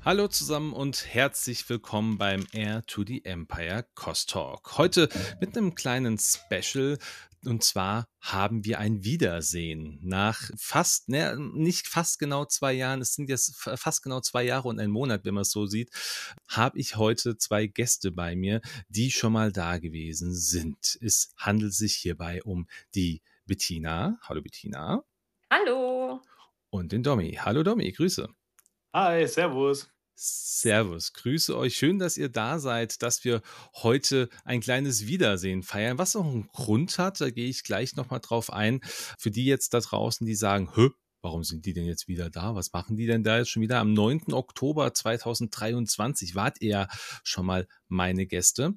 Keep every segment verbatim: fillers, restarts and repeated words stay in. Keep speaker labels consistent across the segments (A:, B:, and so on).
A: Hallo zusammen und herzlich willkommen beim Heir to the Empire Cost Talk. Heute mit einem kleinen Special, und zwar haben wir ein Wiedersehen nach fast, ne, nicht fast genau zwei Jahren, es sind jetzt fa- fast genau zwei Jahre und ein Monat, wenn man es so sieht, habe ich heute zwei Gäste bei mir, die schon mal da gewesen sind. Es handelt sich hierbei um die Bettina. Hallo Bettina.
B: Hallo.
A: Und den Domi. Hallo Domi, Grüße.
C: Hi, servus.
A: Servus, grüße euch. Schön, dass ihr da seid, dass wir heute ein kleines Wiedersehen feiern, was auch einen Grund hat. Da gehe ich gleich nochmal drauf ein. Für die jetzt da draußen, die sagen, hä, warum sind die denn jetzt wieder da? Was machen die denn da jetzt schon wieder? Am neunten Oktober zweitausenddreiundzwanzig wart ihr ja schon mal meine Gäste.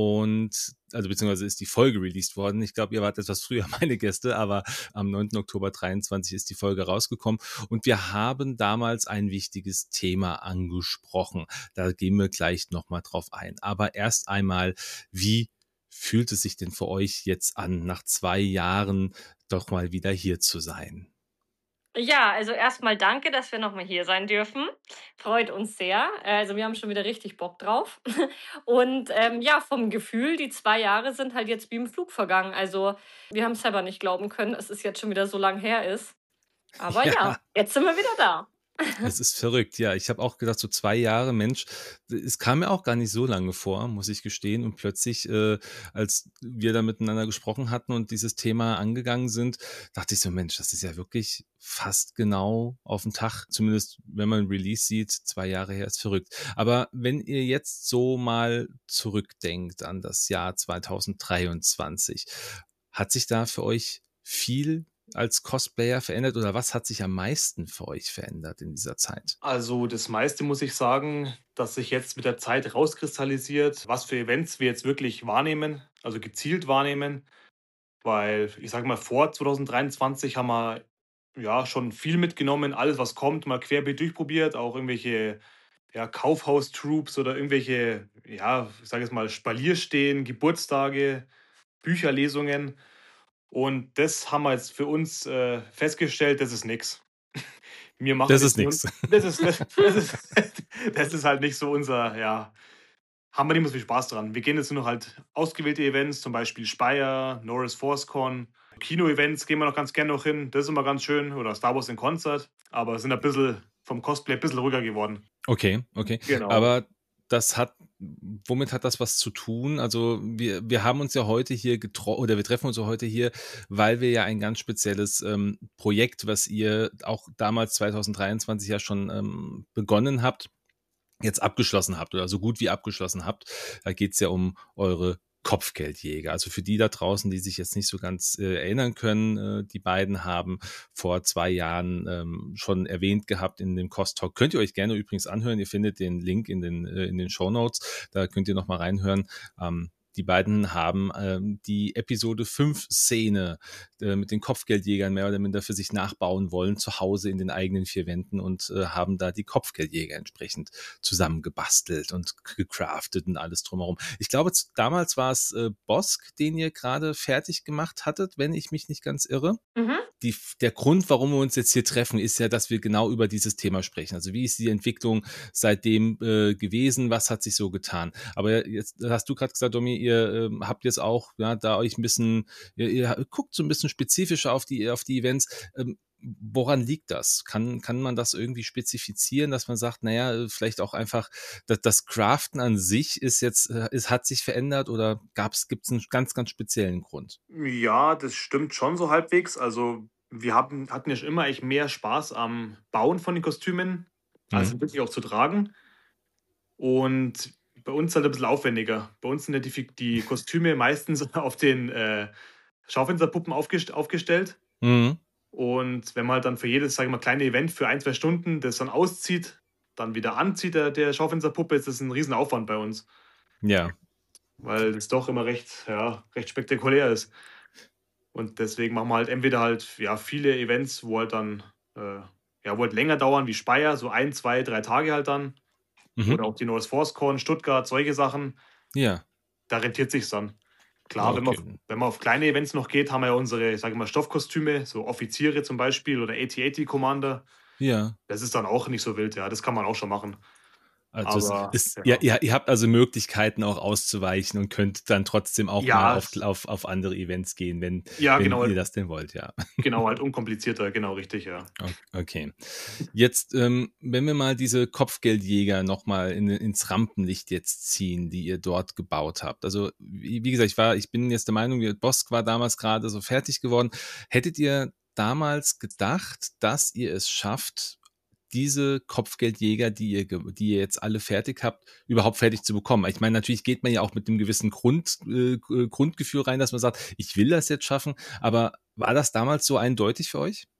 A: Und, also beziehungsweise ist die Folge released worden. Ich glaube, ihr wart etwas früher meine Gäste, aber am neunten Oktober dreiundzwanzig ist die Folge rausgekommen. Und wir haben damals ein wichtiges Thema angesprochen. Da gehen wir gleich nochmal drauf ein. Aber erst einmal, wie fühlt es sich denn für euch jetzt an, nach zwei Jahren doch mal wieder hier zu sein?
B: Ja, also erstmal danke, dass wir nochmal hier sein dürfen. Freut uns sehr. Also wir haben schon wieder richtig Bock drauf. Und ähm, ja, vom Gefühl, die zwei Jahre sind halt jetzt wie im Flug vergangen. Also wir haben es selber nicht glauben können, dass es jetzt schon wieder so lang her ist. Aber ja,
A: Ja.
B: jetzt sind wir wieder da.
A: Es ist verrückt, ja. Ich habe auch gedacht, so zwei Jahre, Mensch, es kam mir auch gar nicht so lange vor, muss ich gestehen. Und plötzlich, äh, als wir da miteinander gesprochen hatten und dieses Thema angegangen sind, dachte ich so, Mensch, das ist ja wirklich fast genau auf den Tag, zumindest wenn man Release sieht, zwei Jahre her, ist verrückt. Aber wenn ihr jetzt so mal zurückdenkt an das Jahr zweitausenddreiundzwanzig, hat sich da für euch viel als Cosplayer verändert oder was hat sich am meisten für euch verändert in dieser Zeit?
C: Also das meiste muss ich sagen, dass sich jetzt mit der Zeit rauskristallisiert, was für Events wir jetzt wirklich wahrnehmen, also gezielt wahrnehmen, weil ich sage mal, vor zweitausenddreiundzwanzig haben wir ja schon viel mitgenommen, alles was kommt, mal querbeet durchprobiert, auch irgendwelche ja, Kaufhaus-Troops oder irgendwelche, ja, ich sage jetzt mal, Spalierstehen, Geburtstage, Bücherlesungen. Und das haben wir jetzt für uns äh, festgestellt, das ist nix. Wir machen
A: Das
C: das
A: ist
C: nicht und
A: nix.
C: das ist das das ist das ist halt nicht so unser ja, haben wir nicht mehr so viel Spaß dran. Wir gehen jetzt nur noch halt ausgewählte Events, zum Beispiel Speyer, Norris ForceCon. Kino-Events gehen wir noch ganz gerne noch hin, das ist immer ganz schön. Oder Star Wars in Konzert, aber sind ein bisschen vom Cosplay ein bisschen ruhiger geworden.
A: Okay, okay.
C: Genau.
A: Aber das hat, womit hat das was zu tun? Also wir, wir haben uns ja heute hier getroffen, oder wir treffen uns ja heute hier, weil wir ja ein ganz spezielles ähm, Projekt, was ihr auch damals zweitausenddreiundzwanzig ja schon ähm, begonnen habt, jetzt abgeschlossen habt oder so gut wie abgeschlossen habt. Da geht's ja um eure Kopfgeldjäger. Also für die da draußen, die sich jetzt nicht so ganz äh, erinnern können, äh, die beiden haben vor zwei Jahren ähm, schon erwähnt gehabt in dem Cost Talk. Könnt ihr euch gerne übrigens anhören. Ihr findet den Link in den, äh, in den Shownotes. Da könnt ihr noch mal reinhören. Ähm, die beiden haben ähm, die Episode fünf Szene äh, mit den Kopfgeldjägern mehr oder minder für sich nachbauen wollen, zu Hause in den eigenen vier Wänden und äh, haben da die Kopfgeldjäger entsprechend zusammengebastelt und gecraftet und alles drumherum. Ich glaube, z- damals war es äh, Bosk, den ihr gerade fertig gemacht hattet, wenn ich mich nicht ganz irre.
B: Mhm.
A: Die, der Grund, warum wir uns jetzt hier treffen, ist ja, dass wir genau über dieses Thema sprechen. Also wie ist die Entwicklung seitdem äh, gewesen? Was hat sich so getan? Aber jetzt hast du gerade gesagt, Domi, ihr ähm, habt jetzt auch ja, da euch ein bisschen, ihr, ihr guckt so ein bisschen spezifischer auf die, auf die Events. Ähm, woran liegt das? Kann, kann man das irgendwie spezifizieren, dass man sagt, naja, vielleicht auch einfach, dass das Craften an sich ist jetzt, äh, ist, hat sich verändert oder gab's, gibt's einen ganz, ganz speziellen Grund?
C: Ja, das stimmt schon so halbwegs. Also, wir haben hatten ja schon immer eigentlich mehr Spaß am Bauen von den Kostümen, als
A: Mhm.
C: sie wirklich auch zu tragen. Und bei uns halt ein bisschen aufwendiger. Bei uns sind ja die Fi die Kostüme meistens auf den, äh, Schaufensterpuppen aufgest aufgestellt.
A: Mhm.
C: Und wenn man halt dann für jedes, sage ich mal, kleine Event für ein zwei Stunden das dann auszieht, dann wieder anzieht der der Schaufensterpuppe, ist das ein Riesenaufwand bei uns,
A: Ja.
C: weil das doch immer recht ja, recht spektakulär ist. Und deswegen machen wir halt entweder halt, ja, viele Events, wo halt dann, äh ja, wo halt länger dauern wie Speyer, so ein, zwei, drei Tage halt dann.
A: Mhm.
C: Oder auch die Norris ForceCon, Stuttgart, solche Sachen.
A: Ja.
C: Da rentiert sich's dann. Klar, wenn man auf
A: Okay.
C: wenn man auf kleine Events noch geht, haben wir ja unsere, sage ich mal, Stoffkostüme, so Offiziere zum Beispiel oder A T A T Commander.
A: Ja.
C: Das ist dann auch nicht so wild, ja, das kann man auch schon machen.
A: Also es
C: Aber
A: ist,
C: ja.
A: ihr, ihr, ihr habt also Möglichkeiten auch auszuweichen und könnt dann trotzdem auch mal
C: Ja,
A: auf, auf, auf andere Events gehen, wenn,
C: ja,
A: wenn
C: genau,
A: ihr das denn wollt, ja.
C: genau, halt unkomplizierter, genau, richtig, ja.
A: O- Okay. Jetzt, ähm, wenn wir mal diese Kopfgeldjäger nochmal in, ins Rampenlicht jetzt ziehen, die ihr dort gebaut habt. Also, wie, wie gesagt, ich war, ich bin jetzt der Meinung, ihr Bosk war damals gerade so fertig geworden. Hättet ihr damals gedacht, dass ihr es schafft, diese Kopfgeldjäger, die ihr, ge- die ihr jetzt alle fertig habt, überhaupt fertig zu bekommen? Ich meine, natürlich geht man ja auch mit einem gewissen Grund, äh, Grundgefühl rein, dass man sagt, ich will das jetzt schaffen, aber war das damals so eindeutig für euch?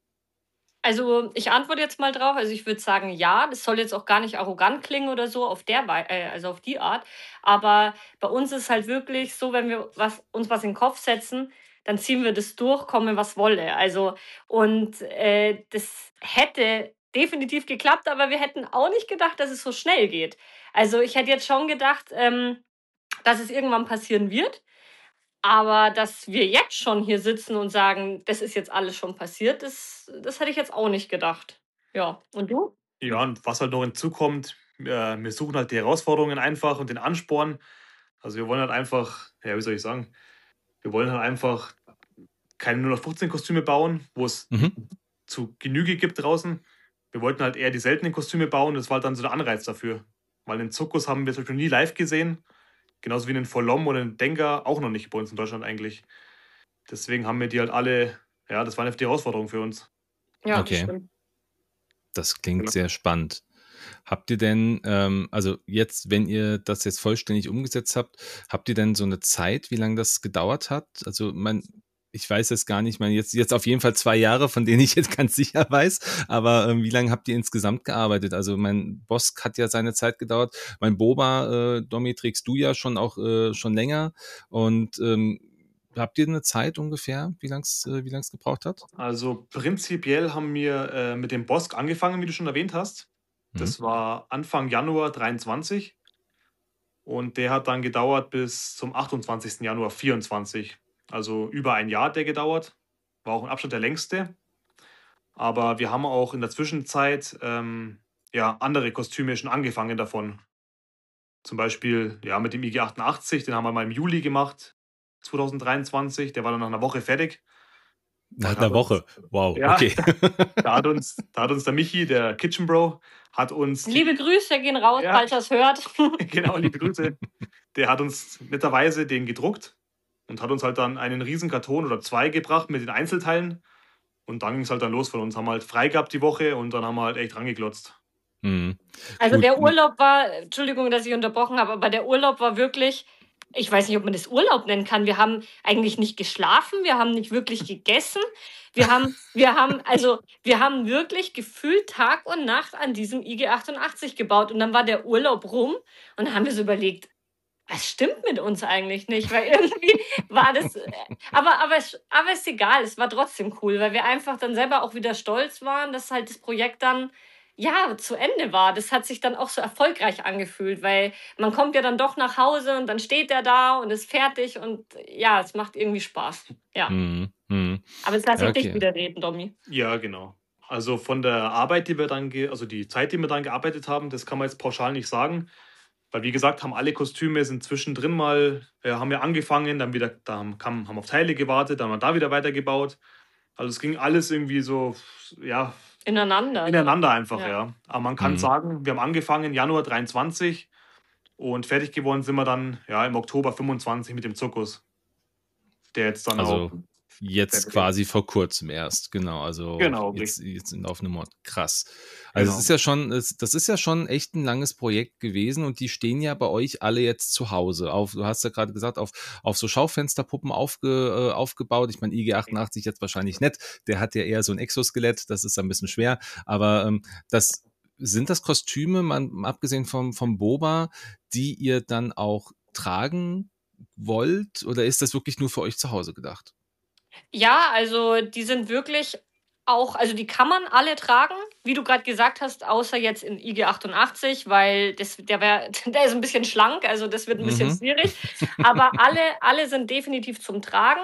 B: Also, ich antworte jetzt mal drauf. Also, ich würde sagen, ja, das soll jetzt auch gar nicht arrogant klingen oder so auf der Wei äh, also auf die Art. Aber bei uns ist halt wirklich so, wenn wir was uns was in den Kopf setzen, dann ziehen wir das durch, komme was wolle. Also, und, äh, das hätte definitiv geklappt, aber wir hätten auch nicht gedacht, dass es so schnell geht. Also, ich hätte jetzt schon gedacht, ähm, dass es irgendwann passieren wird. Aber dass wir jetzt schon hier sitzen und sagen: „Das ist jetzt alles schon passiert“, das das hätte ich jetzt auch nicht gedacht. Ja, und du?
C: Ja, und was halt noch hinzukommt, äh, wir suchen halt die Herausforderungen einfach und den Ansporn. Also wir wollen halt einfach, ja, wie soll ich sagen, wir wollen halt einfach keine null acht fünfzehn Kostüme bauen, wo es
A: Mhm.
C: zu Genüge gibt draußen. Wir wollten halt eher die seltenen Kostüme bauen, das war halt dann so der Anreiz dafür. Weil den Zirkus haben wir zum Beispiel nie live gesehen, genauso wie den Volom oder den Denker auch noch nicht bei uns in Deutschland eigentlich. Deswegen haben wir die halt alle, ja, das war einfach die Herausforderung für uns.
B: Ja, das
A: Okay,
B: stimmt.
A: das klingt
C: Genau.
A: sehr spannend. Habt ihr denn, ähm, also jetzt, wenn ihr das jetzt vollständig umgesetzt habt, habt ihr denn so eine Zeit, wie lange das gedauert hat? Also man, ich weiß jetzt gar nicht, man jetzt jetzt auf jeden Fall zwei Jahre, von denen ich jetzt ganz sicher weiß. Aber ähm, wie lange habt ihr insgesamt gearbeitet? Also mein Bosk hat ja seine Zeit gedauert. Mein Boba, äh, Domi, trägst du ja schon auch äh, schon länger. Und ähm, habt ihr eine Zeit ungefähr, wie lang es äh, wie lang's gebraucht hat?
C: Also prinzipiell haben wir äh, mit dem Bosk angefangen, wie du schon erwähnt hast.
A: Mhm.
C: Das war Anfang Januar dreiundzwanzig und der hat dann gedauert bis zum achtundzwanzigsten Januar vierundzwanzig. Also über ein Jahr hat der gedauert. War auch im Abstand der längste. Aber wir haben auch in der Zwischenzeit ähm, ja, andere Kostüme schon angefangen davon. Zum Beispiel ja, mit dem I G achtundachtzig, den haben wir mal im Juli gemacht, zwanzig dreiundzwanzig. Der war dann nach einer Woche fertig.
A: Nach
C: Dann hat
A: einer
C: uns,
A: Woche. Wow,
C: ja,
A: okay.
C: da hat uns, da hat uns der Michi, der Kitchen Bro, hat uns
B: Liebe
C: die,
B: Grüße gehen raus,
C: ja,
B: falls er's hört.
C: genau, liebe Grüße, der hat uns netterweise den gedruckt und hat uns halt dann einen riesen Karton oder zwei gebracht mit den Einzelteilen. Und dann ging es halt dann los von uns. Haben wir halt frei gehabt die Woche und dann haben wir halt echt rangeklotzt.
A: Mhm.
B: Also,
A: Gut,
B: der
A: ne,
B: Urlaub war Entschuldigung, dass ich unterbrochen habe, aber der Urlaub war wirklich ich weiß nicht, ob man das Urlaub nennen kann. Wir haben eigentlich nicht geschlafen, wir haben nicht wirklich gegessen. Wir haben wir haben also, wir haben wirklich gefühlt Tag und Nacht an diesem I G achtundachtzig gebaut und dann war der Urlaub rum und dann haben wir so überlegt: „Was stimmt mit uns eigentlich nicht?“ Weil irgendwie war das äh, aber aber es aber ist egal, es war trotzdem cool, weil wir einfach dann selber auch wieder stolz waren, dass halt das Projekt dann, ja, zu Ende war. Das hat sich dann auch so erfolgreich angefühlt, weil man kommt ja dann doch nach Hause und dann steht er da und ist fertig und ja, es macht irgendwie Spaß. Ja.
A: mhm, mhm.
B: Aber jetzt lasse
A: Ja,
B: ich dich
A: okay.
B: wieder reden, Domi.
C: Ja, genau. Also von der Arbeit, die wir dann, ge also die Zeit, die wir dann gearbeitet haben, das kann man jetzt pauschal nicht sagen. Weil wie gesagt, haben alle Kostüme sind zwischendrin mal, äh, haben wir angefangen, dann wieder, da haben, kam, haben auf Teile gewartet, dann haben wir da wieder weitergebaut. Also es ging alles irgendwie so, ja,
B: Ineinander, so.
C: ineinander einfach,
B: Ja.
C: ja. Aber man kann
A: Mhm.
C: sagen, wir haben angefangen Januar dreiundzwanzig und fertig geworden sind wir dann ja im Oktober fünfundzwanzig mit dem Zirkus, der jetzt dann auch
A: Also jetzt
C: fertig ist.
A: quasi vor kurzem erst, genau. Also
C: Genau,
A: jetzt,
C: richtig.
A: jetzt in laufendem Monat. Krass. Also es
C: Genau.
A: ist ja schon, es, das ist ja schon echt ein langes Projekt gewesen und die stehen ja bei euch alle jetzt zu Hause. Auf, du hast ja gerade gesagt, auf, auf so Schaufensterpuppen aufge, äh, aufgebaut. Ich meine, I G achtundachtzig jetzt wahrscheinlich nicht. Der hat ja eher so ein Exoskelett, das ist ein bisschen schwer. Aber ähm, das sind das Kostüme, man, abgesehen vom, vom Boba, die ihr dann auch tragen wollt oder ist das wirklich nur für euch zu Hause gedacht?
B: Ja, also die sind wirklich auch also die kann man alle tragen, wie du gerade gesagt hast, außer jetzt in I G achtundachtzig, weil das der wär der ist ein bisschen schlank, also das wird ein bisschen
A: Mhm.
B: schwierig. Aber alle alle sind definitiv zum Tragen.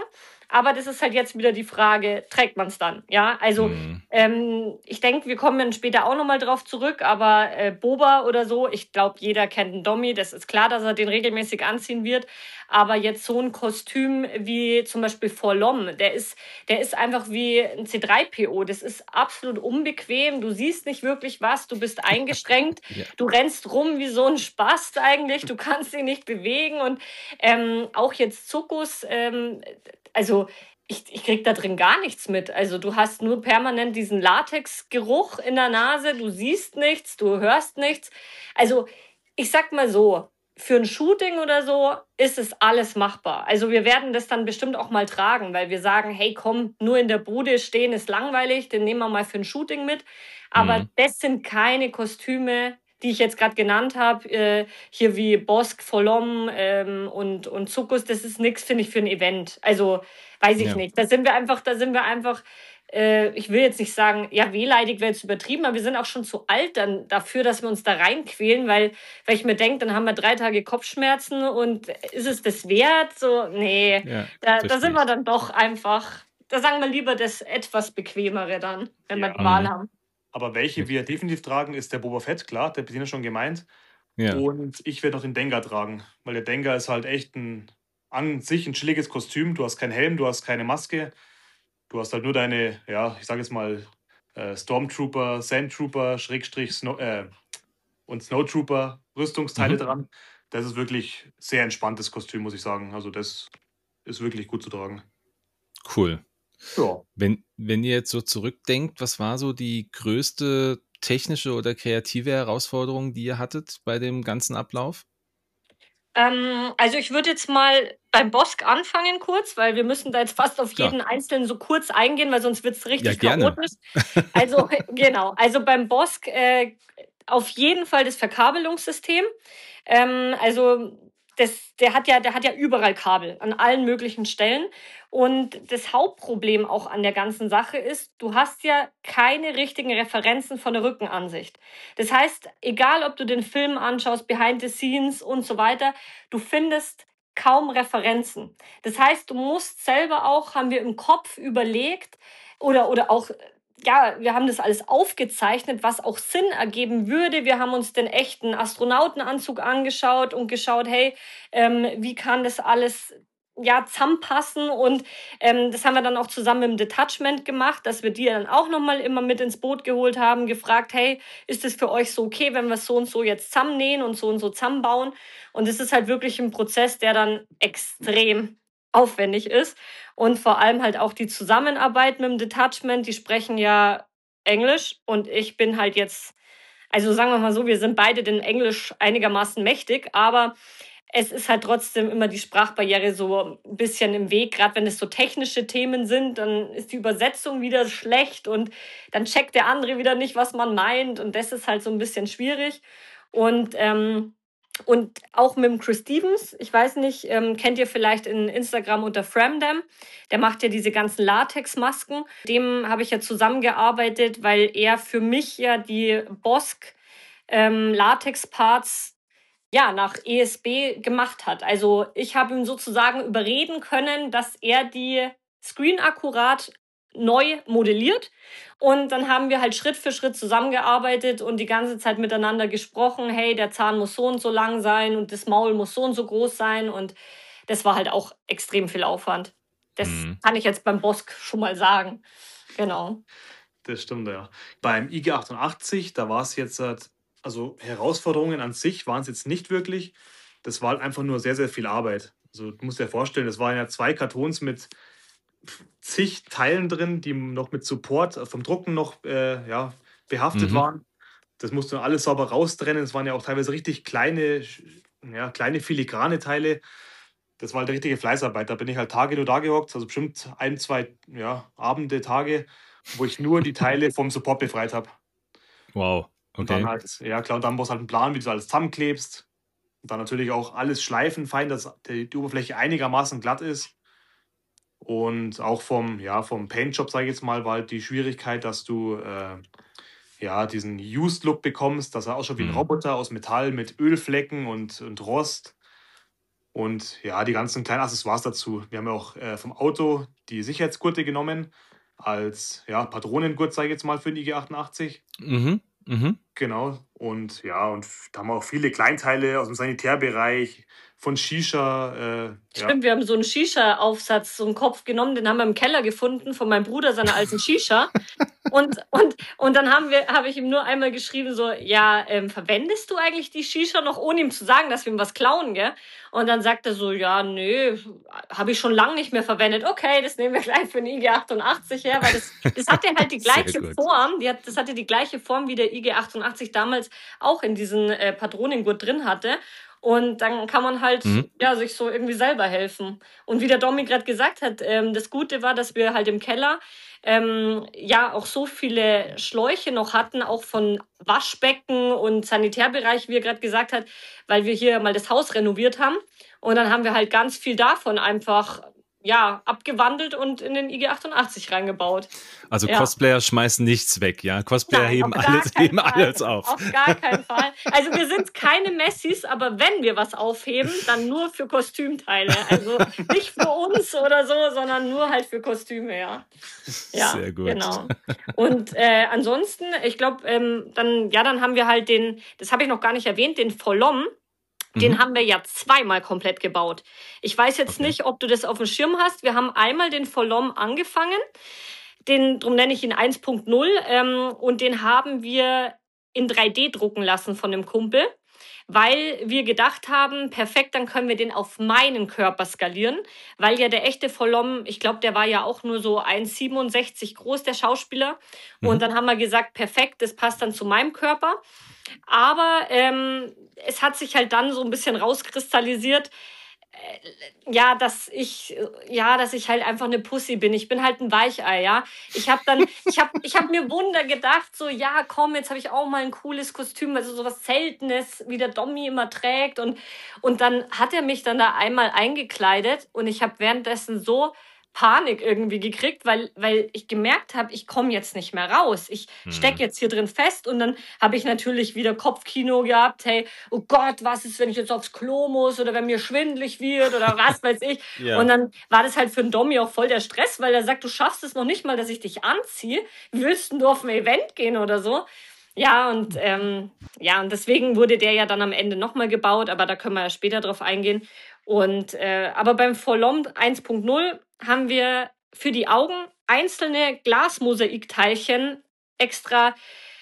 B: Aber das ist halt jetzt wieder die Frage, trägt man es dann? Ja, also
A: Mhm.
B: ähm, ich denke, wir kommen dann später auch nochmal drauf zurück, aber äh, Boba oder so, ich glaube, jeder kennt einen Dommy, das ist klar, dass er den regelmäßig anziehen wird. Aber jetzt so ein Kostüm wie zum Beispiel Forlom, der ist, der ist einfach wie ein C drei P O. Das ist absolut unbequem. Du siehst nicht wirklich was, du bist eingeschränkt.
A: Ja.
B: Du rennst rum wie so ein Spast eigentlich. Du kannst dich nicht bewegen. Und ähm, auch jetzt Zuckus, ähm, also ich, ich krieg da drin gar nichts mit. Also du hast nur permanent diesen Latexgeruch in der Nase. Du siehst nichts, du hörst nichts. Also ich sag mal so, für ein Shooting oder so ist es alles machbar. Also wir werden das dann bestimmt auch mal tragen, weil wir sagen, hey, komm, nur in der Bude stehen ist langweilig, den nehmen wir mal für ein Shooting mit. Aber
A: Mhm.
B: das sind keine Kostüme, die ich jetzt gerade genannt habe, äh, hier wie Bosk, Folom ähm, und, und Zuckus, das ist nichts, finde ich, für ein Event. Also weiß ich
A: Ja.
B: nicht. Da sind wir einfach, da sind wir einfach äh, ich will jetzt nicht sagen, ja, wehleidig wäre jetzt übertrieben, aber wir sind auch schon zu alt dann dafür, dass wir uns da reinquälen, weil, weil ich mir denke, dann haben wir drei Tage Kopfschmerzen und ist es das wert? So, nee,
A: Ja,
B: da, da
A: verstehe
B: sind wir
A: ich.
B: dann doch einfach, da sagen wir lieber das etwas bequemere dann, wenn wir die
C: Ja,
B: Wahl
A: Mhm.
B: haben.
C: aber welche
A: Okay.
C: wir definitiv tragen, ist der Boba Fett, klar, der Bettina schon gemeint.
A: Ja.
C: Und ich werde noch den Dengar tragen, weil der Dengar ist halt echt ein an sich ein chilliges Kostüm. Du hast keinen Helm, du hast keine Maske. Du hast halt nur deine, ja, ich sage jetzt mal, äh, Stormtrooper, Sandtrooper, Schrägstrich Snow, äh, und Snowtrooper Rüstungsteile
A: Mhm.
C: dran. Das ist wirklich sehr entspanntes Kostüm, muss ich sagen. Also das ist wirklich gut zu tragen.
A: Cool.
C: Ja.
A: Wenn, wenn ihr jetzt so zurückdenkt, was war so die größte technische oder kreative Herausforderung, die ihr hattet bei dem ganzen Ablauf?
B: Ähm, also ich würde jetzt mal beim Bosk anfangen kurz, weil wir müssen da jetzt fast auf
A: Klar.
B: jeden Einzelnen so kurz eingehen, weil sonst wird es
A: Ja,
B: richtig
A: gerne.
B: chaotisch. Also genau, also beim Bosk äh, auf jeden Fall das Verkabelungssystem. Ähm, also das, der hat ja, der hat ja überall Kabel an allen möglichen Stellen. Und das Hauptproblem auch an der ganzen Sache ist, du hast ja keine richtigen Referenzen von der Rückenansicht. Das heißt, egal ob du den Film anschaust, Behind the Scenes und so weiter, du findest kaum Referenzen. Das heißt, du musst selber auch, haben wir im Kopf überlegt oder, oder auch, ja, wir haben das alles aufgezeichnet, was auch Sinn ergeben würde. Wir haben uns den echten Astronautenanzug angeschaut und geschaut, hey, ähm, wie kann das alles ja, zusammenpassen und ähm, das haben wir dann auch zusammen im Detachment gemacht, dass wir die dann auch nochmal immer mit ins Boot geholt haben, gefragt, hey, ist es für euch so okay, wenn wir es so und so jetzt zusammennähen und so und so zusammenbauen? Und es ist halt wirklich ein Prozess, der dann extrem aufwendig ist und vor allem halt auch die Zusammenarbeit mit dem Detachment, die sprechen ja Englisch und ich bin halt jetzt, also sagen wir mal so, wir sind beide den Englisch einigermaßen mächtig, aber es ist halt trotzdem immer die Sprachbarriere so ein bisschen im Weg. Gerade wenn es so technische Themen sind, dann ist die Übersetzung wieder schlecht und dann checkt der andere wieder nicht, was man meint. Und das ist halt so ein bisschen schwierig. Und, ähm, und auch mit dem Chris Stevens, ich weiß nicht, ähm, kennt ihr vielleicht in Instagram unter Framdam? Der macht ja diese ganzen Latex-Masken. Dem habe ich ja zusammengearbeitet, weil er für mich ja die Bosk ähm, Latex-Parts ja, nach E S B gemacht hat. Also ich habe ihn sozusagen überreden können, dass er die Screen akkurat neu modelliert. Und dann haben wir halt Schritt für Schritt zusammengearbeitet und die ganze Zeit miteinander gesprochen. Hey, der Zahn muss so und so lang sein und das Maul muss so und so groß sein. Und das war halt auch extrem viel Aufwand. Das
A: Mhm.
B: kann ich jetzt beim Bosk schon mal sagen. Genau.
C: Das stimmt, ja. Beim I G achtundachtzig, da war es jetzt, halt- also Herausforderungen an sich waren es jetzt nicht wirklich. Das war halt einfach nur sehr, sehr viel Arbeit. Also du musst dir vorstellen, das waren ja zwei Kartons mit zig Teilen drin, die noch mit Support äh, vom Drucken noch äh, ja, behaftet
A: Mhm.
C: waren. Das musste alles sauber raustrennen. Es waren ja auch teilweise richtig kleine, ja, kleine filigrane Teile. Das war halt eine richtige Fleißarbeit. Da bin ich halt Tage nur da gehockt, also bestimmt ein, zwei ja, Abende, Tage, wo ich nur die Teile vom Support befreit habe.
A: Wow.
C: Und dann
A: Okay.
C: halt, ja klar, und dann brauchst du halt einen Plan, wie du alles zusammenklebst. Und dann natürlich auch alles schleifen, fein, dass die, die Oberfläche einigermaßen glatt ist. Und auch vom, ja, vom Paintjob, sage ich jetzt mal, war halt die Schwierigkeit, dass du äh, ja, diesen Used-Look bekommst, dass er ausschaut wie ein
A: Mhm.
C: Roboter aus Metall mit Ölflecken und, und Rost. Und ja, die ganzen kleinen Accessoires dazu. Wir haben ja auch äh, vom Auto die Sicherheitsgurte genommen, als ja, Patronengurt, sage ich jetzt mal, für den I G achtundachtzig.
A: Mhm. Mhm.
C: Genau. Und ja, und da haben wir auch viele Kleinteile aus dem Sanitärbereich, von Shisha. Äh, ja.
B: Stimmt, wir haben so einen Shisha-Aufsatz, so einen Kopf genommen, den haben wir im Keller gefunden von meinem Bruder, seiner alten Shisha. Und, und, und dann haben wir, habe ich ihm nur einmal geschrieben, so, ja, ähm, verwendest du eigentlich die Shisha noch, ohne ihm zu sagen, dass wir ihm was klauen, gell? Und dann sagt er so, ja, nee, habe ich schon lange nicht mehr verwendet. Okay, das nehmen wir gleich für den I G achtundachtzig her, weil das, das hatte halt die
A: Sehr
B: gleiche
A: gut.
B: Form, die hat, das hatte die gleiche Form, wie der I G achtundachtzig damals auch in diesen äh, Patronengurt drin hatte. Und dann kann man halt
A: Mhm.
B: ja, sich so irgendwie selber helfen. Und wie der Domi gerade gesagt hat, ähm, das Gute war, dass wir halt im Keller ähm, ja auch so viele Schläuche noch hatten, auch von Waschbecken und Sanitärbereich, wie er gerade gesagt hat, weil wir hier mal das Haus renoviert haben. Und dann haben wir halt ganz viel davon einfach ja, abgewandelt und in den I G achtundachtzig reingebaut.
A: Also
B: Ja.
A: Cosplayer schmeißen nichts weg, ja? Cosplayer
B: Nein,
A: heben
B: auf gar
A: alles,
B: keinen
A: heben
B: Fall.
A: alles auf.
B: Auf gar keinen Fall. Also wir sind keine Messis, aber wenn wir was aufheben, dann nur für Kostümteile. Also nicht für uns oder so, sondern nur halt für Kostüme, ja. Ja,
A: Sehr gut.
B: genau. Und äh, ansonsten, ich glaube, ähm, dann, ja, dann haben wir halt den, das habe ich noch gar nicht erwähnt, den Vollom. Den
A: Mhm.
B: haben wir ja zweimal komplett gebaut. Ich weiß jetzt
A: Okay.
B: nicht, ob du das auf dem Schirm hast. Wir haben einmal den Vollom angefangen. Den, darum nenne ich ihn eins Punkt null. Ähm, und den haben wir in drei D drucken lassen von dem Kumpel, weil wir gedacht haben, perfekt, dann können wir den auf meinen Körper skalieren, weil ja der echte Vollom, ich glaube, der war ja auch nur so eins Komma siebenundsechzig groß, der Schauspieler. Und
A: Mhm.
B: dann haben wir gesagt, perfekt, das passt dann zu meinem Körper. Aber ähm, es hat sich halt dann so ein bisschen rauskristallisiert, äh, ja, dass ich, äh, ja, dass ich halt einfach eine Pussy bin. Ich bin halt ein Weichei, ja. Ich habe dann, ich habe, ich habe mir Wunder gedacht, so, ja, komm, jetzt habe ich auch mal ein cooles Kostüm, also sowas Seltenes, wie der Dommi immer trägt. Und, und dann hat er mich dann da einmal eingekleidet und ich habe währenddessen so Panik irgendwie gekriegt, weil, weil ich gemerkt habe, ich komme jetzt nicht mehr raus. Ich stecke
A: Hm.
B: jetzt hier drin fest und dann habe ich natürlich wieder Kopfkino gehabt. Hey, oh Gott, was ist, wenn ich jetzt aufs Klo muss oder wenn mir schwindelig wird oder was weiß ich.
A: Ja.
B: Und dann war das halt für den Dommi auch voll der Stress, weil er sagt, du schaffst es noch nicht mal, dass ich dich anziehe. Wie willst denn du auf ein Event gehen oder so? Ja, und ähm, ja, und deswegen wurde der ja dann am Ende nochmal gebaut, aber da können wir ja später drauf eingehen. Und äh, aber beim Vollom eins Punkt null haben wir für die Augen einzelne Glasmosaikteilchen extra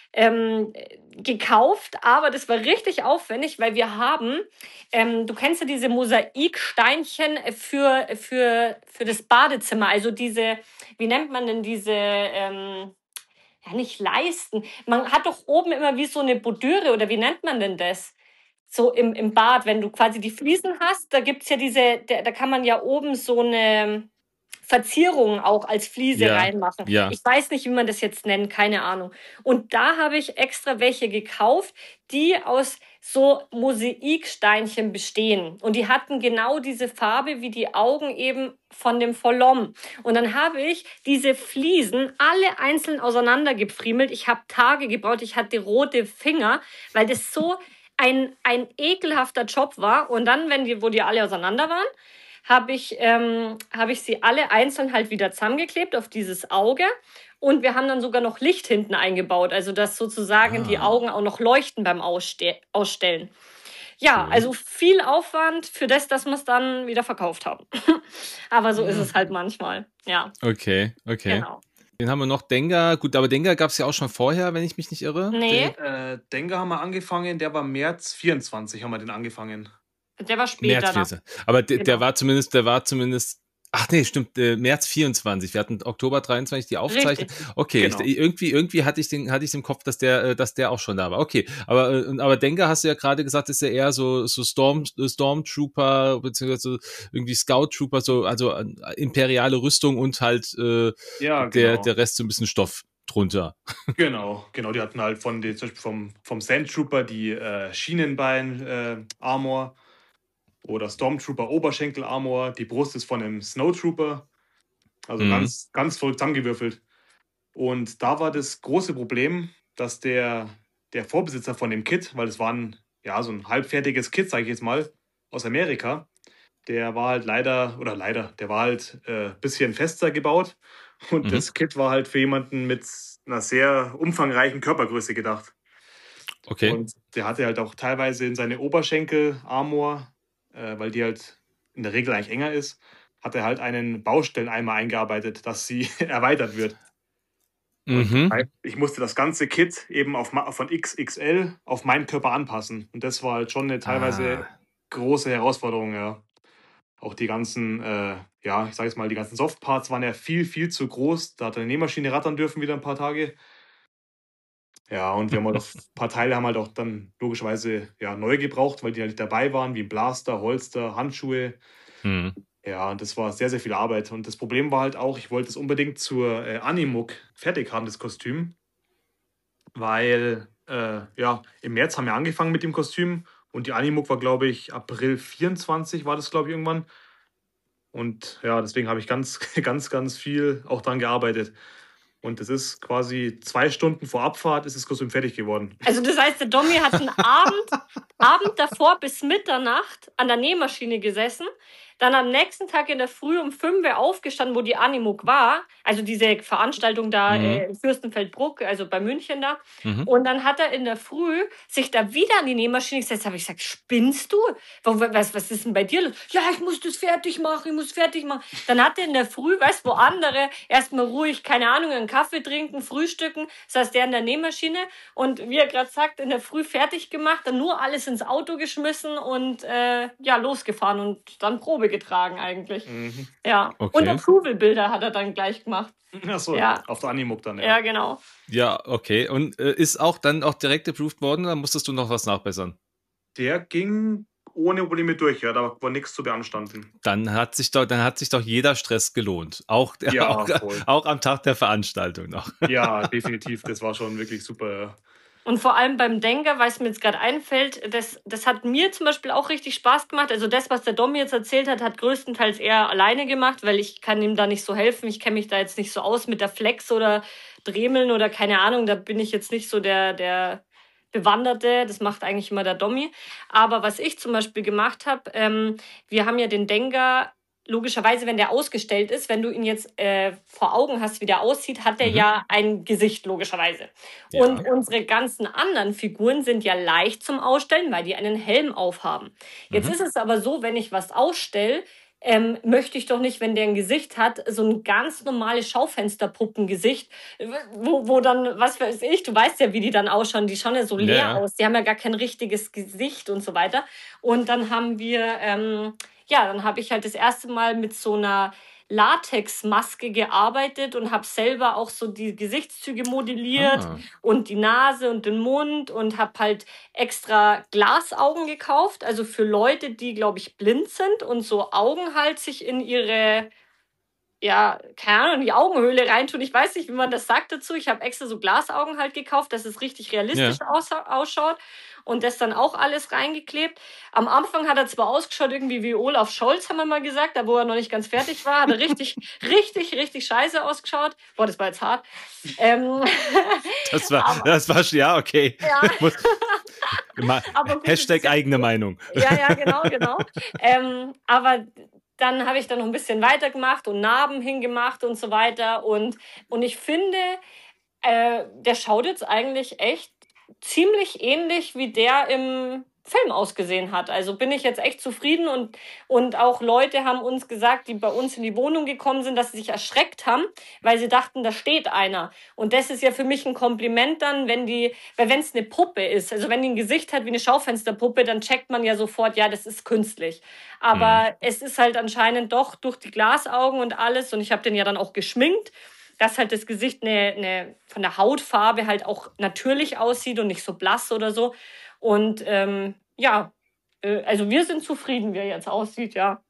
B: ähm, gekauft, aber das war richtig aufwendig, weil wir haben, ähm, du kennst ja diese Mosaiksteinchen für, für, für das Badezimmer, also diese, wie nennt man denn diese, ähm, ja nicht Leisten, man hat doch oben immer wie so eine Bordüre oder wie nennt man denn das? So im, im Bad, wenn du quasi die Fliesen hast, da gibt's ja diese, da, da kann man ja oben so eine Verzierung auch als Fliese
A: Ja.
B: reinmachen.
A: Ja.
B: Ich weiß nicht, wie man das jetzt nennt, keine Ahnung. Und da habe ich extra welche gekauft, die aus so Mosaiksteinchen bestehen. Und die hatten genau diese Farbe wie die Augen eben von dem Vollom. Und dann habe ich diese Fliesen alle einzeln auseinandergepfriemelt. Ich habe Tage gebraucht, ich hatte rote Finger, weil das so ein, ein ekelhafter Job war. Und dann, wenn die, wo die alle auseinander waren, habe ich, ähm, hab ich sie alle einzeln halt wieder zusammengeklebt auf dieses Auge. Und wir haben dann sogar noch Licht hinten eingebaut, also dass sozusagen die
A: Ah.
B: Augen auch noch leuchten beim Ausste Ausstellen. Ja,
A: Cool.
B: also viel Aufwand für das, dass wir es dann wieder verkauft haben. Aber so ist es halt manchmal. Ja,
A: Okay, okay.
B: genau.
A: Den haben wir noch, Denga. Gut, aber Denga gab es ja auch schon vorher, wenn ich mich nicht irre.
B: Nee,
C: Äh, Denga haben wir angefangen, der war März vierundzwanzig haben wir den angefangen.
B: der war später.
A: März
B: Dann.
A: vierundzwanzig. Aber der, der
B: Genau.
A: war zumindest, der war zumindest. Ach nee, stimmt, äh, März vierundzwanzig. Wir hatten Oktober dreiundzwanzig die Aufzeichnung.
B: Richtig.
A: Okay,
C: Genau.
A: ich, irgendwie, irgendwie hatte ich den, hatte ich im Kopf, dass der, äh, dass der auch schon da war. Okay, aber, äh, aber Denga hast du ja gerade gesagt, ist ja eher so, so Storm, Stormtrooper beziehungsweise irgendwie Scout Trooper, so also äh, imperiale Rüstung und halt äh,
C: Ja,
A: der,
C: genau.
A: der Rest so ein bisschen Stoff drunter.
C: Genau, genau. Die hatten halt von den, zum Beispiel vom, vom Sandtrooper die äh, Schienenbein-Armor oder Stormtrooper Oberschenkel-Armor. Die Brust ist von einem Snowtrooper. Also
A: Mhm.
C: ganz, ganz verrückt zusammengewürfelt. Und da war das große Problem, dass der, der Vorbesitzer von dem Kit, weil es war ein, ja, so ein halbfertiges Kit, sage ich jetzt mal, aus Amerika, der war halt leider, oder leider, der war halt ein äh, bisschen fester gebaut. Und
A: Mhm.
C: das Kit war halt für jemanden mit einer sehr umfangreichen Körpergröße gedacht.
A: Okay.
C: Und der hatte halt auch teilweise in seine Oberschenkel Armor, äh, weil die halt in der Regel eigentlich enger ist, hat er halt einen Baustelleneimer eingearbeitet, dass sie erweitert wird. Und
A: Mhm.
C: ich musste das ganze Kit eben auf, ma- von X X L auf meinen Körper anpassen. Und das war halt schon eine teilweise
A: Ah.
C: große Herausforderung, ja. Auch die ganzen, äh, ja, ich sage jetzt mal, die ganzen Softparts waren ja viel, viel zu groß. Da hat eine Nähmaschine rattern dürfen wieder ein paar Tage. Ja, und wir haben halt auch, ein paar Teile haben halt auch dann logischerweise ja, neu gebraucht, weil die halt nicht dabei waren, wie Blaster, Holster, Handschuhe.
A: Mhm.
C: Ja, und das war sehr, sehr viel Arbeit. Und das Problem war halt auch, ich wollte es unbedingt zur äh, Animuk fertig haben, das Kostüm. Weil, äh, ja, im März haben wir angefangen mit dem Kostüm und die Animuk war, glaube ich, April vierundzwanzig war das, glaube ich, irgendwann. Und ja, deswegen habe ich ganz, ganz, ganz viel auch dran gearbeitet. Und das ist quasi zwei Stunden vor Abfahrt ist das Kostüm fertig geworden.
B: Also das heißt, der Domi hat einen Abend, Abend davor bis Mitternacht an der Nähmaschine gesessen, dann am nächsten Tag in der Früh um fünf Uhr aufgestanden, wo die Animuk war, also diese Veranstaltung da
A: Mhm.
B: äh, in Fürstenfeldbruck, also bei München da.
A: Mhm.
B: Und dann hat er in der Früh sich da wieder an die Nähmaschine gesetzt. Habe ich gesagt, spinnst du? Wa- wa- Was, was ist denn bei dir los? Ja, ich muss das fertig machen, ich muss fertig machen. Dann hat er in der Früh, weißt du, wo andere erstmal ruhig, keine Ahnung, einen Kaffee trinken, frühstücken, saß der in der Nähmaschine und wie er gerade sagt, in der Früh fertig gemacht, dann nur alles ins Auto geschmissen und äh, ja, losgefahren und dann Probe getragen eigentlich.
C: Mhm.
B: Ja. Und
A: Okay.
B: Approval-Bilder hat er dann gleich gemacht.
C: Achso,
B: Ja.
C: auf der Animuk dann, ja.
B: Ja, genau.
A: Ja, okay. Und äh, ist auch dann auch direkt approved worden, oder musstest du noch was nachbessern?
C: Der ging ohne Probleme durch, ja, da war nichts zu beanstanden.
A: Dann hat sich doch, dann hat sich doch jeder Stress gelohnt. Auch,
C: Ja,
A: auch,
C: voll.
A: auch am Tag der Veranstaltung noch.
C: Ja, definitiv, das war schon wirklich super, ja.
B: Und vor allem beim Denker, weil es mir jetzt gerade einfällt, das, das hat mir zum Beispiel auch richtig Spaß gemacht. Also das, was der Dom jetzt erzählt hat, hat größtenteils er alleine gemacht, weil ich kann ihm da nicht so helfen. Ich kenne mich da jetzt nicht so aus mit der Flex oder Dremeln oder keine Ahnung. Da bin ich jetzt nicht so der, der Bewanderte. Das macht eigentlich immer der Dommi. Aber was ich zum Beispiel gemacht habe, ähm, wir haben ja den Denker logischerweise, wenn der ausgestellt ist, wenn du ihn jetzt äh, vor Augen hast, wie der aussieht, hat er
A: Mhm.
B: ja ein Gesicht, logischerweise.
A: Ja.
B: Und unsere ganzen anderen Figuren sind ja leicht zum Ausstellen, weil die einen Helm aufhaben. Jetzt
A: Mhm.
B: ist es aber so, wenn ich was ausstelle, ähm, möchte ich doch nicht, wenn der ein Gesicht hat, so ein ganz normales Schaufensterpuppengesicht, wo, wo dann, was weiß ich, du weißt ja, wie die dann ausschauen, die schauen ja so leer
A: Ja.
B: aus, die haben ja gar kein richtiges Gesicht und so weiter. Und dann haben wir, ähm, ja, dann habe ich halt das erste Mal mit so einer Latexmaske gearbeitet und habe selber auch so die Gesichtszüge modelliert
A: Ah.
B: und die Nase und den Mund und habe halt extra Glasaugen gekauft, also für Leute, die, glaube ich, blind sind und so Augen halt sich in ihre, ja, keine Ahnung, in die Augenhöhle reintun. Ich weiß nicht, wie man das sagt dazu. Ich habe extra so Glasaugen halt gekauft, dass es richtig realistisch
A: Ja.
B: aussa- ausschaut und das dann auch alles reingeklebt. Am Anfang hat er zwar ausgeschaut irgendwie wie Olaf Scholz, haben wir mal gesagt, da wo er noch nicht ganz fertig war, hat er richtig, richtig, richtig scheiße ausgeschaut. Boah, das war jetzt hart. Ähm,
A: Das war,
B: Aber-
A: das war, ja, okay.
B: Ja.
A: Muss- Ma-
B: Aber gut,
A: Hashtag
B: das ist ja-
A: eigene Meinung.
B: Ja, ja, genau, genau. ähm, aber dann habe ich dann noch ein bisschen weitergemacht und Narben hingemacht und so weiter. Und, und ich finde, äh, der schaut jetzt eigentlich echt ziemlich ähnlich, wie der im Film ausgesehen hat. Also bin ich jetzt echt zufrieden und, und auch Leute haben uns gesagt, die bei uns in die Wohnung gekommen sind, dass sie sich erschreckt haben, weil sie dachten, da steht einer. Und das ist ja für mich ein Kompliment dann, wenn die, weil wenn es eine Puppe ist, also wenn die ein Gesicht hat wie eine Schaufensterpuppe, dann checkt man ja sofort, ja, das ist künstlich. Aber es ist halt anscheinend doch durch die Glasaugen und alles und ich habe den ja dann auch geschminkt, dass halt das Gesicht eine, eine, von der Hautfarbe halt auch natürlich aussieht und nicht so blass oder so. Und ähm, ja, äh, also wir sind zufrieden, wie er jetzt aussieht, ja.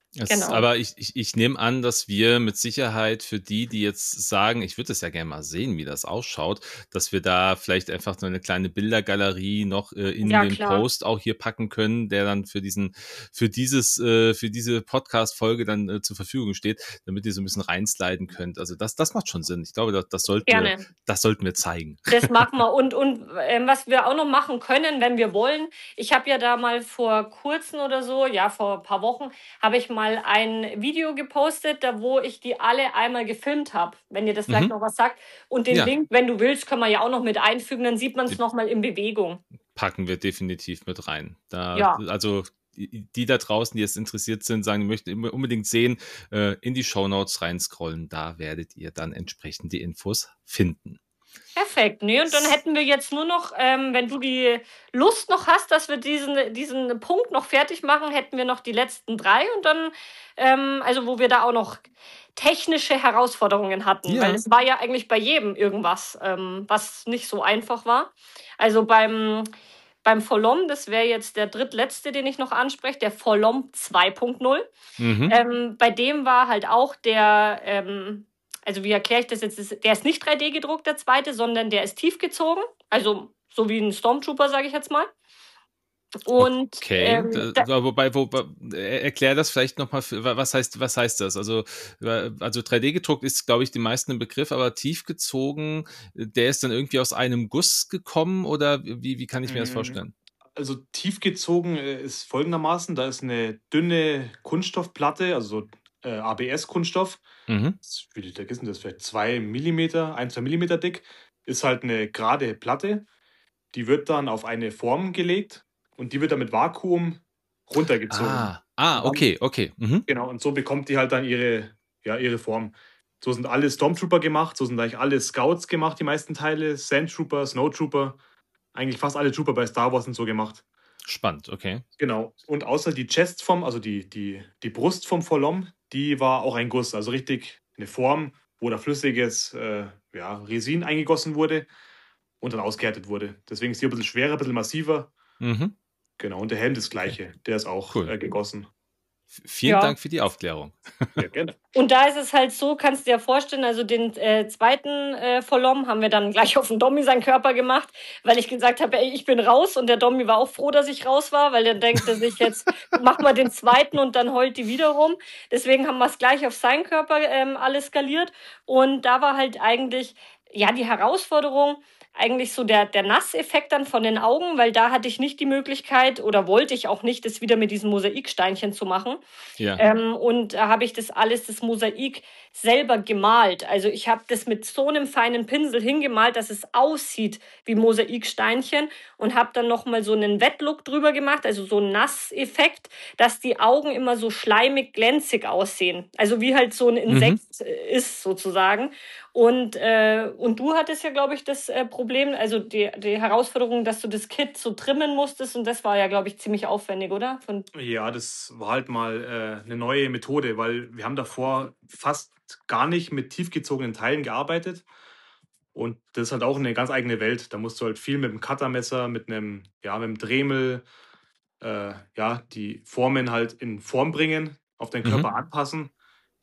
A: Es,
B: Genau.
A: aber ich, ich, ich nehme an, dass wir mit Sicherheit für die, die jetzt sagen, ich würde es ja gerne mal sehen, wie das ausschaut, dass wir da vielleicht einfach so eine kleine Bildergalerie noch äh, in
B: Ja,
A: den
B: klar.
A: Post auch hier packen können, der dann für diesen, für dieses, äh, für diese Podcast-Folge dann äh, zur Verfügung steht, damit ihr so ein bisschen reinsliden könnt. Also das, das macht schon Sinn. Ich glaube, das, das sollten wir,
B: Gerne.
A: das sollten wir zeigen.
B: Das machen wir. Und, und ähm, was wir auch noch machen können, wenn wir wollen, ich habe ja da mal vor kurzem oder so, ja, vor ein paar Wochen, habe ich mal ein Video gepostet, da wo ich die alle einmal gefilmt habe, wenn ihr das vielleicht
A: Mhm.
B: noch was sagt. Und den
A: Ja.
B: Link, wenn du willst, können wir ja auch noch mit einfügen, dann sieht man es nochmal in Bewegung.
A: Packen wir definitiv mit rein. Da,
B: Ja.
A: Also die, die da draußen, die jetzt interessiert sind, sagen, die möchten unbedingt sehen, äh, in die Shownotes reinscrollen. Da werdet ihr dann entsprechend die Infos finden.
B: Perfekt. Nee, und dann hätten wir jetzt nur noch, ähm, wenn du die Lust noch hast, dass wir diesen, diesen Punkt noch fertig machen, hätten wir noch die letzten drei und dann, ähm, also wo wir da auch noch technische Herausforderungen hatten,
A: Ja.
B: weil es war ja eigentlich bei jedem irgendwas, ähm, was nicht so einfach war. Also beim, beim Folom, das wäre jetzt der drittletzte, den ich noch anspreche, der Folom zwei Punkt null.
A: Mhm.
B: Ähm, bei dem war halt auch der, ähm, also wie erkläre ich das jetzt? Der ist nicht drei D gedruckt, der zweite, sondern der ist tiefgezogen. Also so wie ein Stormtrooper, sage ich jetzt mal. Und
A: Okay,
B: ähm,
A: da,
B: da,
A: wobei, wo, erklär das vielleicht nochmal, was heißt, was heißt das? Also, also drei D gedruckt ist, glaube ich, die meisten im Begriff, aber tiefgezogen, der ist dann irgendwie aus einem Guss gekommen oder wie, wie kann ich mir das vorstellen?
C: Also tiefgezogen äh, ist folgendermaßen, da ist eine dünne Kunststoffplatte, also äh, A B S-Kunststoff.
A: Mhm.
C: Wie dick ist denn das? Vielleicht zwei Millimeter, ein, zwei Millimeter dick. Ist halt eine gerade Platte. Die wird dann auf eine Form gelegt und die wird dann mit Vakuum runtergezogen.
A: Ah, ah okay, okay. Mhm.
C: Genau, und so bekommt die halt dann ihre, ja, ihre Form. So sind alle Stormtrooper gemacht, so sind eigentlich alle Scouts gemacht, die meisten Teile. Sandtrooper, Snowtrooper. Eigentlich fast alle Trooper bei Star Wars sind so gemacht.
A: Spannend, okay.
C: Genau. Und außer die Chest vom, also die, die, die Brust vom Folom, die war auch ein Guss. Also richtig eine Form, wo da flüssiges äh, ja, Resin eingegossen wurde und dann ausgehärtet wurde. Deswegen ist die ein bisschen schwerer, ein bisschen massiver.
A: Mhm.
C: Genau. Und der Helm das gleiche. Der ist auch
A: Cool.
C: äh, gegossen.
A: Vielen
B: Ja.
A: Dank für die Aufklärung.
C: Ja, gerne.
B: Und da ist es halt so, kannst du dir vorstellen, also den äh, zweiten äh, Folom haben wir dann gleich auf den Dommi seinen Körper gemacht, weil ich gesagt habe, ey, ich bin raus und der Dommi war auch froh, dass ich raus war, weil dann denkt er sich jetzt, mach mal den zweiten und dann heult die wieder rum. Deswegen haben wir es gleich auf seinen Körper ähm, alles skaliert und da war halt eigentlich, ja, die Herausforderung, eigentlich so der, der Nasseffekt dann von den Augen, weil da hatte ich nicht die Möglichkeit oder wollte ich auch nicht, das wieder mit diesen Mosaiksteinchen zu machen.
A: Ja.
B: Ähm, und da habe ich das alles, das Mosaik selber gemalt. Also ich habe das mit so einem feinen Pinsel hingemalt, dass es aussieht wie Mosaiksteinchen und habe dann nochmal so einen Wettlook drüber gemacht, also so einen Nasseffekt, dass die Augen immer so schleimig glänzig aussehen. Also wie halt so ein Insekt mhm. ist sozusagen. Und, äh, und du hattest ja, glaube ich, das äh, Problem, also die, die Herausforderung, dass du das Kit so trimmen musstest und das war ja, glaube ich, ziemlich aufwendig, oder? Von
C: Ja, das war halt mal äh, eine neue Methode, weil wir haben davor fast gar nicht mit tiefgezogenen Teilen gearbeitet und das ist halt auch eine ganz eigene Welt. Da musst du halt viel mit dem Cuttermesser, mit einem, ja, mit dem Dremel, äh, ja, die Formen halt in Form bringen, auf deinen Körper
A: Mhm.
C: anpassen,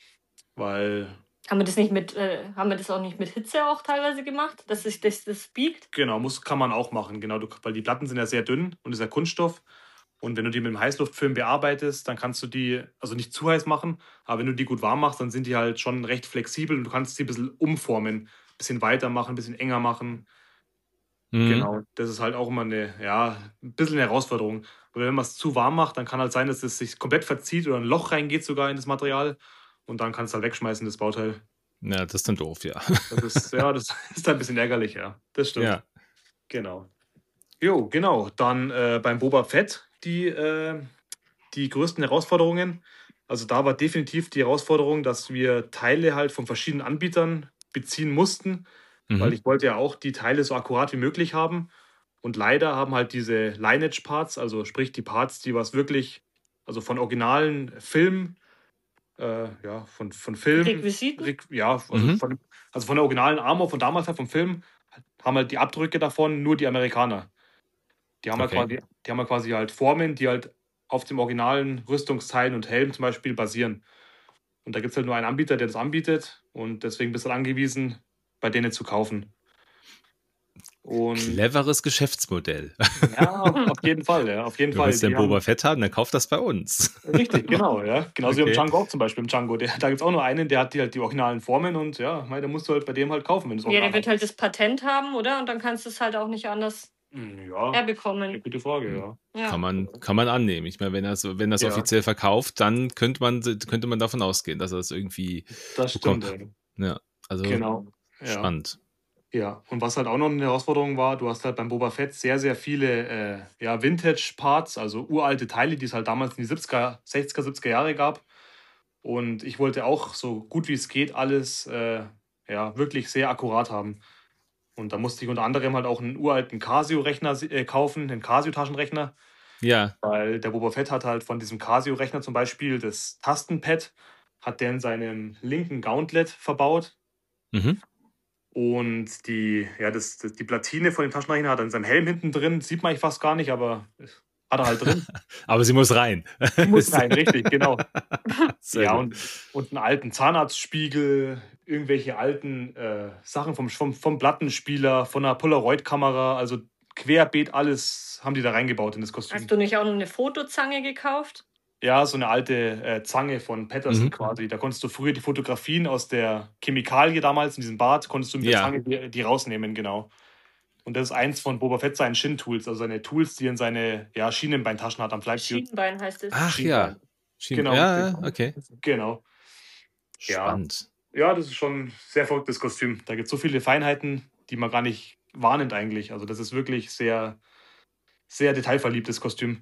C: weil
B: Haben wir das nicht mit, äh, haben wir das auch nicht mit Hitze auch teilweise gemacht, dass sich das, das biegt?
C: Genau, muss, kann man auch machen, genau, du, weil die Platten sind ja sehr dünn und ist ja Kunststoff. Und wenn du die mit dem Heißluftfilm bearbeitest, dann kannst du die, also nicht zu heiß machen, aber wenn du die gut warm machst, dann sind die halt schon recht flexibel und du kannst sie ein bisschen umformen, ein bisschen weiter machen, ein bisschen enger machen.
A: Mhm.
C: Genau, das ist halt auch immer eine, ja, ein bisschen eine Herausforderung. Aber wenn man es zu warm macht, dann kann halt sein, dass es sich komplett verzieht oder ein Loch reingeht sogar in das Material und dann kannst du halt wegschmeißen, das Bauteil.
A: Ja, das ist dann doof, ja.
C: Das ist, ja, das ist dann ein bisschen ärgerlich, ja. Das stimmt.
A: Ja.
C: Genau. Jo, genau. Dann äh, beim Boba Fett die, äh, die größten Herausforderungen. Also da war definitiv die Herausforderung, dass wir Teile halt von verschiedenen Anbietern beziehen mussten,
A: Mhm.
C: weil ich wollte ja auch die Teile so akkurat wie möglich haben. Und leider haben halt diese Lineage-Parts, also sprich die Parts, die was wirklich, also von originalen Filmen, äh, ja, von, von Filmen,
B: Requisiten?
C: Re- ja, also,
A: Mhm.
C: von, also von der originalen Armor von damals halt vom Film, haben halt die Abdrücke davon nur die Amerikaner. Die haben,
A: Okay.
C: halt quasi, die haben halt quasi halt Formen, die halt auf dem originalen Rüstungsteil und Helm zum Beispiel basieren. Und da gibt es halt nur einen Anbieter, der das anbietet. Und deswegen bist du dann angewiesen, bei denen zu kaufen. Und
A: Cleveres Geschäftsmodell.
C: ja, auf jeden Fall, ja, auf jeden
A: Du
C: Fall.
A: willst ja
C: Die
A: Boba
C: haben,
A: Fett haben, dann kauf das bei uns.
C: richtig, genau, ja. Genauso wie im
A: Okay.
C: Django auch zum Beispiel. Im Django, der, da gibt es auch nur einen, der hat die, halt die originalen Formen und ja, mei, da musst du halt bei dem halt kaufen, wenn du es
B: Ja, der
C: original
B: wird halt das Patent haben, oder? Und dann kannst du es halt auch nicht anders
C: hast. Ja,
B: herbekommen.
C: gute Frage, ja.
B: Ja.
A: Kann man, kann man annehmen. Ich meine, wenn das, wenn das
C: Ja.
A: offiziell verkauft, dann könnte man, könnte man davon ausgehen, dass er das irgendwie
C: Das
A: bekommt.
C: stimmt, ja.
A: Ja, also
C: Genau. Ja.
A: spannend.
C: Ja, und was halt auch noch eine Herausforderung war, du hast halt beim Boba Fett sehr, sehr viele äh, ja, Vintage-Parts, also uralte Teile, die es halt damals in die siebziger, sechziger, siebziger Jahre gab. Und ich wollte auch so gut wie es geht alles äh, ja, wirklich sehr akkurat haben. Und da musste ich unter anderem halt auch einen uralten Casio-Rechner äh, kaufen, einen Casio-Taschenrechner,
A: Ja,
C: weil der Boba Fett hat halt von diesem Casio-Rechner zum Beispiel das Tastenpad, hat der in seinem linken Gauntlet verbaut.
A: mhm.
C: Und die, ja, das, das, die Platine von dem Taschenrechner hat er in seinem Helm hinten drin. Sieht man eigentlich fast gar nicht, aber hat er halt drin.
A: Aber sie muss rein.
C: Die muss rein, richtig, genau.
A: Sehr
C: Ja,
A: gut.
C: und, und einen alten Zahnarztspiegel, irgendwelche alten äh, Sachen vom, vom, vom Plattenspieler, von einer Polaroid-Kamera, also querbeet alles haben die da reingebaut in das Kostüm.
B: Hast du nicht auch noch eine Fotozange gekauft?
C: Ja, so eine alte äh, Zange von Patterson
A: Mhm.
C: quasi. Da konntest du früher die Fotografien aus der Chemikalie damals in diesem Bad, konntest du mit der
A: Ja.
C: Zange die, die rausnehmen, genau. Und das ist eins von Boba Fett seinen Shin-Tools, also seine Tools, die er in seine ja, Schienenbeintaschen hat am Fleischstück.
B: Schienbein heißt es.
A: Ach ja.
C: Schienbein.
A: Schien-
C: Genau.
A: Ja, ja, okay.
C: Genau. Ja.
A: Spannend.
C: Ja, das ist schon ein sehr verrücktes Kostüm. Da gibt es so viele Feinheiten, die man gar nicht wahrnimmt eigentlich. Also das ist wirklich sehr, sehr detailverliebtes Kostüm.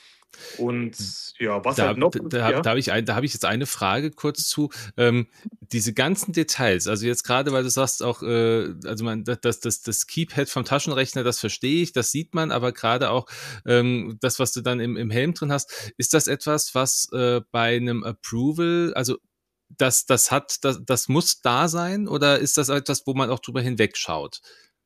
C: Und ja, was
A: Da,
C: halt noch...
A: da,
C: ja.
A: da habe ich, ein, da hab ich jetzt eine Frage kurz zu. Ähm, diese ganzen Details, also jetzt gerade, weil du sagst auch, äh, also man, das, das, das Keypad vom Taschenrechner, das verstehe ich, das sieht man, aber gerade auch ähm, das, was du dann im, im Helm drin hast, ist das etwas, was äh, bei einem Approval, also das, das hat, das, das muss da sein oder ist das etwas, wo man auch drüber hinwegschaut?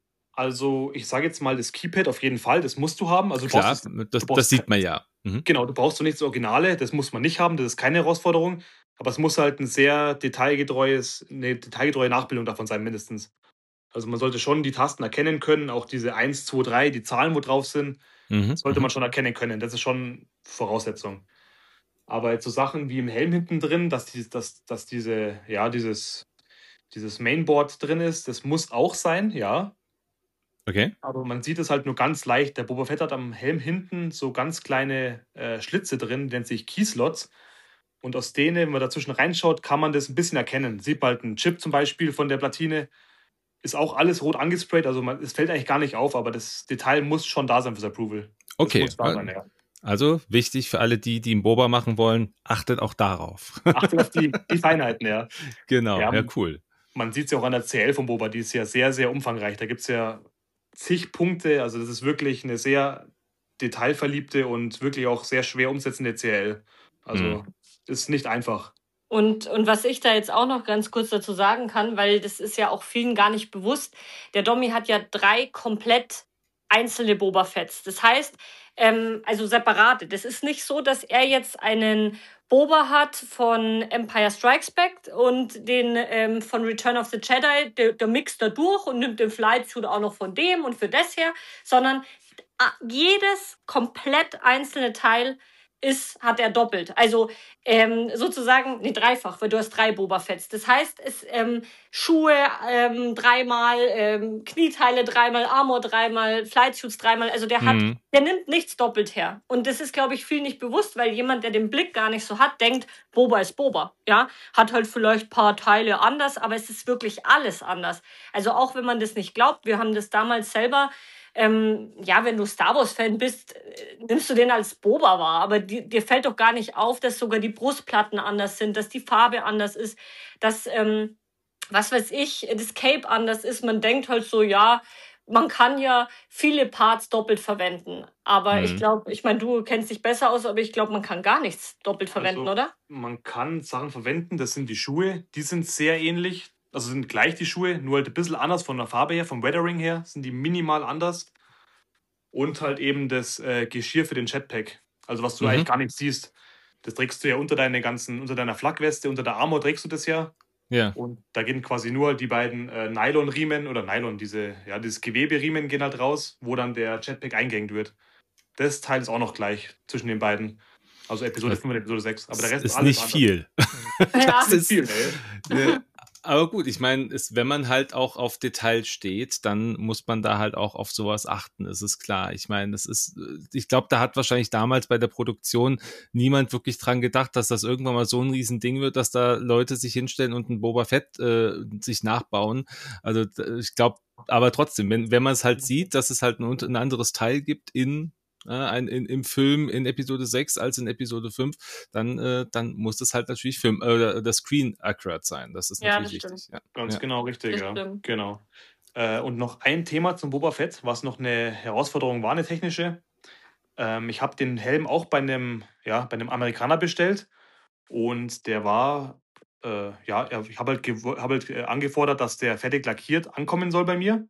C: Also ich sage jetzt mal, das Keypad auf jeden Fall, das musst du haben. Also du
A: Klar,
C: brauchst es,
A: das,
C: du brauchst
A: das sieht man ja. Mhm.
C: Genau, du brauchst so nichts Originale, das muss man nicht haben, das ist keine Herausforderung. Aber es muss halt ein sehr detailgetreues, eine detailgetreue Nachbildung davon sein, mindestens. Also man sollte schon die Tasten erkennen können, auch diese eins, zwei, drei, die Zahlen, wo drauf sind,
A: Mhm.
C: sollte
A: Mhm.
C: man schon erkennen können. Das ist schon Voraussetzung. Aber jetzt so Sachen wie im Helm hinten drin, dass, die, dass, dass diese, ja, dieses, dieses Mainboard drin ist, das muss auch sein, ja.
A: Okay.
C: Aber man sieht es halt nur ganz leicht. Der Boba Fett hat am Helm hinten so ganz kleine äh, Schlitze drin, die nennt sich Keyslots. Und aus denen, wenn man dazwischen reinschaut, kann man das ein bisschen erkennen. Sieht man halt einen Chip zum Beispiel von der Platine. Ist auch alles rot angesprayt, also man, es fällt eigentlich gar nicht auf, aber das Detail muss schon da sein fürs Approval.
A: Okay.
C: Das muss da sein, ja.
A: Also wichtig für alle die, die einen Boba machen wollen, achtet auch darauf.
C: Achtet auf die, die Feinheiten, ja.
A: Genau, ja,
C: Ja,
A: cool.
C: Man sieht es ja auch an der C L vom Boba, die ist ja sehr, sehr umfangreich. Da gibt es ja zig Punkte, also das ist wirklich eine sehr detailverliebte und wirklich auch sehr schwer umsetzende C L. Also
A: Mhm.
C: ist nicht einfach.
B: Und, und was ich da jetzt auch noch ganz kurz dazu sagen kann, weil das ist ja auch vielen gar nicht bewusst, der Domi hat ja drei komplett einzelne Boba Fetts. Das heißt, ähm, also separate. Das ist nicht so, dass er jetzt einen Boba hat von Empire Strikes Back und den ähm, von Return of the Jedi, der, der mixt da durch und nimmt den Flightsuit auch noch von dem und für das her, sondern ah, jedes komplett einzelne Teil ist, hat er doppelt. Also ähm, sozusagen, nee, dreifach, weil du hast drei Boba Fetts. Das heißt, es ähm, Schuhe ähm, dreimal, ähm, Knieteile dreimal, Armor dreimal, Flightsuits dreimal. Also der hat,
A: Mhm.
B: der nimmt nichts doppelt her. Und das ist, glaube ich, viel nicht bewusst, weil jemand, der den Blick gar nicht so hat, denkt, Boba ist Boba. Ja, hat halt vielleicht ein paar Teile anders, aber es ist wirklich alles anders. Also auch wenn man das nicht glaubt, wir haben das damals selber. Ähm, ja, wenn du Star Wars-Fan bist, äh, nimmst du den als Boba wahr. Aber die, dir fällt doch gar nicht auf, dass sogar die Brustplatten anders sind, dass die Farbe anders ist, dass, ähm, was weiß ich, das Cape anders ist. Man denkt halt so, ja, man kann ja viele Parts doppelt verwenden. Aber ich
A: Mhm.
B: glaube, ich meine, du kennst dich besser aus, aber ich glaube, man kann gar nichts doppelt verwenden,
C: Also,
B: oder?
C: man kann Sachen verwenden, das sind die Schuhe, die sind sehr ähnlich. Also sind gleich die Schuhe, nur halt ein bisschen anders von der Farbe her, vom Weathering her, sind die minimal anders. Und halt eben das äh, Geschirr für den Jetpack. Also was du eigentlich
A: Mhm.
C: gar nicht siehst. Das trägst du ja unter deine ganzen, unter deiner Flakweste, unter der Armor trägst du das ja.
A: Ja.
C: Und da gehen quasi nur die beiden äh, Nylonriemen oder Nylon, diese, ja, dieses Geweberiemen gehen halt raus, wo dann der Jetpack eingehängt wird. Das Teil ist auch noch gleich zwischen den beiden. Also Episode
A: Das
C: fünf und Episode sechs. Aber der
A: Das
C: Rest ist
A: ist
C: alles
A: nicht
C: anders.
A: viel.
B: Ja.
A: Das
C: Nicht
A: ist,
C: viel, ey.
A: ne, aber gut, ich meine, es- wenn man halt auch auf Detail steht, dann muss man da halt auch auf sowas achten, ist es klar. Ich meine, das ist, äh, ich glaube, da hat wahrscheinlich damals bei der Produktion niemand wirklich dran gedacht, dass das irgendwann mal so ein Riesending wird, dass da Leute sich hinstellen und ein Boba Fett äh, sich nachbauen. Also d- ich glaube, aber trotzdem, wenn, wenn man es halt sieht, dass es halt ein, un- ein anderes Teil gibt in äh, ein, in, im Film in Episode sechs als in Episode fünf, dann, äh, dann muss das halt natürlich Film, äh, das Screen accurate sein. Das ist
B: Ja,
A: natürlich
B: das
A: wichtig. Ja.
C: Ganz
A: Ja.
C: genau, richtig,
B: Das
C: ja.
B: stimmt.
C: Genau. Äh, und noch ein Thema zum Boba Fett, was noch eine Herausforderung war, eine technische. Ähm, ich habe den Helm auch bei einem, ja, bei einem Amerikaner bestellt und der war, äh, ja, er- ich habe halt, gewo- hab halt äh, angefordert, dass der fertig lackiert ankommen soll bei mir.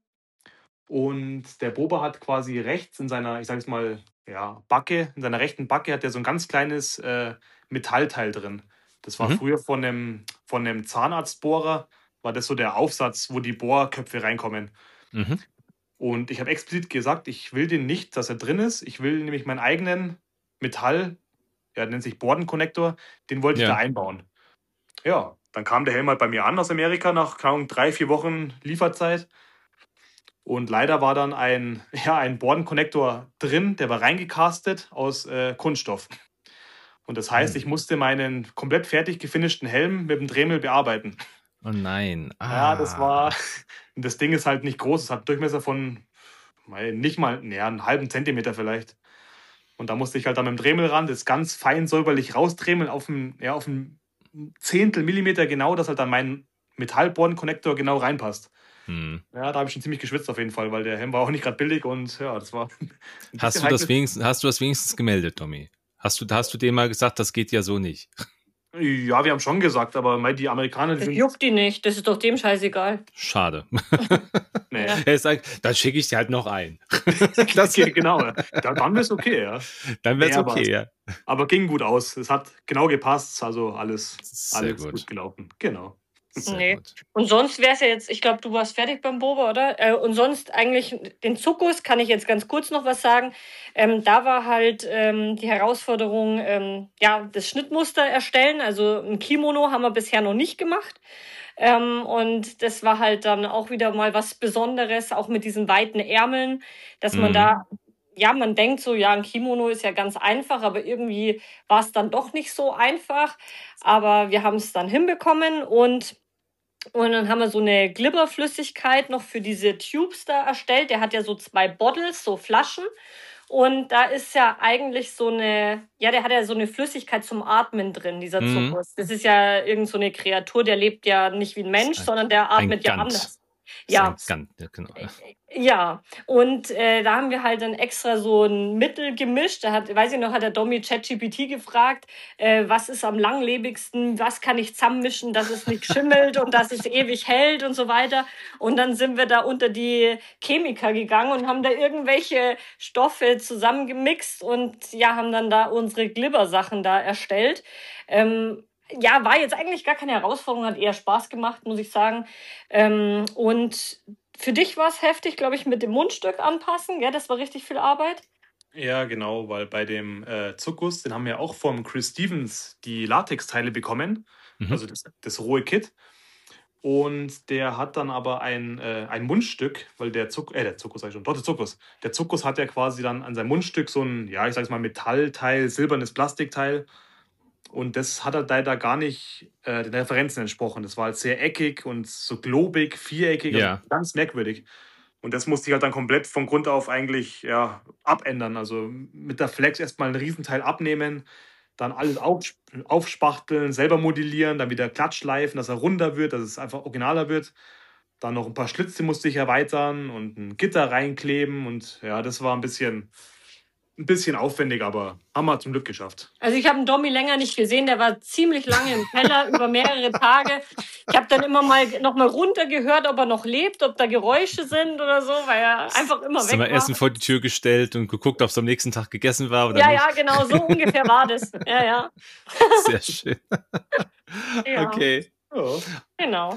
C: Und der Boba hat quasi rechts in seiner, ich sage es mal, ja, Backe, in seiner rechten Backe hat er so ein ganz kleines äh, Metallteil drin. Das war
A: Mhm.
C: früher von einem, von einem Zahnarztbohrer, war das so der Aufsatz, wo die Bohrköpfe reinkommen.
A: Mhm.
C: Und ich habe explizit gesagt, ich will den nicht, dass er drin ist. Ich will nämlich meinen eigenen Metall, ja, nennt sich Bordenkonnektor, den wollte ich da
A: Ja.
C: einbauen. Ja, dann kam der Helm halt bei mir an aus Amerika nach keine Ahnung, drei, vier Wochen Lieferzeit. Und leider war dann ein, ja, ein Bordenkonnektor drin, der war reingecastet aus äh, Kunststoff. Und das heißt,
A: Hm.
C: ich musste meinen komplett fertig gefinischten Helm mit dem Dremel bearbeiten.
A: Oh nein. Ah.
C: Ja, das war. Das Ding ist halt nicht groß, es hat einen Durchmesser von mal, nicht mal naja, einen halben Zentimeter vielleicht. Und da musste ich halt dann mit dem Dremel ran, das ganz fein säuberlich rausdremeln auf ein, ja, auf ein Zehntel Millimeter genau, dass halt dann mein Metallbordenkonnektor genau reinpasst.
A: Hm.
C: Ja, da habe ich schon ziemlich geschwitzt auf jeden Fall, weil der Helm war auch nicht gerade billig und ja, das war ein
A: Hast
C: bisschen
A: du das
C: heikel.
A: wenigstens, hast du das wenigstens gemeldet, Tommy? Hast du, hast du dem mal gesagt, das geht ja so nicht?
C: Ja, wir haben schon gesagt, aber mei, die Amerikaner, die
B: Das
C: sind.
B: juckt die nicht. Das ist doch dem scheißegal.
A: Schade.
C: Nee.
B: Ja.
A: Er sagt, dann schicke ich dir halt noch ein. Das,
C: Ge- genau, ja. Da- dann wäre es okay, ja.
A: dann wäre es
C: Nee, aber-
A: okay, ja.
C: Aber ging gut aus. Es hat genau gepasst, also alles,
A: Sehr
C: alles
A: gut.
C: gut. gelaufen. Genau.
A: Sehr
B: Nee.
A: gut.
B: Und sonst wäre es ja jetzt, ich glaube, du warst fertig beim Boba, oder? Äh, und sonst eigentlich den Zuckus, kann ich jetzt ganz kurz noch was sagen. Ähm, da war halt ähm, die Herausforderung, ähm, ja, das Schnittmuster erstellen. Also ein Kimono haben wir bisher noch nicht gemacht. Ähm, und das war halt dann auch wieder mal was Besonderes, auch mit diesen weiten Ärmeln, dass man
A: Mhm.
B: da, ja, man denkt so, ja, ein Kimono ist ja ganz einfach, aber irgendwie war es dann doch nicht so einfach. Aber wir haben es dann hinbekommen und und dann haben wir so eine Glibberflüssigkeit noch für diese Tubes da erstellt. Der hat ja so zwei Bottles, so Flaschen. Und da ist ja eigentlich so eine, ja, der hat ja so eine Flüssigkeit zum Atmen drin, dieser
A: Mhm.
B: Zuckus. Das ist ja irgend so eine Kreatur, der lebt ja nicht wie ein Mensch,
A: ein-
B: sondern der
A: ein
B: atmet ja
A: Gant.
B: anders.
A: Ist
B: Ja.
A: ein Gant, ja, genau.
B: Ja, und äh, da haben wir halt dann extra so ein Mittel gemischt. Da hat, weiß ich noch, hat der Domi ChatGPT gefragt, äh, was ist am langlebigsten, was kann ich zusammenmischen, dass es nicht schimmelt und dass es ewig hält und so weiter. Und dann sind wir da unter die Chemiker gegangen und haben da irgendwelche Stoffe zusammengemixt und ja, haben dann da unsere Glibber-Sachen da erstellt. Ähm, ja, war jetzt eigentlich gar keine Herausforderung, hat eher Spaß gemacht, muss ich sagen. Ähm, und für dich war es heftig, glaube ich, mit dem Mundstück anpassen. Ja, das war richtig viel Arbeit.
C: Ja, genau, weil bei dem äh, Zuckus, den haben wir auch vom Chris Stevens die Latexteile bekommen,
A: Mhm.
C: also das, das rohe Kit. Und der hat dann aber ein, äh, ein Mundstück, weil der Zuckus, äh, der Zuckus sag ich schon, doch, der Zuckus. Der Zuckus hat ja quasi dann an seinem Mundstück so ein, ja, ich sag's mal, Metallteil, silbernes Plastikteil. Und das hat halt leider gar nicht äh, den Referenzen entsprochen. Das war halt sehr eckig und so globig, viereckig,
A: Ja.
C: also ganz merkwürdig. Und das musste ich halt dann komplett von Grund auf eigentlich ja, abändern. Also mit der Flex erstmal einen Riesenteil abnehmen, dann alles auf, aufspachteln, selber modellieren, dann wieder glatt schleifen, dass er runder wird, dass es einfach originaler wird. Dann noch ein paar Schlitze musste ich erweitern und ein Gitter reinkleben. Und ja, das war ein bisschen, ein bisschen aufwendig, aber haben wir zum Glück geschafft.
B: Also ich habe einen Dommi länger nicht gesehen, der war ziemlich lange im Keller, über mehrere Tage. Ich habe dann immer mal noch mal runtergehört, ob er noch lebt, ob da Geräusche sind oder so, weil er einfach immer
A: Hast
B: weg
A: du mal
B: war.
A: Essen vor die Tür gestellt und geguckt, ob es am nächsten Tag gegessen war oder
B: Ja,
A: nicht?
B: ja, genau, so ungefähr war das. Ja, ja.
A: Sehr schön.
B: Ja,
A: Okay.
C: Ja.
B: genau.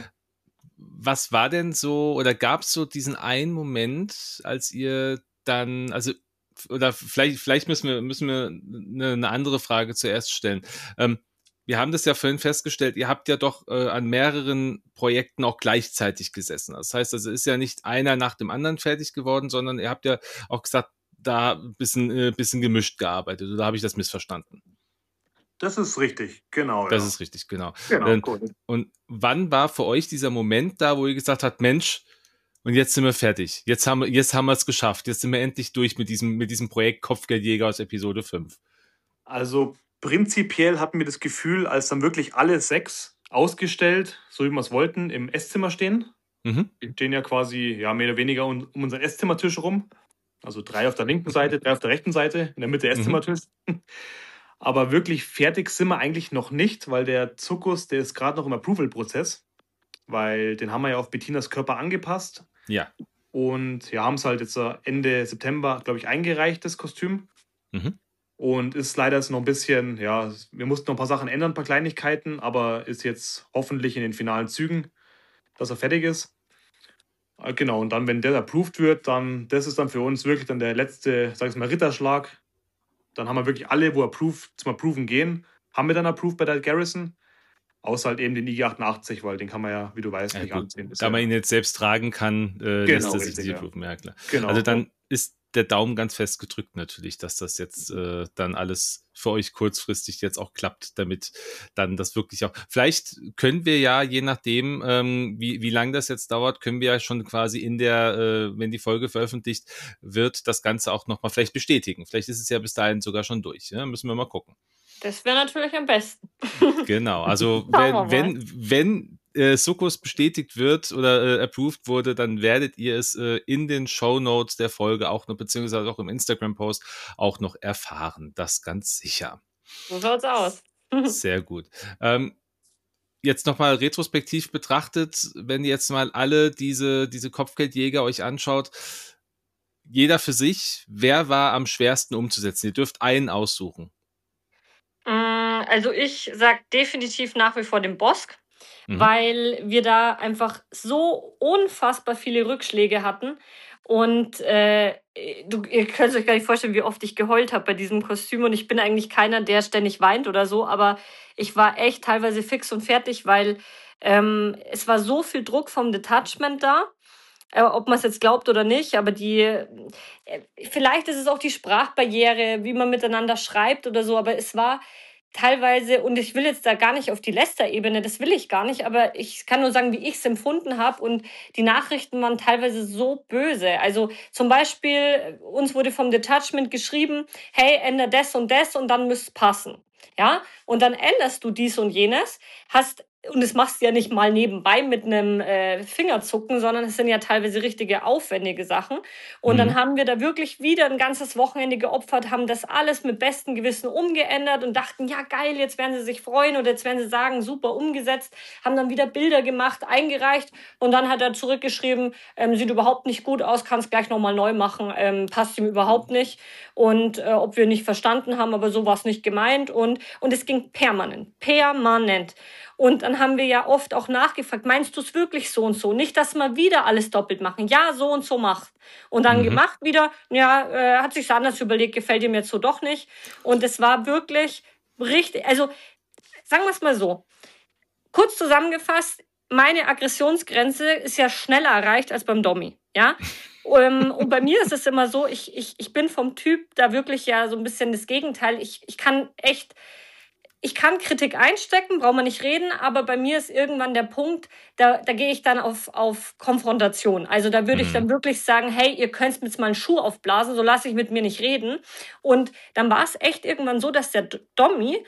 A: Was war denn so, oder gab es so diesen einen Moment, als ihr dann, also, oder vielleicht, vielleicht müssen wir, müssen wir eine, eine andere Frage zuerst stellen. Ähm, wir haben das ja vorhin festgestellt, ihr habt ja doch äh, an mehreren Projekten auch gleichzeitig gesessen. Das heißt, also ist ja nicht einer nach dem anderen fertig geworden, sondern ihr habt ja auch gesagt, da ein bisschen, äh, bisschen gemischt gearbeitet. Oder habe ich das missverstanden?
C: Das ist richtig, genau.
A: Das
C: ja.
A: ist richtig, genau.
C: Genau,
A: Ähm,
C: cool.
A: Und wann war für euch dieser Moment da, wo ihr gesagt habt, Mensch, und jetzt sind wir fertig. Jetzt haben wir, jetzt haben wir es geschafft. Jetzt sind wir endlich durch mit diesem, mit diesem Projekt Kopfgeldjäger aus Episode fünf.
C: Also prinzipiell hatten wir das Gefühl, als dann wirklich alle sechs ausgestellt, so wie wir es wollten, im Esszimmer stehen.
A: Mhm.
C: Die stehen ja quasi ja, mehr oder weniger um, um unseren Esszimmertisch rum. Also drei auf der linken Seite, drei auf der rechten Seite, in der Mitte Esszimmertisch. Mhm. Aber wirklich fertig sind wir eigentlich noch nicht, weil der Zuckus, der ist gerade noch im Approval-Prozess. Weil den haben wir ja auf Bettinas Körper angepasst.
A: Ja.
C: Und ja, haben es halt jetzt Ende September, glaube ich, eingereicht, das Kostüm.
A: Mhm.
C: Und ist leider jetzt noch ein bisschen, ja, wir mussten noch ein paar Sachen ändern, ein paar Kleinigkeiten, aber ist jetzt hoffentlich in den finalen Zügen, dass er fertig ist. Genau, und dann, wenn der approved wird, dann, das ist dann für uns wirklich dann der letzte, sag ich mal, Ritterschlag. Dann haben wir wirklich alle, wo approved, zum Approven gehen, haben wir dann approved bei der Garrison. Außer halt eben den I G achtundachtzig, weil den kann man ja, wie du weißt,
A: Ja,
C: nicht
A: gut.
C: anziehen.
A: Da man ihn jetzt selbst tragen kann, äh, lässt er sich
C: richtig,
A: nicht
C: ja.
A: approven. Ja, klar.
C: Genau.
A: Also dann ist der Daumen ganz fest gedrückt natürlich, dass das jetzt äh, dann alles für euch kurzfristig jetzt auch klappt, damit dann das wirklich auch, vielleicht können wir ja, je nachdem, ähm, wie, wie lang das jetzt dauert, können wir ja schon quasi in der, äh, wenn die Folge veröffentlicht wird, das Ganze auch nochmal vielleicht bestätigen. Vielleicht ist es ja bis dahin sogar schon durch. Ja? Müssen wir mal gucken.
B: Das wäre natürlich am besten.
A: Genau, also
B: Schauen wir
A: wenn,
B: mal.
A: wenn, wenn äh, Succus bestätigt wird oder äh, approved wurde, dann werdet ihr es äh, in den Shownotes der Folge auch noch, beziehungsweise auch im Instagram-Post auch noch erfahren. Das ganz sicher.
B: So schaut's aus.
A: Sehr gut. Ähm, jetzt nochmal retrospektiv betrachtet, wenn ihr jetzt mal alle diese, diese Kopfgeldjäger euch anschaut, jeder für sich, wer war am schwersten umzusetzen? Ihr dürft einen aussuchen.
B: Also ich sag definitiv nach wie vor den Bosk,
A: Mhm.
B: weil wir da einfach so unfassbar viele Rückschläge hatten. Und äh, du, ihr könnt euch gar nicht vorstellen, wie oft ich geheult habe bei diesem Kostüm. Und ich bin eigentlich keiner, der ständig weint oder so. Aber ich war echt teilweise fix und fertig, weil ähm, es war so viel Druck vom Detachment da. Äh, ob man es jetzt glaubt oder nicht, aber die, äh, vielleicht ist es auch die Sprachbarriere, wie man miteinander schreibt oder so, aber es war teilweise, und ich will jetzt da gar nicht auf die Lästerebene, das will ich gar nicht, aber ich kann nur sagen, wie ich es empfunden habe, und die Nachrichten waren teilweise so böse. Also zum Beispiel, uns wurde vom Detachment geschrieben, hey, ändere das und das und dann müsste es passen. Ja, und dann änderst du dies und jenes, hast, und das machst du ja nicht mal nebenbei mit einem äh, Fingerzucken, sondern es sind ja teilweise richtige aufwendige Sachen. Und
A: Mhm.
B: dann haben wir da wirklich wieder ein ganzes Wochenende geopfert, haben das alles mit bestem Gewissen umgeändert und dachten, ja geil, jetzt werden sie sich freuen oder jetzt werden sie sagen, super umgesetzt, haben dann wieder Bilder gemacht, eingereicht, und dann hat er zurückgeschrieben, ähm, sieht überhaupt nicht gut aus, kannst gleich nochmal neu machen, ähm, passt ihm überhaupt nicht, und äh, ob wir nicht verstanden haben, aber so war es nicht gemeint, und, und es ging permanent, permanent. Und dann haben wir ja oft auch nachgefragt, meinst du es wirklich so und so? Nicht, dass wir wieder alles doppelt machen. Ja, so und so macht. Und dann
A: Mhm.
B: gemacht wieder, ja, äh, hat sich anders überlegt, gefällt ihm jetzt so doch nicht. Und es war wirklich richtig, also sagen wir es mal so, kurz zusammengefasst, meine Aggressionsgrenze ist ja schneller erreicht als beim Dommi, ja. Ähm, und bei mir ist es immer so, ich, ich, ich bin vom Typ da wirklich ja so ein bisschen das Gegenteil. Ich, ich kann echt, ich kann Kritik einstecken, braucht man nicht reden, aber bei mir ist irgendwann der Punkt, da, da gehe ich dann auf, auf Konfrontation. Also da würde ich
A: Mhm.
B: dann wirklich sagen, hey, ihr könnt mir jetzt mal einen Schuh aufblasen, so lasse ich mit mir nicht reden. Und dann war es echt irgendwann so, dass der D- Dommi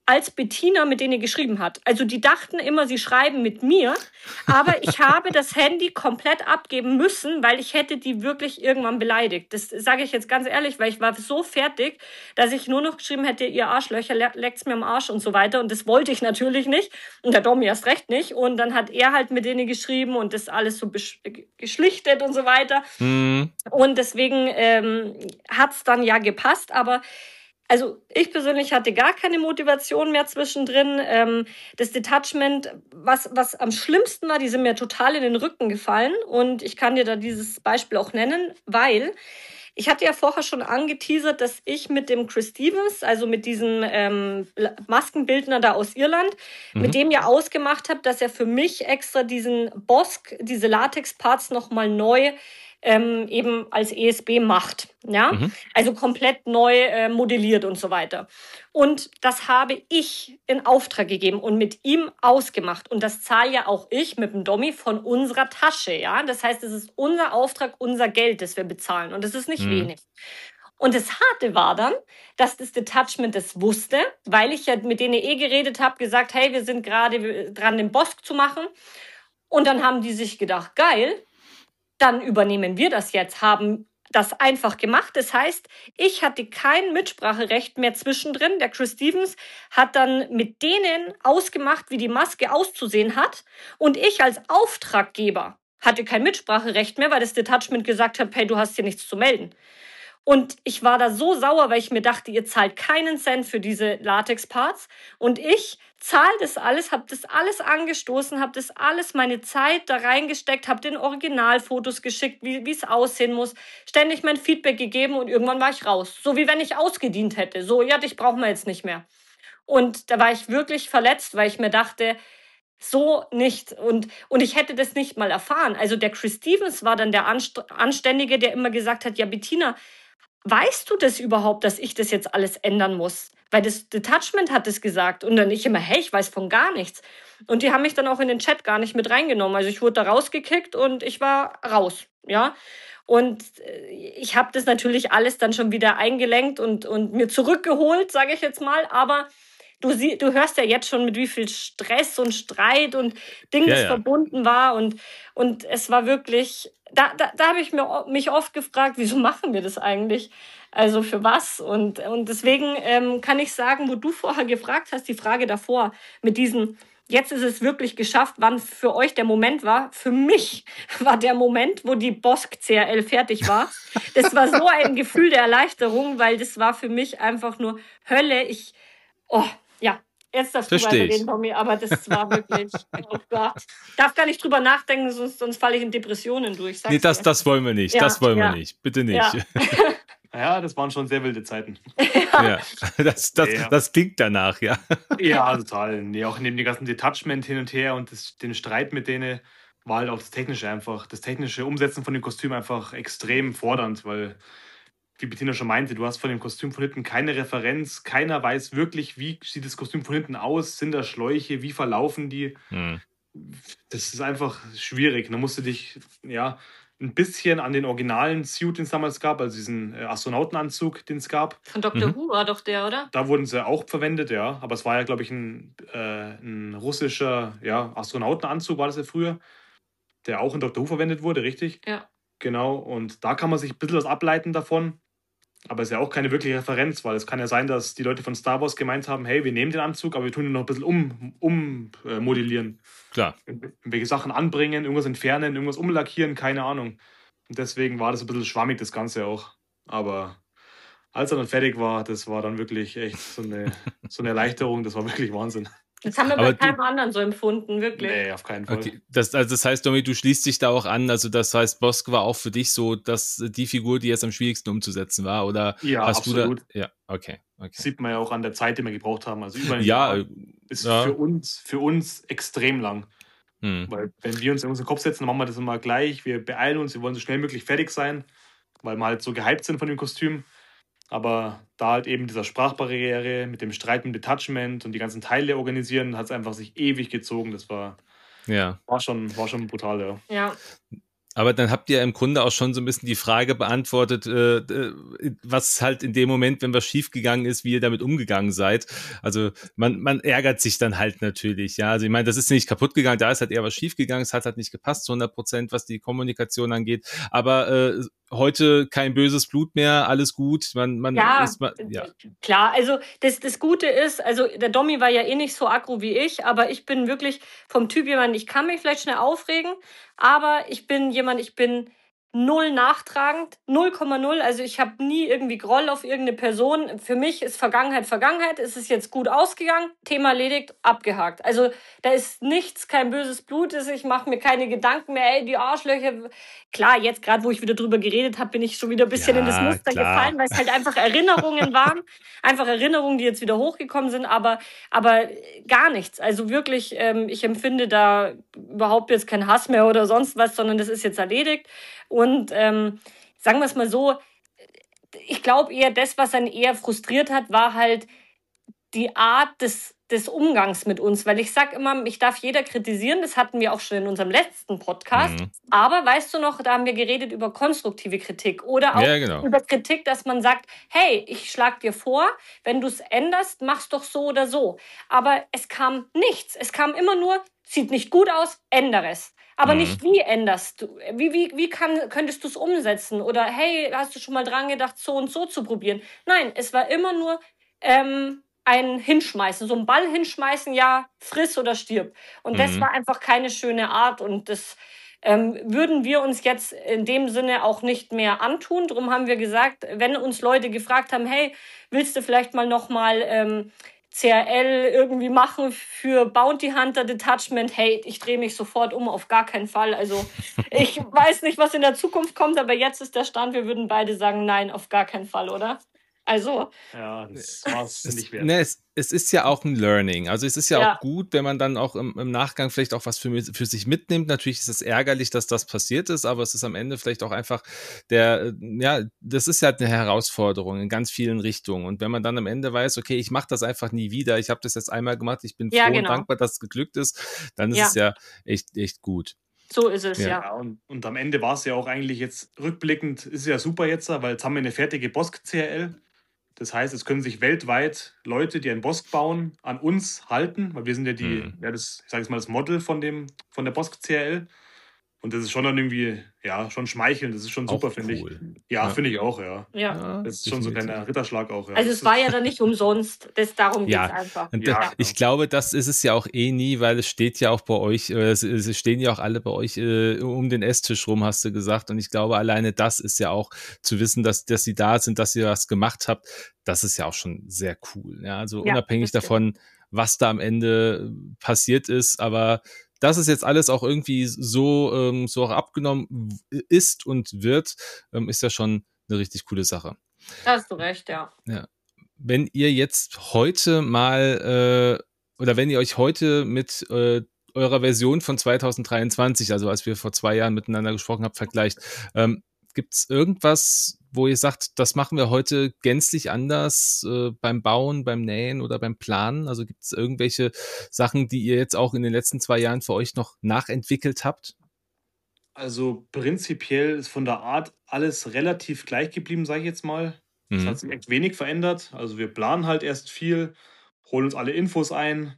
B: als Bettina mit denen geschrieben hat. Also die dachten immer, sie schreiben mit mir, aber ich habe das Handy komplett abgeben müssen, weil ich hätte die wirklich irgendwann beleidigt. Das sage ich jetzt ganz ehrlich, weil ich war so fertig, dass ich nur noch geschrieben hätte, ihr Arschlöcher, le leckt's mir am Arsch und so weiter. Und das wollte ich natürlich nicht und der Domi erst recht nicht. Und dann hat er halt mit denen geschrieben und das alles so geschlichtet und so weiter.
A: Mhm.
B: Und deswegen ähm, hat's dann ja gepasst, aber also ich persönlich hatte gar keine Motivation mehr zwischendrin. Ähm, das Detachment, was, was am schlimmsten war, die sind mir total in den Rücken gefallen. Und ich kann dir da dieses Beispiel auch nennen, weil ich hatte ja vorher schon angeteasert, dass ich mit dem Chris Stevens, also mit diesem ähm, Maskenbildner da aus Irland,
A: Mhm.
B: mit dem ja ausgemacht habe, dass er für mich extra diesen Bosk, diese Latex-Parts nochmal neu Ähm, eben als E S B macht, ja,
A: Mhm.
B: also komplett neu äh, modelliert und so weiter. Und das habe ich in Auftrag gegeben und mit ihm ausgemacht. Und das zahle ja auch ich mit dem Domi von unserer Tasche, ja. Das heißt, es ist unser Auftrag, unser Geld, das wir bezahlen. Und das ist nicht
A: Mhm.
B: wenig. Und das Harte war dann, dass das Detachment das wusste, weil ich ja mit denen eh geredet habe, gesagt, hey, wir sind gerade dran, den Bosk zu machen. Und dann haben die sich gedacht, geil, dann übernehmen wir das jetzt, haben das einfach gemacht. Das heißt, ich hatte kein Mitspracherecht mehr zwischendrin. Der Chris Stevens hat dann mit denen ausgemacht, wie die Maske auszusehen hat. Und ich als Auftraggeber hatte kein Mitspracherecht mehr, weil das Detachment gesagt hat, hey, du hast hier nichts zu melden. Und ich war da so sauer, weil ich mir dachte, ihr zahlt keinen Cent für diese Latex-Parts. Und ich zahle das alles, habe das alles angestoßen, habe das alles, meine Zeit da reingesteckt, habe den Originalfotos geschickt, wie es aussehen muss, ständig mein Feedback gegeben und irgendwann war ich raus. So wie wenn ich ausgedient hätte. So, ja, dich brauchen wir jetzt nicht mehr. Und da war ich wirklich verletzt, weil ich mir dachte, so nicht. Und, und ich hätte das nicht mal erfahren. Also der Chris Stevens war dann der Anständige, der immer gesagt hat, ja, Bettina, weißt du das überhaupt, dass ich das jetzt alles ändern muss? Weil das Detachment hat es gesagt. Und dann ich immer, hey, ich weiß von gar nichts. Und die haben mich dann auch in den Chat gar nicht mit reingenommen. Also ich wurde da rausgekickt und ich war raus. Ja. Und ich habe das natürlich alles dann schon wieder eingelenkt und, und mir zurückgeholt, sage ich jetzt mal. Aber du, sie, du hörst ja jetzt schon, mit wie viel Stress und Streit und Ding
A: Ja,
B: das
A: ja.
B: verbunden war. Und, und es war wirklich, da, da, da habe ich mir, mich oft gefragt, wieso machen wir das eigentlich? Also für was? Und, und deswegen ähm, kann ich sagen, wo du vorher gefragt hast, die Frage davor, mit diesem, jetzt ist es wirklich geschafft, wann für euch der Moment war. Für mich war der Moment, wo die Bosk C R L fertig war. Das war so ein Gefühl der Erleichterung, weil das war für mich einfach nur Hölle. Ich, oh, ja, jetzt darfst du
A: Versteh ich.
B: weiterreden, Tommy, aber das war wirklich, oh Gott. Ich darf gar nicht drüber nachdenken, sonst, sonst falle ich in Depressionen durch. Sag's
A: Nee, das,
B: dir.
A: das wollen wir nicht.
B: Ja,
A: Das wollen
B: ja,
A: wir nicht. Bitte nicht.
B: ja.
C: Ja, das waren schon sehr wilde Zeiten.
A: Ja, das, das,
C: Ja.
A: das klingt danach, ja.
C: Ja, total. Nee, auch neben dem ganzen Detachment hin und her und das, den Streit mit denen war halt auch das Technische einfach, das technische Umsetzen von dem Kostüm einfach extrem fordernd, weil, wie Bettina schon meinte, du hast von dem Kostüm von hinten keine Referenz, keiner weiß wirklich, wie sieht das Kostüm von hinten aus, sind da Schläuche, wie verlaufen die?
A: Hm.
C: Das ist einfach schwierig. Da musst du dich, ja, ein bisschen an den originalen Suit, den es damals gab, also diesen äh, Astronautenanzug, den es gab.
B: Von Doktor
A: Mhm.
B: Who war doch der, oder?
C: Da wurden sie auch verwendet, ja. Aber es war ja, glaube ich, ein, äh, ein russischer ja, Astronautenanzug, war das ja früher, der auch in Doktor Who verwendet wurde, richtig?
B: Ja.
C: Genau. Und da kann man sich ein bisschen was ableiten davon. Aber es ist ja auch keine wirkliche Referenz, weil es kann ja sein, dass die Leute von Star Wars gemeint haben, hey, wir nehmen den Anzug, aber wir tun ihn noch ein bisschen ummodellieren. Um, äh, modellieren.
A: Klar.
C: Irgendwelche Sachen anbringen, irgendwas entfernen, irgendwas umlackieren, keine Ahnung. Und deswegen war das ein bisschen schwammig, das Ganze auch. Aber als er dann fertig war, das war dann wirklich echt so eine, so eine Erleichterung, das war wirklich Wahnsinn.
B: Das haben wir
A: Aber
B: bei
A: du-
B: keinem anderen so empfunden, wirklich.
C: Nee, auf keinen Fall.
A: Okay, das, also das heißt, Domi, du schließt dich da auch an. Also das heißt, Bosk war auch für dich so, dass die Figur, die jetzt am schwierigsten umzusetzen war, oder
C: Ja,
A: hast
C: absolut.
A: du da? Ja, okay, okay.
C: Sieht man ja auch an der Zeit, die wir gebraucht haben. Also über ein
A: Ja,
C: Jahr
A: äh,
C: ist
A: ja.
C: für uns, für uns extrem lang.
A: Hm.
C: Weil wenn wir uns in unseren Kopf setzen, dann machen wir das immer gleich. Wir beeilen uns, wir wollen so schnell wie möglich fertig sein, weil wir halt so gehypt sind von dem Kostüm. Aber da halt eben dieser Sprachbarriere mit dem Streit mit dem Detachment und die ganzen Teile organisieren, hat es einfach sich ewig gezogen. Das war,
A: Ja.
C: war, schon, war schon brutal, ja.
B: Ja.
A: Aber dann habt ihr im Grunde auch schon so ein bisschen die Frage beantwortet, äh, was halt in dem Moment, wenn was schiefgegangen ist, wie ihr damit umgegangen seid. Also man, man ärgert sich dann halt natürlich. Ja, also ich meine, das ist nicht kaputt gegangen, da ist halt eher was schiefgegangen, es hat halt nicht gepasst zu hundert Prozent, was die Kommunikation angeht. Aber äh, heute kein böses Blut mehr, alles gut. Man, man
B: Ja,
A: ist mal, ja.
B: klar. Also das, das Gute ist, also der Domi war ja eh nicht so aggro wie ich, aber ich bin wirklich vom Typ jemand, ich kann mich vielleicht schnell aufregen, aber ich bin jemand, ich bin null nachtragend, null Komma null. Also ich habe nie irgendwie Groll auf irgendeine Person. Für mich ist Vergangenheit Vergangenheit. Es ist jetzt gut ausgegangen, Thema erledigt, abgehakt. Also da ist nichts, kein böses Blut. Ich mache mir keine Gedanken mehr, ey, die Arschlöcher. Klar, jetzt gerade, wo ich wieder drüber geredet habe, bin ich schon wieder ein bisschen
A: Ja,
B: in das Muster
A: klar.
B: gefallen, weil es halt einfach Erinnerungen waren. Einfach Erinnerungen, die jetzt wieder hochgekommen sind, aber, aber gar nichts. Also wirklich, ähm, ich empfinde da überhaupt jetzt keinen Hass mehr oder sonst was, sondern das ist jetzt erledigt. Und ähm, sagen wir es mal so, ich glaube eher, das, was einen eher frustriert hat, war halt die Art des, des Umgangs mit uns. Weil ich sag immer, ich darf jeder kritisieren, das hatten wir auch schon in unserem letzten Podcast.
A: Mhm.
B: Aber weißt du noch, da haben wir geredet über konstruktive Kritik oder auch
A: Ja, genau.
B: über Kritik, dass man sagt, hey, ich schlag dir vor, wenn du es änderst, mach's doch so oder so. Aber es kam nichts. Es kam immer nur, sieht nicht gut aus, ändere es. Aber
A: Mhm.
B: nicht, wie änderst du? Wie, wie, wie kann, könntest du es umsetzen? Oder hey, hast du schon mal dran gedacht, so und so zu probieren? Nein, es war immer nur ähm, ein Hinschmeißen, so ein Ball hinschmeißen, ja, friss oder stirb. Und das
A: Mhm.
B: war einfach keine schöne Art und das ähm, würden wir uns jetzt in dem Sinne auch nicht mehr antun. Darum haben wir gesagt, wenn uns Leute gefragt haben, hey, willst du vielleicht mal nochmal ähm, C R L irgendwie machen für Bounty Hunter Detachment, hey, ich drehe mich sofort um, auf gar keinen Fall. Also ich weiß nicht, was in der Zukunft kommt, aber jetzt ist der Stand, wir würden beide sagen, nein, auf gar keinen Fall, oder? Also,
C: Ja, das war es
A: Es,
C: nicht wert.
A: ne, es, es ist ja auch ein Learning. Also es ist ja,
B: Ja.
A: auch gut, wenn man dann auch im, im Nachgang vielleicht auch was für, für sich mitnimmt. Natürlich ist es ärgerlich, dass das passiert ist, aber es ist am Ende vielleicht auch einfach der, äh, ja, das ist ja eine Herausforderung in ganz vielen Richtungen. Und wenn man dann am Ende weiß, okay, ich mache das einfach nie wieder, ich habe das jetzt einmal gemacht, ich bin
B: Ja,
A: froh
B: genau.
A: und dankbar, dass es geglückt ist, dann ist
B: Ja.
A: es ja echt, echt gut.
B: So ist es,
A: Ja.
B: ja.
C: Ja, und, und am Ende war es ja auch eigentlich jetzt rückblickend, ist es ja super jetzt, weil jetzt haben wir eine fertige Bosk-C R L. Das heißt, es können sich weltweit Leute, die einen Bosk bauen, an uns halten, weil wir sind ja die,
A: Mhm.
C: ja, das, ich sage jetzt mal, das Model von, dem, von der Bosk-C R L. Und das ist schon dann irgendwie, ja, schon schmeichelnd, das ist schon
A: Auch
C: super, finde ich.
A: cool.
C: Ja,
A: Ja.
C: finde ich auch, ja.
B: Ja.
A: Ja,
C: Das ist schon so ein
A: definitiv.
C: kleiner Ritterschlag auch, ja.
B: Also
C: Das
B: es war
C: ist-
B: ja dann nicht umsonst. Das, darum
A: Ja.
B: geht's einfach.
A: Und
C: Ja,
A: da-
C: genau.
A: ich glaube, das ist es ja auch eh nie, weil es steht ja auch bei euch, äh, es, es stehen ja auch alle bei euch äh, um den Esstisch rum, hast du gesagt. Und ich glaube, alleine das ist ja auch zu wissen, dass, dass sie da sind, dass ihr was gemacht habt, das ist ja auch schon sehr cool. Ja, also
B: Ja,
A: unabhängig
B: das
A: davon, was da am Ende passiert ist, aber dass es jetzt alles auch irgendwie so, ähm, so auch abgenommen ist und wird, ähm, ist ja schon eine richtig coole Sache.
B: Da hast du recht, ja.
A: Ja. Wenn ihr jetzt heute mal äh, oder wenn ihr euch heute mit äh, eurer Version von zwanzig dreiundzwanzig, also als wir vor zwei Jahren miteinander gesprochen haben, vergleicht, ähm, gibt es irgendwas, wo ihr sagt, das machen wir heute gänzlich anders äh, beim Bauen, beim Nähen oder beim Planen? Also gibt es irgendwelche Sachen, die ihr jetzt auch in den letzten zwei Jahren für euch noch nachentwickelt habt?
C: Also prinzipiell ist von der Art alles relativ gleich geblieben, sage ich jetzt mal. Es
A: Mhm.
C: hat sich echt wenig verändert. Also wir planen halt erst viel, holen uns alle Infos ein,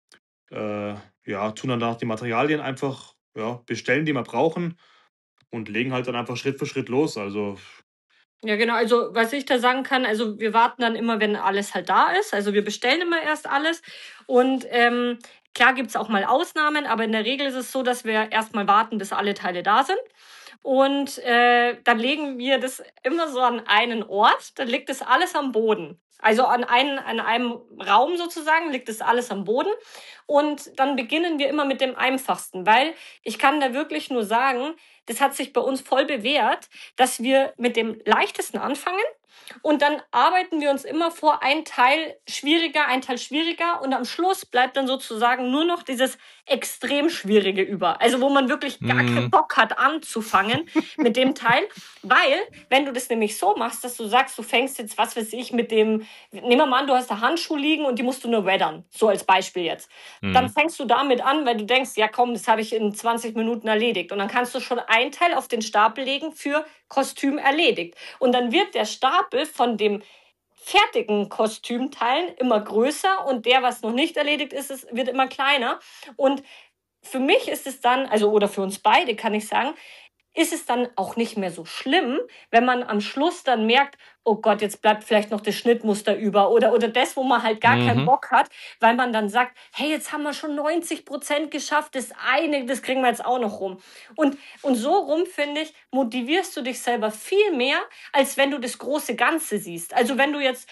C: äh, ja, tun dann danach die Materialien einfach ja, bestellen, die wir brauchen und legen halt dann einfach Schritt für Schritt los. Also
B: Ja, genau. Also, was ich da sagen kann, also wir warten dann immer, wenn alles halt da ist. Also wir bestellen immer erst alles. Und ähm, klar gibt es auch mal Ausnahmen, aber in der Regel ist es so, dass wir erstmal warten, bis alle Teile da sind. Und äh, dann legen wir das immer so an einen Ort. Dann liegt das alles am Boden. Also an, einen, an einem Raum sozusagen liegt das alles am Boden. Und dann beginnen wir immer mit dem Einfachsten, weil ich kann da wirklich nur sagen, das hat sich bei uns voll bewährt, dass wir mit dem Leichtesten anfangen Und dann arbeiten wir uns immer vor, ein Teil schwieriger, ein Teil schwieriger. Und am Schluss bleibt dann sozusagen nur noch dieses extrem Schwierige über. Also wo man wirklich gar
A: Mhm.
B: keinen Bock hat anzufangen mit dem Teil. Weil, wenn du das nämlich so machst, dass du sagst, du fängst jetzt, was weiß ich, mit dem, nehmen wir mal an, du hast da Handschuhe liegen und die musst du nur weathern. So als Beispiel jetzt. Dann
A: Mhm.
B: fängst du damit an, weil du denkst, ja komm, das habe ich in zwanzig Minuten erledigt. Und dann kannst du schon ein Teil auf den Stapel legen für Kostüm erledigt. Und dann wird der Stapel von dem fertigen Kostümteilen immer größer und der, was noch nicht erledigt ist, ist wird immer kleiner. Und für mich ist es dann, also oder für uns beide kann ich sagen, ist es dann auch nicht mehr so schlimm, wenn man am Schluss dann merkt, oh Gott, jetzt bleibt vielleicht noch das Schnittmuster über oder, oder das, wo man halt gar mhm. keinen Bock hat, weil man dann sagt, hey, jetzt haben wir schon neunzig Prozent geschafft, das eine, das kriegen wir jetzt auch noch rum. Und, und so rum, finde ich, motivierst du dich selber viel mehr, als wenn du das große Ganze siehst. Also wenn du jetzt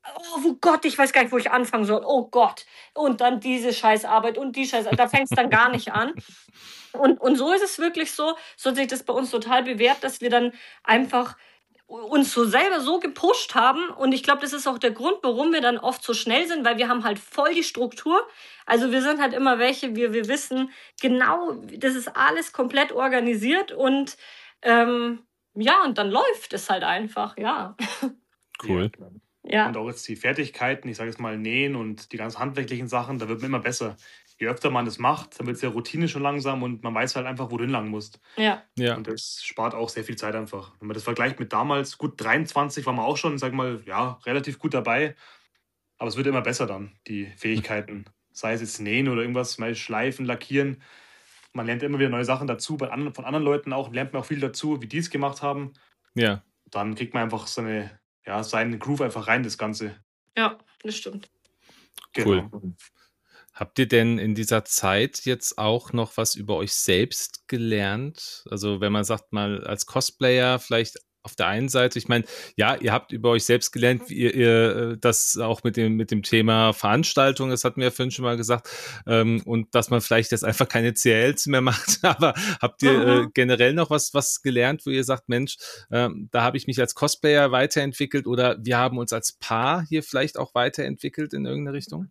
B: oh Gott, ich weiß gar nicht, wo ich anfangen soll. Oh Gott. Und dann diese Scheißarbeit und die Scheißarbeit. Da fängt es dann gar nicht an. Und, und so ist es wirklich so, so hat sich das bei uns total bewährt, dass wir dann einfach uns so selber so gepusht haben. Und ich glaube, das ist auch der Grund, warum wir dann oft so schnell sind, weil wir haben halt voll die Struktur. Also wir sind halt immer welche, wir, wir wissen genau, das ist alles komplett organisiert und ähm, ja, und dann läuft es halt einfach, ja.
A: Cool.
C: Ja.
B: Ja.
C: Und auch jetzt die Fertigkeiten, ich sage jetzt mal Nähen und die ganz handwerklichen Sachen, da wird man immer besser. Je öfter man das macht, dann wird es ja Routine schon langsam und man weiß halt einfach, wo du hinlangen musst.
B: Ja.
A: Ja.
C: Und das spart auch sehr viel Zeit einfach. Wenn man das vergleicht mit damals, gut dreiundzwanzig war man auch schon, sag mal, ja, relativ gut dabei. Aber es wird immer besser dann, die Fähigkeiten. Sei es jetzt Nähen oder irgendwas, mal schleifen, lackieren. Man lernt immer wieder neue Sachen dazu. Bei anderen, von anderen Leuten auch lernt man auch viel dazu, wie die es gemacht haben.
A: Ja.
C: Dann kriegt man einfach so eine, ja, seinen Groove einfach rein, das Ganze.
B: Ja, das stimmt.
A: Cool. Genau. Habt ihr denn in dieser Zeit jetzt auch noch was über euch selbst gelernt? Also wenn man sagt mal als Cosplayer vielleicht auf der einen Seite, ich meine, ja, ihr habt über euch selbst gelernt, wie ihr, ihr das auch mit dem mit dem Thema Veranstaltung, das hatten wir ja vorhin schon mal gesagt, ähm, und dass man vielleicht jetzt einfach keine C L Ls mehr macht, aber habt ihr mhm. äh, generell noch was was gelernt, wo ihr sagt, Mensch, ähm, da habe ich mich als Cosplayer weiterentwickelt oder wir haben uns als Paar hier vielleicht auch weiterentwickelt in irgendeine Richtung?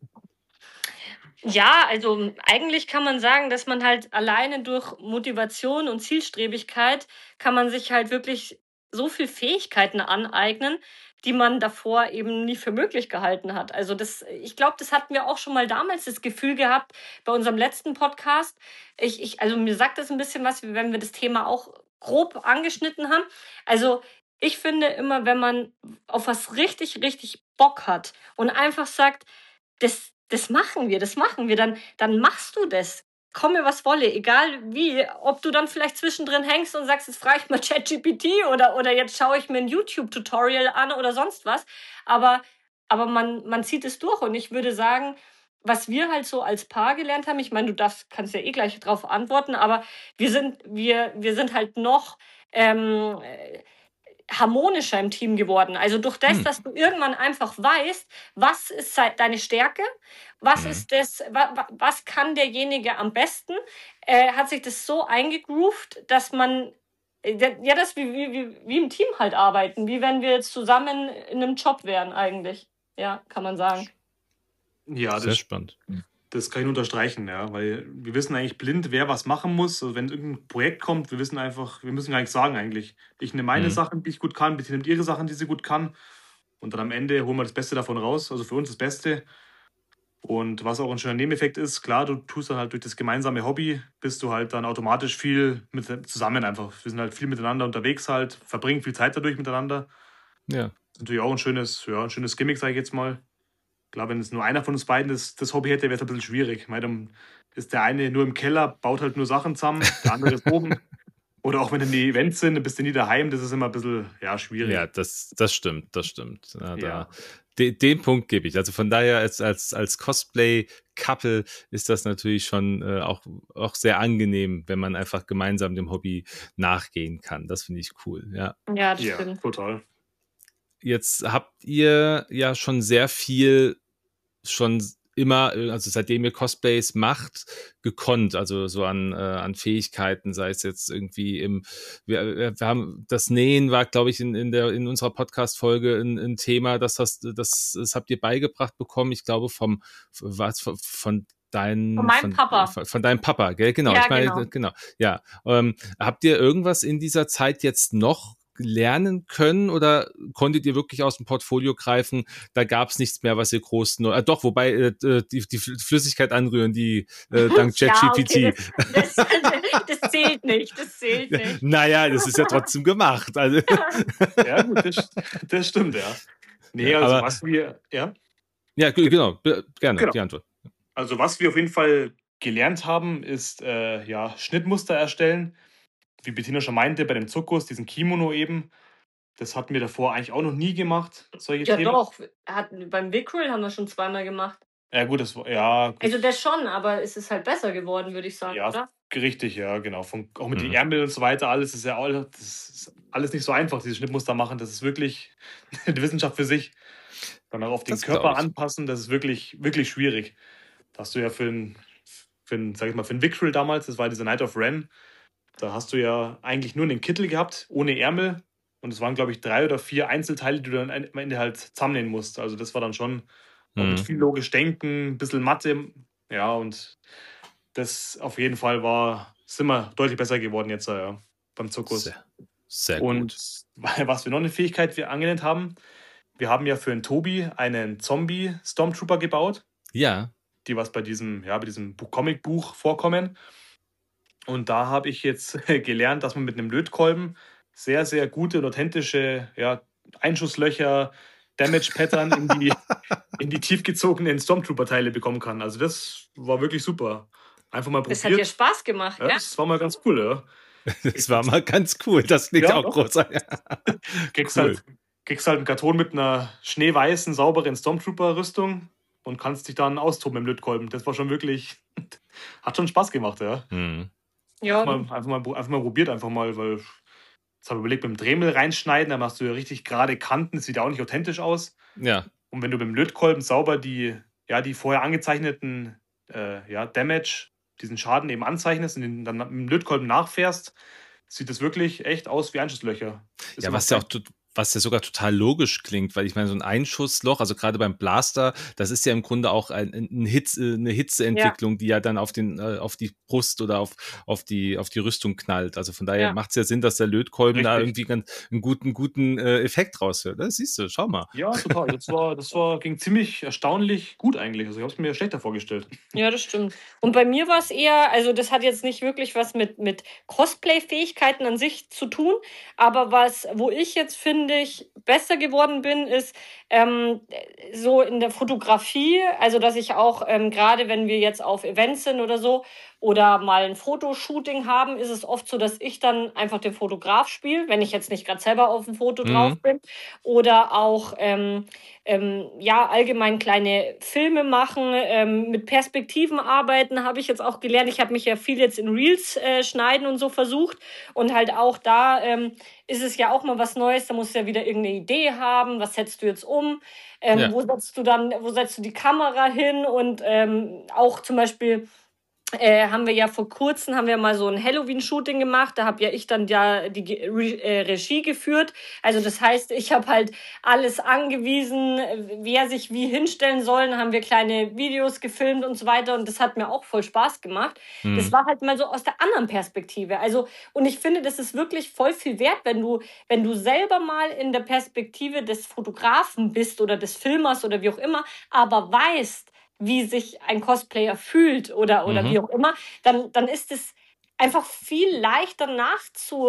B: Ja, also eigentlich kann man sagen, dass man halt alleine durch Motivation und Zielstrebigkeit kann man sich halt wirklich so viel Fähigkeiten aneignen, die man davor eben nie für möglich gehalten hat. Also das, ich glaube, das hatten wir auch schon mal damals das Gefühl gehabt bei unserem letzten Podcast. Ich, ich, also mir sagt das ein bisschen was, wenn wir das Thema auch grob angeschnitten haben. Also ich finde immer, wenn man auf was richtig, richtig Bock hat und einfach sagt, das Das machen wir, das machen wir, dann, dann machst du das. Komme, was wolle, egal wie. Ob du dann vielleicht zwischendrin hängst und sagst, jetzt frage ich mal ChatGPT oder, oder jetzt schaue ich mir ein YouTube-Tutorial an oder sonst was. Aber, aber man, man zieht es durch. Und ich würde sagen, was wir halt so als Paar gelernt haben, ich meine, du darfst, kannst ja eh gleich darauf antworten, aber wir sind, wir, wir sind halt noch ähm, harmonischer im Team geworden. Also durch das, hm. dass du irgendwann einfach weißt, was ist deine Stärke, was hm. ist das, was, was kann derjenige am besten, äh, hat sich das so eingegroovt, dass man, ja, das wie, wie, wie im Team halt arbeiten, wie wenn wir jetzt zusammen in einem Job wären eigentlich. Ja, kann man sagen.
C: Ja, das
A: sehr spannend.
C: Das kann ich unterstreichen, ja, weil wir wissen eigentlich blind, wer was machen muss. Also wenn irgendein Projekt kommt, wir wissen einfach, wir müssen gar nichts sagen eigentlich. Ich nehme meine mhm. Sachen, die ich gut kann, bitte nimmt ihre Sachen, die sie gut kann. Und dann am Ende holen wir das Beste davon raus, also für uns das Beste. Und was auch ein schöner Nebeneffekt ist, klar, du tust dann halt durch das gemeinsame Hobby, bist du halt dann automatisch viel mit zusammen einfach. Wir sind halt viel miteinander unterwegs halt, verbringen viel Zeit dadurch miteinander.
A: Ja.
C: Das ist natürlich auch ein schönes, ja, ein schönes Gimmick, sage ich jetzt mal. Klar, wenn es nur einer von uns beiden das, das Hobby hätte, wäre es ein bisschen schwierig. Ich meine, dann ist der eine nur im Keller, baut halt nur Sachen zusammen, der andere ist oben. Oder auch wenn dann die Events sind, dann bist du nie daheim, das ist immer ein bisschen ja, schwierig.
A: Ja, das, das stimmt, das stimmt. Ja, da,
C: Ja.
A: den, den Punkt gebe ich. Also von daher, als, als, als Cosplay-Couple ist das natürlich schon äh, auch, auch sehr angenehm, wenn man einfach gemeinsam dem Hobby nachgehen kann. Das finde ich cool, ja.
B: Ja, das
C: Ja,
B: stimmt.
C: total.
A: Jetzt habt ihr ja schon sehr viel schon immer, äh, also seitdem ihr Cosplays macht, gekonnt, also so an, äh, an Fähigkeiten, sei es jetzt irgendwie im, wir, wir wir haben, das Nähen war, glaube ich, in, in der, in unserer Podcast-Folge ein, ein Thema, das hast, das, das habt ihr beigebracht bekommen, ich glaube, vom, was, von, von dein,
B: Von meinem
A: von,
B: Papa.
A: von, von deinem Papa, gell? Genau,
B: Ja,
A: ich meine,
B: genau.
A: genau, ja. Ähm, habt ihr irgendwas in dieser Zeit jetzt noch lernen können oder konntet ihr wirklich aus dem Portfolio greifen? Da gab es nichts mehr, was ihr groß nur, äh, doch, wobei äh, die, die Flüssigkeit anrühren, die äh, dank
B: Ja,
A: ChatGPT.
B: okay, das, das, das zählt nicht, das zählt nicht.
A: Naja, das ist ja trotzdem gemacht. Also,
C: Ja, gut, das, das stimmt, ja. Nee,
A: Ja,
C: also
A: aber-
C: was wir, ja,
A: ja, g- genau, b- gerne
C: Genau.
A: die Antwort.
C: also was wir auf jeden Fall gelernt haben, ist äh, ja, Schnittmuster erstellen. Wie Bettina schon meinte, bei dem Zirkus, diesen Kimono eben. Das hatten wir davor eigentlich auch noch nie gemacht, solche
B: Ja,
C: Themen.
B: doch. Hat, beim Wickrel haben wir schon zweimal gemacht.
C: Ja, gut, das war, ja, gut.
B: Also das schon, aber es ist halt besser geworden, würde ich sagen,
C: Ja,
B: oder?
C: richtig, ja, genau. Von, auch mit
A: Mhm.
C: den Ärmeln und so weiter, alles ist ja all, das ist alles nicht so einfach, diese Schnittmuster machen. Das ist wirklich eine Wissenschaft für sich. Dann auch auf den
A: Das glaub
C: Körper
A: ich.
C: anpassen, das ist wirklich, wirklich schwierig. Da hast du ja für einen, für einen, sag ich mal, für einen Vickrell damals, das war diese Night of Ren, da hast du ja eigentlich nur einen Kittel gehabt, ohne Ärmel. Und es waren, glaube ich, drei oder vier Einzelteile, die du dann am Ende halt zusammennähen musst. Also das war dann schon auch mit
A: Mhm.
C: viel logisch denken, ein bisschen Mathe. Ja, und das auf jeden Fall war, sind wir deutlich besser geworden jetzt ja, beim Zirkus.
A: Sehr, sehr
C: Und
A: gut.
C: was wir noch eine Fähigkeit wir angelernt haben, wir haben ja für den Tobi einen Zombie-Stormtrooper gebaut,
A: Ja,
C: die was bei diesem, ja, bei diesem Bu- Comicbuch vorkommen. Und da habe ich jetzt gelernt, dass man mit einem Lötkolben sehr, sehr gute und authentische ja, Einschusslöcher, Damage-Pattern in die, in die tiefgezogenen Stormtrooper-Teile bekommen kann. Also das war wirklich super. Einfach mal
B: Das hat dir
C: probiert.
B: Spaß gemacht,
C: Ja,
B: ja?
C: das war mal ganz cool, ja.
A: das war mal ganz cool. Das klingt
C: Ja,
A: auch
C: doch.
A: großartig.
C: Kriegst,
A: Cool.
C: halt, kriegst halt einen Karton mit einer schneeweißen, sauberen Stormtrooper-Rüstung und kannst dich dann austoben im Lötkolben. Das war schon wirklich, hat schon Spaß gemacht, ja.
A: Mhm.
B: Ja,
C: Mal, einfach, mal, einfach mal probiert, einfach mal, weil jetzt habe ich überlegt, mit dem Dremel reinschneiden, dann machst du ja richtig gerade Kanten, das sieht ja auch nicht authentisch aus.
A: Ja,
C: Und wenn du mit dem Lötkolben sauber die, ja, die vorher angezeichneten äh, ja, Damage, diesen Schaden eben anzeichnest und den dann mit dem Lötkolben nachfährst, sieht das wirklich echt aus wie Einschusslöcher. Ist
A: ja,
C: immer
A: was ja auch
C: fein.
A: tot- was ja sogar total logisch klingt, weil ich meine, so ein Einschussloch, also gerade beim Blaster, das ist ja im Grunde auch ein, ein Hitze, eine Hitzeentwicklung, die ja dann auf den, äh, auf die Brust oder auf, auf die, auf die Rüstung knallt. Also von daher
B: Ja.
A: macht es ja Sinn, dass der Lötkolben da
C: Richtig.
A: irgendwie ganz, einen guten, guten äh, Effekt raushört. Das siehst du, schau mal.
C: Ja, total. Das war, das war, ging ziemlich erstaunlich gut eigentlich. Also ich habe es mir schlechter vorgestellt.
B: Ja, das stimmt. Und bei mir war es eher, also das hat jetzt nicht wirklich was mit, mit Cosplay-Fähigkeiten an sich zu tun, aber was, wo ich jetzt finde ich besser geworden bin, ist ähm, so in der Fotografie, also dass ich auch ähm, gerade wenn wir jetzt auf Events sind oder so oder mal ein Fotoshooting haben, ist es oft so, dass ich dann einfach den Fotograf spiele, wenn ich jetzt nicht gerade selber auf dem Foto
A: Mhm.
B: drauf bin. Oder auch ähm, ähm, ja, allgemein kleine Filme machen, ähm, mit Perspektiven arbeiten, habe ich jetzt auch gelernt. Ich habe mich ja viel jetzt in Reels äh, schneiden und so versucht. Und halt auch da ähm, ist es ja auch mal was Neues. Da musst du ja wieder irgendeine Idee haben. Was setzt du jetzt um? Ähm,
A: Ja.
B: Wo setzt du dann, wo setzt du die Kamera hin? Und ähm, auch zum Beispiel äh, haben wir ja vor kurzem haben wir mal so ein Halloween-Shooting gemacht. Da habe ja ich dann ja die Ge- Re äh, Regie geführt. Also das heißt, ich habe halt alles angewiesen, wer sich wie hinstellen soll. Dann haben wir kleine Videos gefilmt und so weiter. Und das hat mir auch voll Spaß gemacht.
A: Mhm.
B: Das war halt mal so aus der anderen Perspektive. Also, und ich finde, das ist wirklich voll viel wert, wenn du, wenn du selber mal in der Perspektive des Fotografen bist oder des Filmers oder wie auch immer, aber weißt, wie sich ein Cosplayer fühlt oder, oder
A: Mhm.
B: wie auch immer, dann, dann ist es einfach viel leichter nachzu,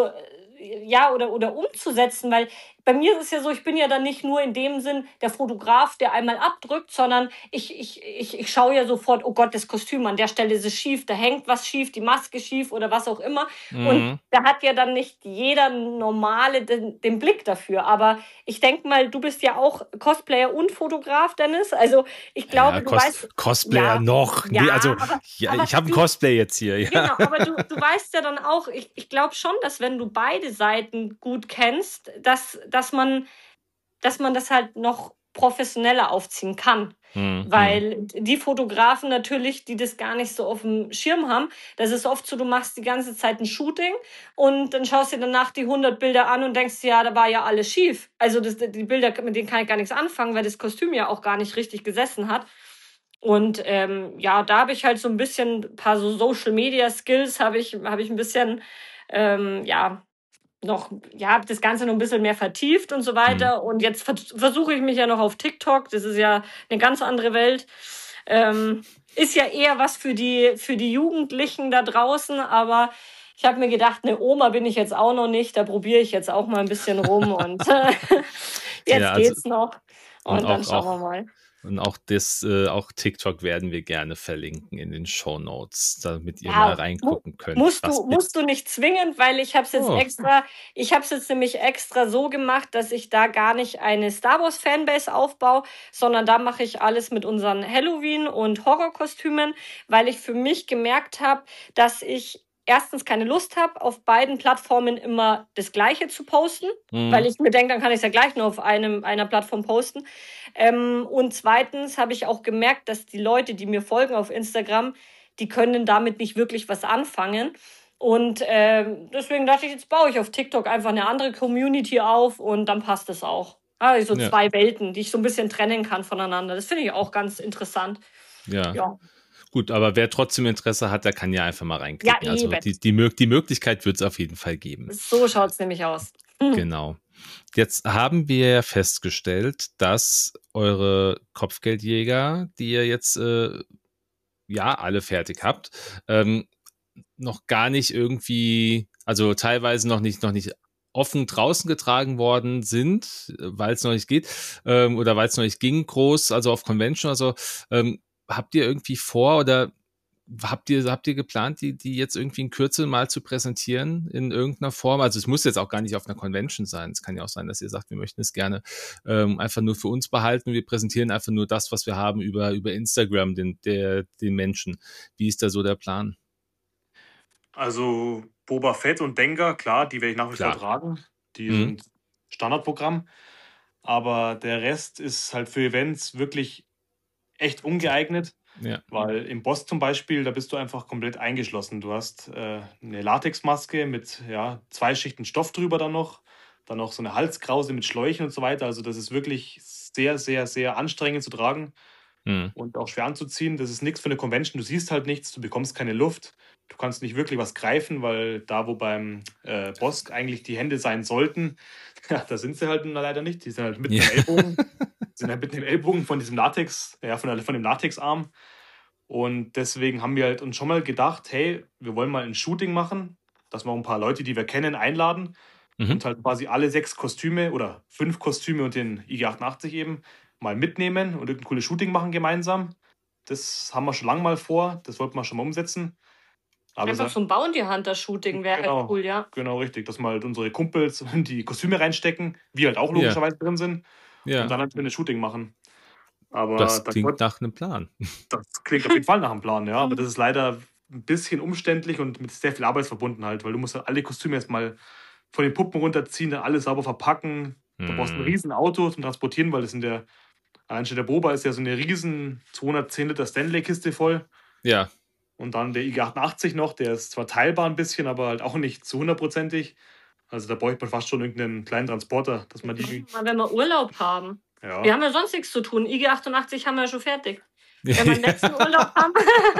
B: ja, oder, oder umzusetzen, weil bei mir ist es ja so, ich bin ja dann nicht nur in dem Sinn der Fotograf, der einmal abdrückt, sondern ich, ich, ich, ich schaue ja sofort, oh Gott, das Kostüm an der Stelle ist es schief, da hängt was schief, die Maske schief oder was auch immer. Und
A: Mhm.
B: da hat ja dann nicht jeder Normale den, den Blick dafür. Aber ich denke mal, du bist ja auch Cosplayer und Fotograf, Dennis. Also ich glaube,
A: Ja,
B: du
A: Cos
B: weißt...
A: Cosplayer
B: Ja,
A: noch. Nee,
B: ja,
A: also,
B: aber,
A: ja,
B: aber
A: ich habe ein
B: du,
A: Cosplay jetzt hier. Ja.
B: genau, aber du, du weißt ja dann auch, ich, ich glaube schon, dass wenn du beide Seiten gut kennst, dass, dass man, dass man das halt noch professioneller aufziehen kann.
A: Mhm.
B: Weil die Fotografen natürlich, die das gar nicht so auf dem Schirm haben, das ist oft so, du machst die ganze Zeit ein Shooting und dann schaust dir danach die hundert Bilder an und denkst, ja, da war ja alles schief. Also das, die Bilder, mit denen kann ich gar nichts anfangen, weil das Kostüm ja auch gar nicht richtig gesessen hat. Und ähm, ja, da habe ich halt so ein bisschen, ein paar so Social-Media-Skills habe ich, habe ich ein bisschen, ähm, ja, noch, ja, das Ganze noch ein bisschen mehr vertieft und so weiter. Und jetzt ver versuche ich mich ja noch auf TikTok. Das ist ja eine ganz andere Welt. Ähm, ist ja eher was für die, für die Jugendlichen da draußen. Aber ich habe mir gedacht, eine Oma bin ich jetzt auch noch nicht. Da probiere ich jetzt auch mal ein bisschen rum. Und jetzt
A: Ja, also,
B: geht's noch. Und,
A: und
B: dann
A: auch,
B: schauen wir
A: auch,
B: mal.
A: und auch das, äh, auch TikTok werden wir gerne verlinken in den Shownotes, damit ihr
B: Ja,
A: mal
B: mu
A: reingucken könnt,
B: musst
A: was
B: du,
A: ihr.
B: musst du nicht zwingend, weil ich habe es jetzt
A: Oh,
B: extra, ich habe es jetzt nämlich extra so gemacht, dass ich da gar nicht eine Star Wars Fanbase aufbaue, sondern da mache ich alles mit unseren Halloween- und Horrorkostümen, weil ich für mich gemerkt habe, dass ich erstens keine Lust habe, auf beiden Plattformen immer das Gleiche zu posten, weil
A: mhm.
B: ich mir denke, dann kann ich es ja gleich nur auf einem, einer Plattform posten. Ähm, und zweitens habe ich auch gemerkt, dass die Leute, die mir folgen auf Instagram, die können damit nicht wirklich was anfangen. Und ähm, deswegen dachte ich, jetzt baue ich auf TikTok einfach eine andere Community auf und dann passt es auch. Also
A: Ja,
B: zwei Welten, die ich so ein bisschen trennen kann voneinander. Das finde ich auch ganz interessant.
A: ja.
B: Ja,
A: Gut, aber wer trotzdem Interesse hat, der kann ja einfach mal
B: ja
A: reinklicken. Also
B: eben.
A: die, die, Mög die Möglichkeit wird es auf jeden Fall geben.
B: So schaut es nämlich aus. Hm.
A: Genau. Jetzt haben wir ja festgestellt, dass eure Kopfgeldjäger, die ihr jetzt äh, ja alle fertig habt, ähm, noch gar nicht irgendwie, also teilweise noch nicht, noch nicht offen draußen getragen worden sind, weil es noch nicht geht, ähm, oder weil es noch nicht ging, groß, also auf Convention oder so. Ähm, habt ihr irgendwie vor oder habt ihr, habt ihr geplant, die, die jetzt irgendwie in Kürze mal zu präsentieren in irgendeiner Form? Also es muss jetzt auch gar nicht auf einer Convention sein. Es kann ja auch sein, dass ihr sagt, wir möchten es gerne ähm, einfach nur für uns behalten. Wir präsentieren einfach nur das, was wir haben über, über Instagram, den, der, den Menschen. Wie ist da so der Plan?
C: Also Boba Fett und Dengar, klar, die werde ich nach wie vor
A: Klar.
C: tragen. Die
A: Mhm.
C: sind Standardprogramm. Aber der Rest ist halt für Events wirklich echt ungeeignet,
A: Ja.
C: weil im Boss zum Beispiel, da bist du einfach komplett eingeschlossen. Du hast äh, eine Latexmaske mit ja, zwei Schichten Stoff drüber dann noch, dann noch so eine Halskrause mit Schläuchen und so weiter. Also das ist wirklich sehr, sehr, sehr anstrengend zu tragen
A: Mhm.
C: und auch schwer anzuziehen. Das ist nichts für eine Convention. Du siehst halt nichts, du bekommst keine Luft. Du kannst nicht wirklich was greifen, weil da, wo beim äh, Boss eigentlich die Hände sein sollten, ja, da sind sie halt leider nicht. Die sind halt mitten
A: Ja.
C: im Ellbogen, sind halt mitten im Ellbogen von diesem Latex, ja, von, der, von dem Latexarm. Und deswegen haben wir halt uns schon mal gedacht, hey, wir wollen mal ein Shooting machen, dass wir auch ein paar Leute, die wir kennen, einladen
A: Mhm.
C: und halt quasi alle sechs Kostüme oder fünf Kostüme und den I G achtundachtzig eben mal mitnehmen und ein cooles Shooting machen gemeinsam. Das haben wir schon lange mal vor, das wollten wir schon mal umsetzen. Aber
B: Einfach
C: sa-
B: so ein Bounty Hunter Shooting wäre halt
C: genau,
B: cool, ja.
C: genau richtig, dass mal halt unsere Kumpels die Kostüme reinstecken, wir halt auch
A: Ja.
C: logischerweise drin sind und
A: Ja.
C: dann halt ein Shooting machen. Aber
A: Das
C: da
A: klingt nach einem Plan.
C: das klingt auf jeden Fall nach einem Plan, ja. Aber das ist leider ein bisschen umständlich und mit sehr viel Arbeit verbunden halt, weil du musst halt alle Kostüme erstmal von den Puppen runterziehen, dann alles sauber verpacken. Du brauchst ein
A: Hm.
C: riesen Auto zum Transportieren, weil das in der, allein schon der Boba ist ja so eine riesen zweihundertzehn Liter Stanley-Kiste voll.
A: Ja.
C: Und dann der I G achtundachtzig noch, der ist zwar teilbar ein bisschen, aber halt auch nicht zu hundertprozentig. Also da bräuchte man fast schon irgendeinen kleinen Transporter, dass man die.
B: Mal, wenn wir Urlaub haben.
C: Ja.
B: Wir haben ja sonst nichts zu tun. I G achtundachtzig haben wir ja schon fertig. Wenn wir den letzten Urlaub haben,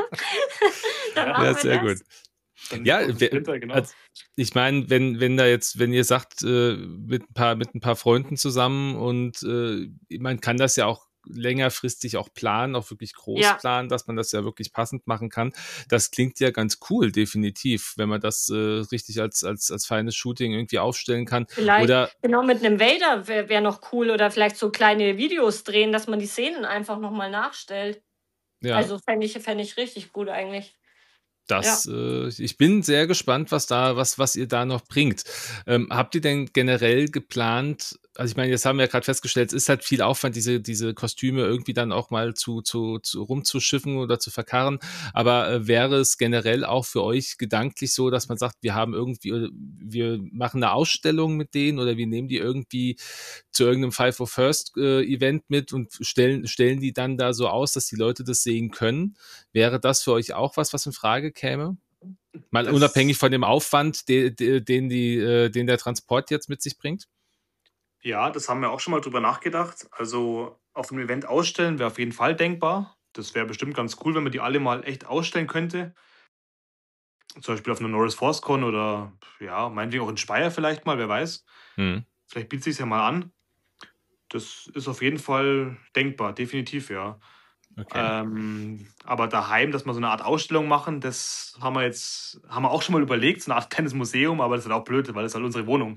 B: dann
C: Ja,
B: machen
A: Ja,
B: wir
A: sehr
B: das.
A: gut.
C: Dann
A: Ja,
C: im
A: wer-
C: Winter, genau.
A: also, ich meine, wenn, wenn da jetzt, wenn ihr sagt, äh, mit ein paar, mit ein paar Freunden zusammen und äh, man kann das ja auch längerfristig auch planen, auch wirklich groß
B: Ja.
A: planen, dass man das ja wirklich passend machen kann. Das klingt ja ganz cool, definitiv, wenn man das äh, richtig als, als, als feines Shooting irgendwie aufstellen kann.
B: Vielleicht
A: Oder
B: genau mit einem Vader wäre wär noch cool oder vielleicht so kleine Videos drehen, dass man die Szenen einfach nochmal nachstellt.
A: ja.
B: Also fände ich, fänd ich richtig gut eigentlich.
A: Das, äh, ich bin sehr gespannt, was da, was, was ihr da noch bringt. Ähm, habt ihr denn generell geplant, also ich meine, jetzt haben wir ja gerade festgestellt, es ist halt viel Aufwand, diese, diese Kostüme irgendwie dann auch mal zu, zu, zu rumzuschiffen oder zu verkarren. Aber äh, wäre es generell auch für euch gedanklich so, dass man sagt, wir haben irgendwie, äh, wir machen eine Ausstellung mit denen oder wir nehmen die irgendwie zu irgendeinem Five for First äh, Event mit und stellen, stellen die dann da so aus, dass die Leute das sehen können? Wäre das für euch auch was, was in Frage käme? Mal
C: Das,
A: unabhängig von dem Aufwand, de, de, den, die, äh, den der Transport jetzt mit sich bringt?
C: ja, das haben wir auch schon mal drüber nachgedacht. Also auf einem Event ausstellen wäre auf jeden Fall denkbar. Das wäre bestimmt ganz cool, wenn man die alle mal echt ausstellen könnte. Zum Beispiel auf einer Norris ForceCon oder ja, meinetwegen auch in Speyer vielleicht mal, wer weiß.
A: Hm.
C: Vielleicht bietet sich ja mal an. Das ist auf jeden Fall denkbar, definitiv, ja.
A: Okay.
C: Ähm, aber daheim, dass wir so eine Art Ausstellung machen, das haben wir jetzt, haben wir auch schon mal überlegt, so eine Art kleines Museum, aber das ist halt auch blöd, weil das ist halt unsere Wohnung.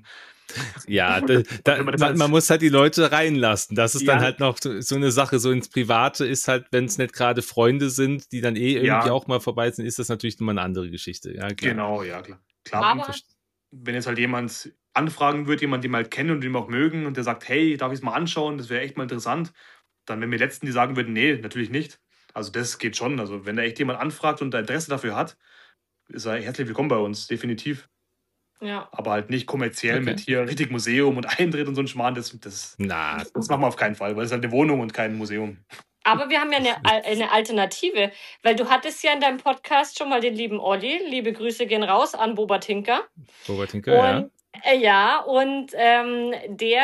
A: Ja, da, da,
C: Wenn man das
A: man,
C: als,
A: man muss halt die Leute reinlassen. Das ist dann
C: ja,
A: halt noch so, so eine Sache. So ins Private ist halt, wenn es nicht gerade Freunde sind, die dann eh irgendwie
C: ja,
A: auch mal vorbei sind, ist das natürlich nochmal eine andere Geschichte. Ja, klar.
C: genau, ja, klar. Klar,
B: Aber
C: wenn jetzt halt jemand anfragen wird, jemand, den wir halt kennen und den wir auch mögen und der sagt, hey, darf ich es mal anschauen, das wäre echt mal interessant, dann wenn wir letzten, die sagen würden, nee, natürlich nicht. Also das geht schon. Also wenn da echt jemand anfragt und da Interesse dafür hat, ist er herzlich willkommen bei uns, definitiv.
B: ja.
C: Aber halt nicht kommerziell
A: Okay.
C: mit hier richtig Museum und Eintritt und so ein Schmarrn, das, das,
A: Na,
C: das machen wir auf keinen Fall, weil es ist halt eine Wohnung und kein Museum.
B: Aber wir haben ja eine, Al- eine Alternative, weil du hattest ja in deinem Podcast schon mal den lieben Olli. Liebe Grüße gehen raus an Boba Tinker.
A: Robert Tinker, ja.
B: Und äh, ja, und ähm, der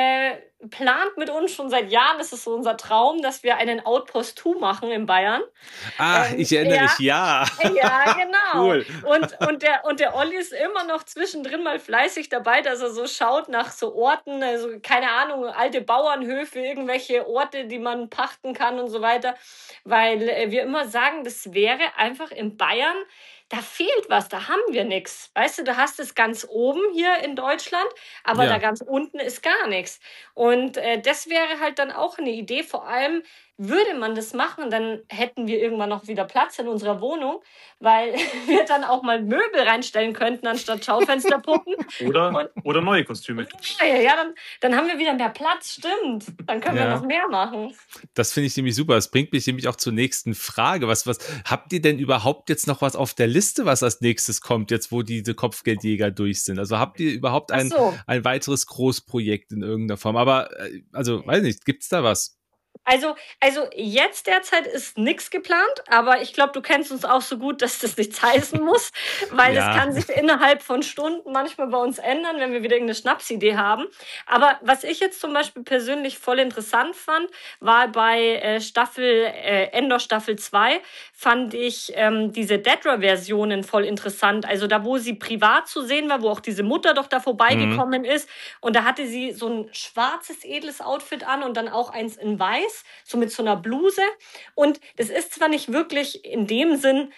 B: äh, plant mit uns schon seit Jahren, das ist so unser Traum, dass wir einen Outpost zwei machen in Bayern.
A: Ah,
B: Ähm,
A: ich erinnere
B: ja,
A: mich, ja.
B: ja, genau.
A: Cool.
B: Und, und, der, und der Olli ist immer noch zwischendrin mal fleißig dabei, dass er so schaut nach so Orten, also keine Ahnung, alte Bauernhöfe, irgendwelche Orte, die man pachten kann und so weiter. Weil äh, wir immer sagen, das wäre einfach in Bayern, da fehlt was, da haben wir nichts. Weißt du, du hast es ganz oben hier in Deutschland, aber da
A: Ja.
B: ganz unten ist gar nichts. Und äh, das wäre halt dann auch eine Idee, vor allem würde man das machen, dann hätten wir irgendwann noch wieder Platz in unserer Wohnung, weil wir dann auch mal Möbel reinstellen könnten anstatt Schaufensterpuppen.
C: Oder,
B: Und
C: oder neue Kostüme.
B: ja, ja, dann, dann haben wir wieder mehr Platz, stimmt. Dann können wir
A: Ja.
B: noch mehr machen.
A: Das finde ich nämlich super. Das bringt mich nämlich auch zur nächsten Frage. Was, was, habt ihr denn überhaupt jetzt noch was auf der Liste, was als nächstes kommt, jetzt wo diese Kopfgeldjäger durch sind? Also habt ihr überhaupt
B: Ach
A: ein,
B: so.
A: ein weiteres Großprojekt in irgendeiner Form? Aber, äh, also, weiß nicht, gibt's da was?
B: Also, also jetzt derzeit ist nichts geplant, aber ich glaube, du kennst uns auch so gut, dass das nichts heißen muss, weil es
A: Ja.
B: kann sich innerhalb von Stunden manchmal bei uns ändern, wenn wir wieder irgendeine Schnapsidee haben. Aber was ich jetzt zum Beispiel persönlich voll interessant fand, war bei äh, Staffel, äh, Endor Staffel zwei, fand ich ähm, diese Dedra-Versionen voll interessant. Also da, wo sie privat zu sehen war, wo auch diese Mutter doch da vorbeigekommen ist. Und da hatte sie so ein schwarzes, edles Outfit an und dann auch eins in weiß, so mit so einer Bluse. Und das ist zwar nicht wirklich in dem Sinn,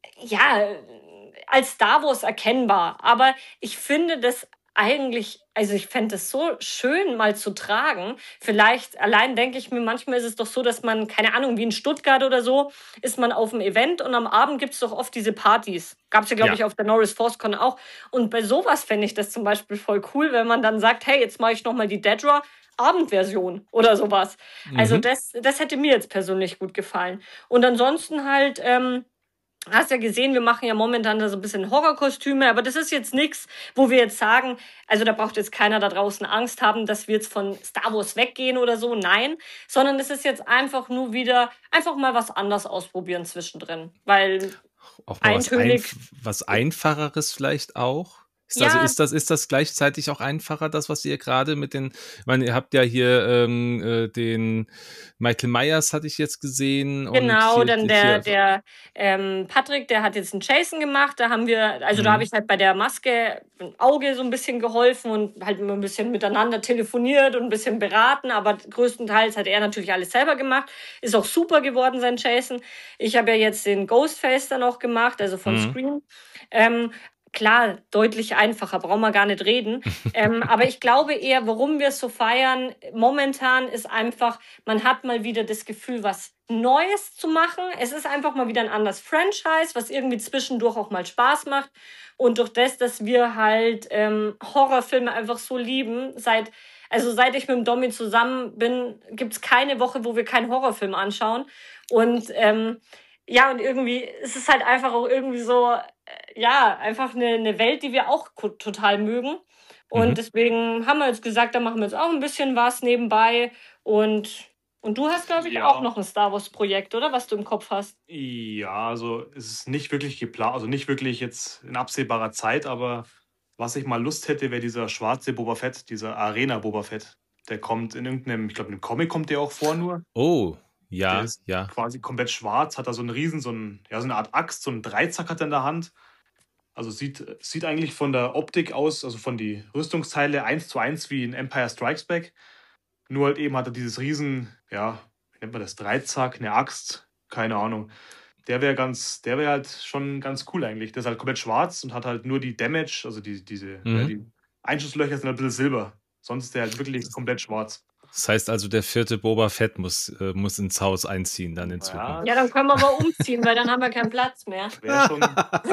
B: ja, als Star Wars erkennbar, aber ich finde das eigentlich, also ich fände es so schön mal zu tragen. Vielleicht, allein denke ich mir, manchmal ist es doch so, dass man, keine Ahnung, wie in Stuttgart oder so, ist man auf einem Event und am Abend gibt es doch oft diese Partys. Gab es ja, glaube
A: Ja.
B: ich, auf der Norris ForceCon auch. Und bei sowas fände ich das zum Beispiel voll cool, wenn man dann sagt, hey, jetzt mache ich nochmal die Dedra Abendversion oder sowas. Also
A: Mhm.
B: das, das hätte mir jetzt persönlich gut gefallen. Und ansonsten halt, ähm, hast ja gesehen, wir machen ja momentan da so ein bisschen Horrorkostüme, aber das ist jetzt nichts, wo wir jetzt sagen, also da braucht jetzt keiner da draußen Angst haben, dass wir jetzt von Star Wars weggehen oder so. Nein, sondern es ist jetzt einfach nur wieder, einfach mal was anderes ausprobieren zwischendrin. Weil
A: Auch mal was,
B: eintönig,
A: einf was Einfacheres vielleicht auch? Ist, also
B: ja,
A: ist das, ist das gleichzeitig auch einfacher, das, was ihr gerade mit den, ich meine, ihr habt ja hier ähm, äh, den Michael Myers, hatte ich jetzt gesehen, und
B: genau,
A: hier,
B: dann der,
A: hier
B: der ähm, Patrick, der hat jetzt einen Jason gemacht. Da haben wir, also da habe
A: mhm.
B: ich halt bei der Maske im Auge so ein bisschen geholfen und halt immer ein bisschen miteinander telefoniert und ein bisschen beraten, aber größtenteils hat er natürlich alles selber gemacht. Ist auch super geworden, sein Jason. Ich habe ja jetzt den Ghostface dann auch gemacht, also von
A: Mhm.
B: Scream. Ähm, Klar, deutlich einfacher, brauchen wir gar nicht reden. ähm, aber ich glaube eher, warum wir es so feiern, momentan ist einfach, man hat mal wieder das Gefühl, was Neues zu machen. Es ist einfach mal wieder ein anderes Franchise, was irgendwie zwischendurch auch mal Spaß macht. Und durch das, dass wir halt ähm, Horrorfilme einfach so lieben, seit Also seit ich mit dem Domi zusammen bin, gibt es keine Woche, wo wir keinen Horrorfilm anschauen. Und ähm, ja, und irgendwie ist es halt einfach auch irgendwie so, äh, ja, einfach eine, eine Welt, die wir auch ko- total mögen. Und
A: Mhm.
B: deswegen haben wir jetzt gesagt, da machen wir jetzt auch ein bisschen was nebenbei. Und, und du hast, glaube ich, auch
C: Ja,
B: noch ein Star Wars-Projekt, oder? Was du im Kopf hast.
C: ja, also es ist nicht wirklich geplant, also nicht wirklich jetzt in absehbarer Zeit, aber was ich mal Lust hätte, wäre dieser schwarze Boba Fett, dieser Arena Boba Fett. Der kommt in irgendeinem, ich glaube, in einem Comic kommt der auch vor nur.
A: Oh,
C: Der
A: ja,
C: ist
A: ja.
C: quasi komplett schwarz, hat da so einen Riesen, so, ein, ja, so eine Art Axt, so einen Dreizack hat er in der Hand. Also sieht, sieht eigentlich von der Optik aus, also von die Rüstungsteile eins zu eins wie in Empire Strikes Back. Nur halt eben hat er dieses Riesen, ja, wie nennt man das, Dreizack, eine Axt, keine Ahnung. Der wäre ganz, der wäre halt schon ganz cool eigentlich. Der ist halt komplett schwarz und hat halt nur die Damage, also die, diese, ja,
A: Mhm.
C: die Einschusslöcher sind halt ein bisschen silber. Sonst ist der halt wirklich komplett schwarz.
A: Das heißt also, der vierte Boba Fett muss, äh, muss ins Haus einziehen dann in
C: Ja,
A: Zukunft.
B: Ja, dann können wir aber umziehen, weil dann haben wir keinen Platz mehr.
C: wäre schon,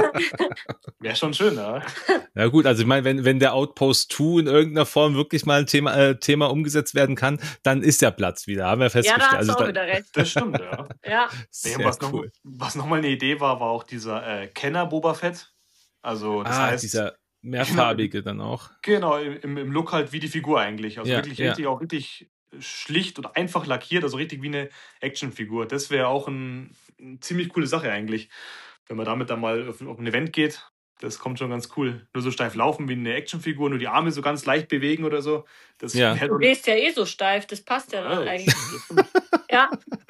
C: wär schon schön, ja.
A: Ja gut, also ich meine, wenn, wenn der Outpost zwei in irgendeiner Form wirklich mal ein Thema, äh, Thema umgesetzt werden kann, dann ist der Platz wieder, haben wir
B: Ja, da
A: festgestellt.
B: hast du
A: Also
B: auch
A: da,
B: wieder recht.
C: Das stimmt, ja.
B: Ja.
C: Nee,
A: sehr
C: und was noch,
A: cool.
C: was noch mal eine Idee war, war auch dieser äh, Kenner Boba Fett. Also das
A: Ah,
C: heißt,
A: dieser
C: genau,
A: mehrfarbige dann auch.
C: genau im, im Look halt wie die Figur eigentlich. Also
A: Ja,
C: wirklich
A: ja.
C: richtig, auch richtig schlicht und einfach lackiert, also richtig wie eine Actionfigur. Das wäre auch ein, eine ziemlich coole Sache eigentlich, wenn man damit dann mal auf, auf ein Event geht. Das kommt schon ganz cool. Nur so steif laufen wie eine Actionfigur, nur die Arme so ganz leicht bewegen oder so. Das
A: Ja.
C: wäre
B: Du
C: doch.
B: gehst ja eh so steif, das passt ja dann
C: Ja,
B: eigentlich.
C: das stimmt,
B: Ja.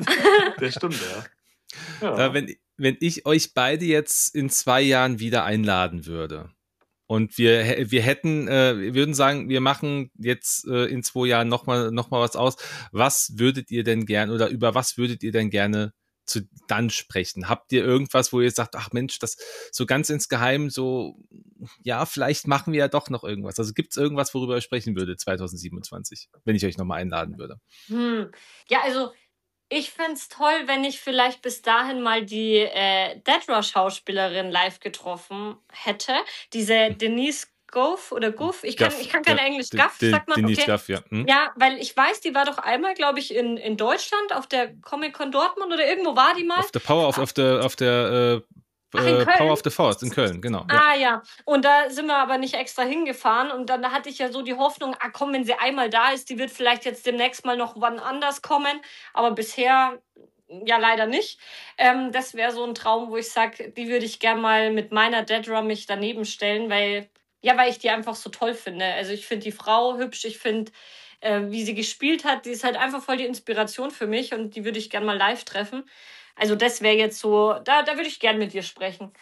C: das stimmt, ja.
A: Da,
C: Ja.
A: wenn, wenn ich euch beide jetzt in zwei Jahren wieder einladen würde und wir, hä- wir hätten, äh, wir würden sagen, wir machen jetzt äh, in zwei Jahren nochmal noch mal was aus, was würdet ihr denn gern oder über was würdet ihr denn gerne zu dann sprechen? Habt ihr irgendwas, wo ihr sagt, ach Mensch, das so ganz insgeheim so, ja, vielleicht machen wir ja doch noch irgendwas. Also gibt es irgendwas, worüber ihr sprechen würdet zwanzig siebenundzwanzig, wenn ich euch nochmal einladen würde?
B: Hm. Ja, also ich fände es toll, wenn ich vielleicht bis dahin mal die äh, Dedra-Schauspielerin live getroffen hätte. Diese Denise Goff oder Guff. Ich kann,
A: Gaff,
B: ich kann kein
A: ja,
B: Englisch.
A: De-
B: Gaff,
A: De-
B: sagt man.
A: Denise
B: Okay.
A: Gaff, ja. Hm?
B: Ja, weil ich weiß, die war doch einmal, glaube ich, in, in Deutschland auf der Comic-Con Dortmund oder irgendwo war die mal.
A: Auf der Power, auf, auf der, auf der äh,
B: Ach, in
A: äh,
B: Köln?
A: Power of the Force in Köln, genau. Ja.
B: Ah ja, und da sind wir aber nicht extra hingefahren und dann hatte ich ja so die Hoffnung, ah komm, wenn sie einmal da ist, die wird vielleicht jetzt demnächst mal noch wann anders kommen, aber bisher ja leider nicht. Ähm, das wäre so ein Traum, wo ich sage, die würde ich gern mal mit meiner Dedra mich daneben stellen, weil ja, weil ich die einfach so toll finde. Also ich finde die Frau hübsch, ich finde, äh, wie sie gespielt hat, die ist halt einfach voll die Inspiration für mich und die würde ich gern mal live treffen. Also das wäre jetzt so, da, da würde ich gern mit dir sprechen.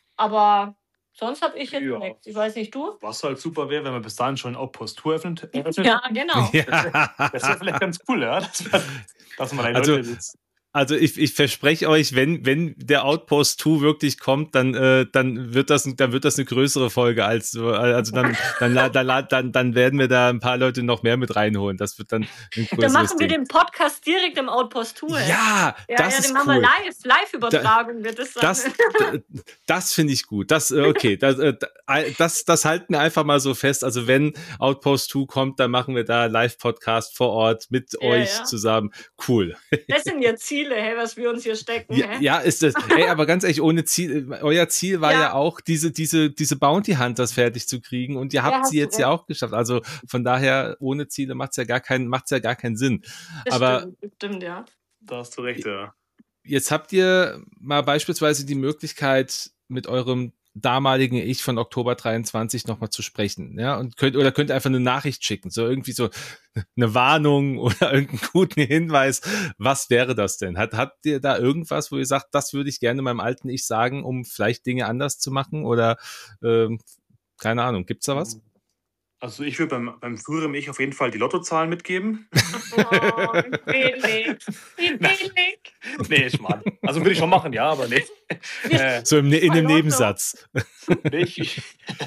B: Aber sonst habe ich jetzt
C: Ja.
B: nichts. Ich weiß nicht, du?
C: Was halt super wäre, wenn wir bis dahin schon Outpost zwei eröffnet. eröffnet
B: Ja, genau.
A: Ja.
C: Das wäre vielleicht ganz cool, ja. Dass, wir- dass man
A: Also-
C: Leute jetzt.
A: Also ich, ich verspreche euch, wenn, wenn der Outpost zwei wirklich kommt, dann, äh, dann wird das, dann wird das eine größere Folge als, so- also dann, dann, la- dann, la- dann, dann werden wir da ein paar Leute noch mehr mit reinholen. Das wird dann ein
B: Dann
A: größeres
B: machen wir
A: Ding.
B: den Podcast direkt im Outpost Tour.
A: Ja,
B: ja,
A: das
B: ja,
A: ist
B: den machen wir
A: cool.
B: live, Live-Übertragung wird es sein.
A: Das, d- das finde ich gut. Das, äh, okay, das, äh, das, das halten wir einfach mal so fest. Also wenn Outpost zwei kommt, dann machen wir da Live-Podcast vor Ort mit
B: Ja,
A: euch
B: ja.
A: zusammen. Cool.
B: Das sind ja Ziele, hey, was wir uns hier stecken.
A: Ja,
B: hä?
A: ja, ist das. Ey, aber ganz ehrlich, ohne Ziel, euer Ziel war ja,
B: Ja.
A: auch, diese, diese, diese Bounty Hunters fertig zu kriegen und ihr habt
B: hast
A: sie
B: du
A: jetzt ja auch geschafft. Also von daher, ohne Ziele macht's ja gar keinen, macht's ja gar keinen Sinn.
B: Das
A: aber-
B: stimmt, das stimmt, ja.
C: Da hast du recht, ja.
A: Jetzt habt ihr mal beispielsweise die Möglichkeit, mit eurem damaligen Ich von Oktober dreiundzwanzig nochmal zu sprechen, ja, und könnt, oder könnt einfach eine Nachricht schicken, so irgendwie so eine Warnung oder irgendeinen guten Hinweis. Was wäre das denn? Hat, habt ihr da irgendwas, wo ihr sagt, das würde ich gerne meinem alten Ich sagen, um vielleicht Dinge anders zu machen oder, ähm, keine Ahnung, gibt's da was?
C: Also ich würde beim, beim früheren Ich auf jeden Fall die Lottozahlen mitgeben.
B: Oh, wie billig. Wie billig.
C: Nee, Schmarrn. Also würde ich schon machen, ja, aber nee. Äh,
A: So im, Ne- in
B: Voll
A: einem
B: Otto.
A: Nebensatz.
C: nee ich,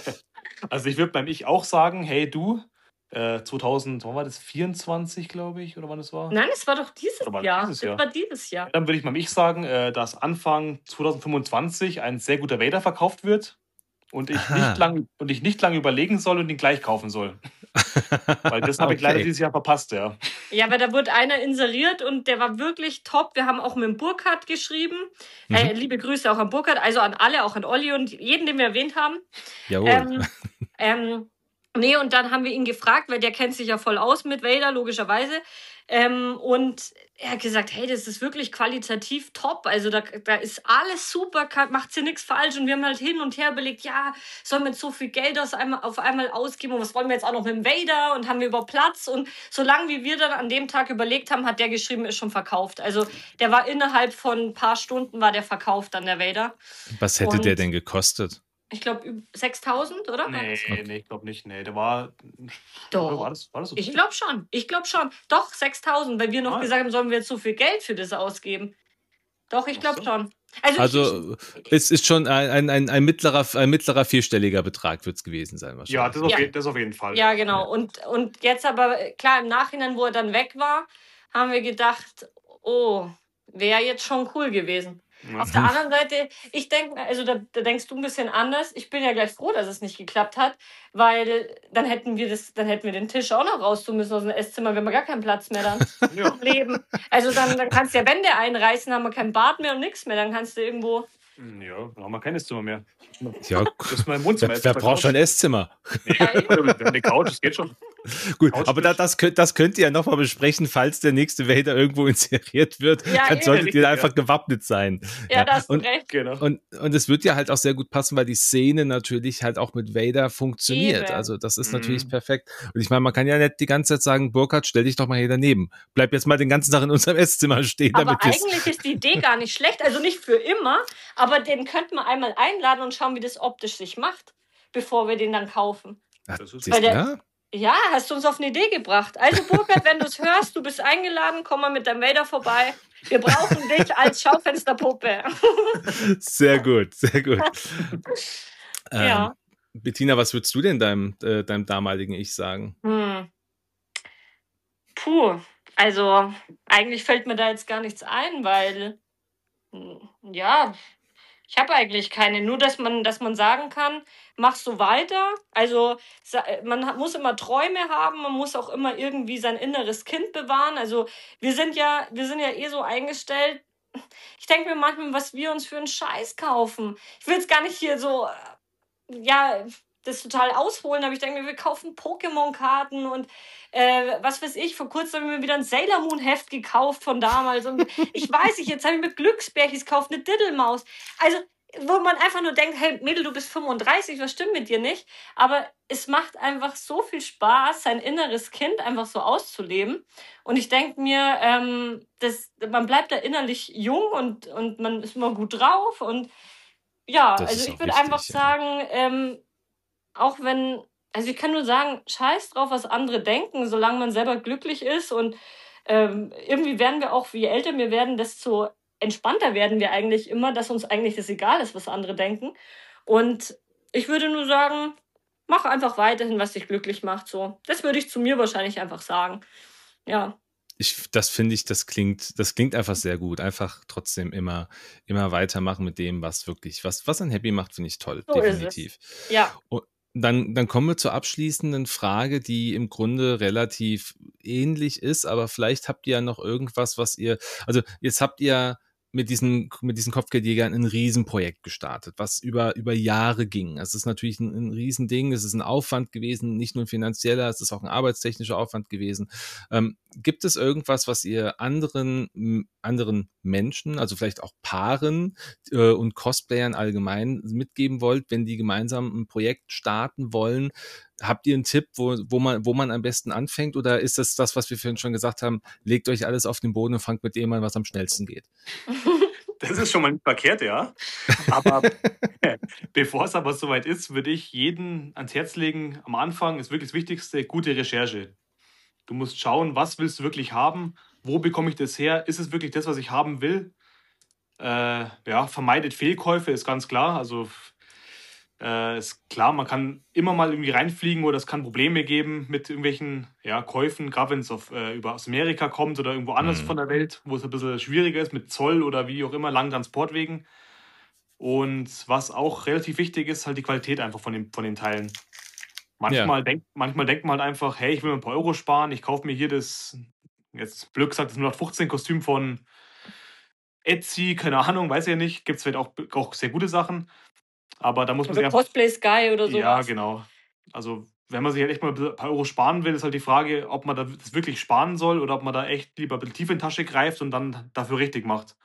C: also ich würde beim Ich auch sagen, hey du, äh, zweitausend, wann war das? vierundzwanzig, glaube ich, oder wann das war?
B: Nein, es war doch dieses
C: Oder war das
B: Jahr.
C: dieses
B: Es
C: Jahr?
B: war dieses Jahr.
C: Dann würde ich beim Ich sagen, äh, dass Anfang zwanzig fünfundzwanzig ein sehr guter Vader verkauft wird und ich,
A: Aha.
C: nicht lang, und ich nicht lange überlegen soll und ihn gleich kaufen soll. Weil das habe ich leider
A: Okay.
C: dieses Jahr verpasst, ja.
B: Ja, aber da wurde einer inseriert und der war wirklich top. Wir haben auch mit dem Burkhard geschrieben. Äh,
A: Mhm.
B: liebe Grüße auch an Burkhard, also an alle, auch an Olli und jeden, den wir erwähnt haben.
A: Jawohl.
B: Ähm, ähm, nee, und dann haben wir ihn gefragt, weil der kennt sich ja voll aus mit Vader, logischerweise. Ähm, und er hat gesagt, hey, das ist wirklich qualitativ top. Also da, da ist alles super, kann- macht sie nichts falsch. Und wir haben halt hin und her überlegt, ja, sollen wir jetzt so viel Geld aus einmal, auf einmal ausgeben und was wollen wir jetzt auch noch mit dem Vader und haben wir überhaupt Platz? Und solange wie wir dann an dem Tag überlegt haben, hat der geschrieben, ist schon verkauft. Also der war innerhalb von ein paar Stunden war der verkauft dann, der Vader.
A: Was hätte der
B: Und
A: denn gekostet?
B: ich glaube sechstausend, oder?
C: Nee,
A: Okay.
C: nee, ich glaube nicht. Nee, der war.
B: Doch.
C: Oder war das, war das so
B: Ich
C: teuer?
B: glaube schon. Ich glaube schon. Doch, sechstausend, weil wir noch
C: Ah, ja.
B: gesagt haben, sollen wir jetzt so viel Geld für das ausgeben. Doch, ich
C: Ach
B: glaube
C: so.
B: schon. Also, ich,
A: Also es ist schon ein, ein, ein, ein, mittlerer, ein mittlerer vierstelliger Betrag wird es gewesen sein wahrscheinlich.
C: Ja, das auf,
B: Ja.
C: je- das auf jeden Fall.
B: ja, genau. Und, und jetzt aber, klar, im Nachhinein, wo er dann weg war, haben wir gedacht, oh, wäre jetzt schon cool gewesen.
C: Ja.
B: Auf der anderen Seite, ich denke, also da, da denkst du ein bisschen anders. Ich bin ja gleich froh, dass es nicht geklappt hat, weil dann hätten wir das, dann hätten wir den Tisch auch noch raus tun müssen aus dem Esszimmer, wir haben gar keinen Platz mehr dann
C: Ja.
B: im Leben. Also dann, dann kannst du ja Wände einreißen, haben wir kein Bad mehr und nichts mehr. Dann kannst du irgendwo.
C: Ja, dann haben wir kein Esszimmer mehr.
A: Ja,
C: Das ist mein Wohnzimmer.
A: wer,
C: jetzt
A: wer
C: auf der
A: braucht
C: Couch.
A: schon ein Esszimmer?
C: Nee, wir haben eine Couch, das geht schon.
A: Gut,
C: Couchtisch.
A: aber da, das, könnt, das könnt ihr ja nochmal besprechen, falls der nächste Vader irgendwo inseriert wird.
B: Ja,
A: dann
B: eben.
A: solltet ihr
C: Ja.
A: einfach gewappnet sein.
B: Ja, da hast du
A: und,
B: recht.
C: Genau.
A: und, und es wird ja halt auch sehr gut passen, weil die Szene natürlich halt auch mit Vader funktioniert.
B: Eben.
A: Also das ist
C: Mhm.
A: natürlich perfekt. Und ich meine, man kann ja nicht die ganze Zeit sagen, Burkhard, stell dich doch mal hier daneben. Bleib jetzt mal den ganzen Tag in unserem Esszimmer stehen.
B: Aber
A: damit wir's-
B: eigentlich ist die Idee gar nicht schlecht, also nicht für immer, aber den könnten wir einmal einladen und schauen, wie das optisch sich macht, bevor wir den dann kaufen.
A: Ach,
C: Das ist-
A: siehst du,
B: Weil der-
A: ja?
B: Ja, hast du uns auf eine Idee gebracht. Also Burkhard, wenn du es hörst, du bist eingeladen, komm mal mit deinem Vader vorbei. Wir brauchen dich als Schaufensterpuppe.
A: Sehr gut, sehr gut.
B: Ja.
A: Ähm, Bettina, was würdest du denn deinem, äh, deinem damaligen Ich sagen?
B: Hm. Puh, also eigentlich fällt mir da jetzt gar nichts ein, weil hm, ja, ich habe eigentlich keine. Nur, dass man, dass man sagen kann, mach so weiter. Also sa- man hat- muss immer Träume haben, man muss auch immer irgendwie sein inneres Kind bewahren. Also wir sind ja, wir sind ja eh so eingestellt. Ich denke mir manchmal, was wir uns für einen Scheiß kaufen. Ich will jetzt gar nicht hier so, äh, ja, das total ausholen, aber ich denke mir, wir kaufen Pokémon-Karten und äh, was weiß ich, vor kurzem habe ich mir wieder ein Sailor Moon-Heft gekauft von damals und ich weiß nicht, jetzt habe ich mir Glücksbärchis gekauft, eine Diddelmaus. Also, wo man einfach nur denkt, hey Mädel, du bist fünfunddreißig, was stimmt mit dir nicht? Aber es macht einfach so viel Spaß, sein inneres Kind einfach so auszuleben. Und ich denke mir, ähm, das, man bleibt da innerlich jung und, und man ist immer gut drauf. Und ja,
A: Das ist
B: also ich
A: auch
B: würde
A: wichtig,
B: einfach
A: ja.
B: sagen, ähm, auch wenn, also ich kann nur sagen, scheiß drauf, was andere denken, solange man selber glücklich ist. Und ähm, irgendwie werden wir auch, je älter wir werden, desto entspannter werden wir eigentlich immer, dass uns eigentlich das egal ist, was andere denken. Und ich würde nur sagen, mach einfach weiterhin, was dich glücklich macht. So, das würde ich zu mir wahrscheinlich einfach sagen. Ja,
A: Ich, das finde ich, das klingt, das klingt einfach sehr gut. Einfach trotzdem immer, immer weitermachen mit dem, was wirklich, was, was einen happy macht, finde ich toll,
B: So ist es.
A: definitiv.
B: ja.
A: Und dann, dann kommen wir zur abschließenden Frage, die im Grunde relativ ähnlich ist, aber vielleicht habt ihr ja noch irgendwas, was ihr, also jetzt habt ihr mit diesen, mit diesen Kopfgeldjägern ein Riesenprojekt gestartet, was über, über Jahre ging. Es ist natürlich ein, ein Riesending, es ist ein Aufwand gewesen, nicht nur ein finanzieller, es ist auch ein arbeitstechnischer Aufwand gewesen. Ähm, gibt es irgendwas, was ihr anderen, m- anderen Menschen, also vielleicht auch Paaren äh, und Cosplayern allgemein mitgeben wollt, wenn die gemeinsam ein Projekt starten wollen? Habt ihr einen Tipp, wo, wo, man, wo man am besten anfängt? Oder ist das das, was wir vorhin schon gesagt haben, legt euch alles auf den Boden und fangt mit dem an, was am schnellsten geht?
C: Das ist schon mal nicht verkehrt, ja. Aber bevor es aber soweit ist, würde ich jeden ans Herz legen, am Anfang ist wirklich das Wichtigste, gute Recherche. Du musst schauen, was willst du wirklich haben, wo bekomme ich das her, ist es wirklich das, was ich haben will? Äh, ja, vermeidet Fehlkäufe, ist ganz klar. Also äh, ist klar, man kann immer mal irgendwie reinfliegen oder es kann Probleme geben mit irgendwelchen ja, Käufen, gerade wenn es auf, äh, über aus Amerika kommt oder irgendwo anders
A: Mhm.
C: von der Welt, wo es ein bisschen schwieriger ist mit Zoll oder wie auch immer, langen Transportwegen. Und was auch relativ wichtig ist, halt die Qualität einfach von den, von den Teilen. Manchmal, denk, manchmal denkt man halt einfach, hey, ich will ein paar Euro sparen, ich kaufe mir hier das, jetzt blöd gesagt, das null acht fünfzehn Kostüm von Etsy, keine Ahnung, weiß ich ja nicht, gibt es vielleicht auch, auch sehr gute Sachen, aber da muss man sich
B: Oder
C: einfach,
B: Cosplay Sky oder
C: ja,
B: sowas.
C: genau. Also, wenn man sich halt echt mal ein paar Euro sparen will, ist halt die Frage, ob man da das wirklich sparen soll oder ob man da echt lieber ein bisschen tief in die Tasche greift und dann dafür richtig macht.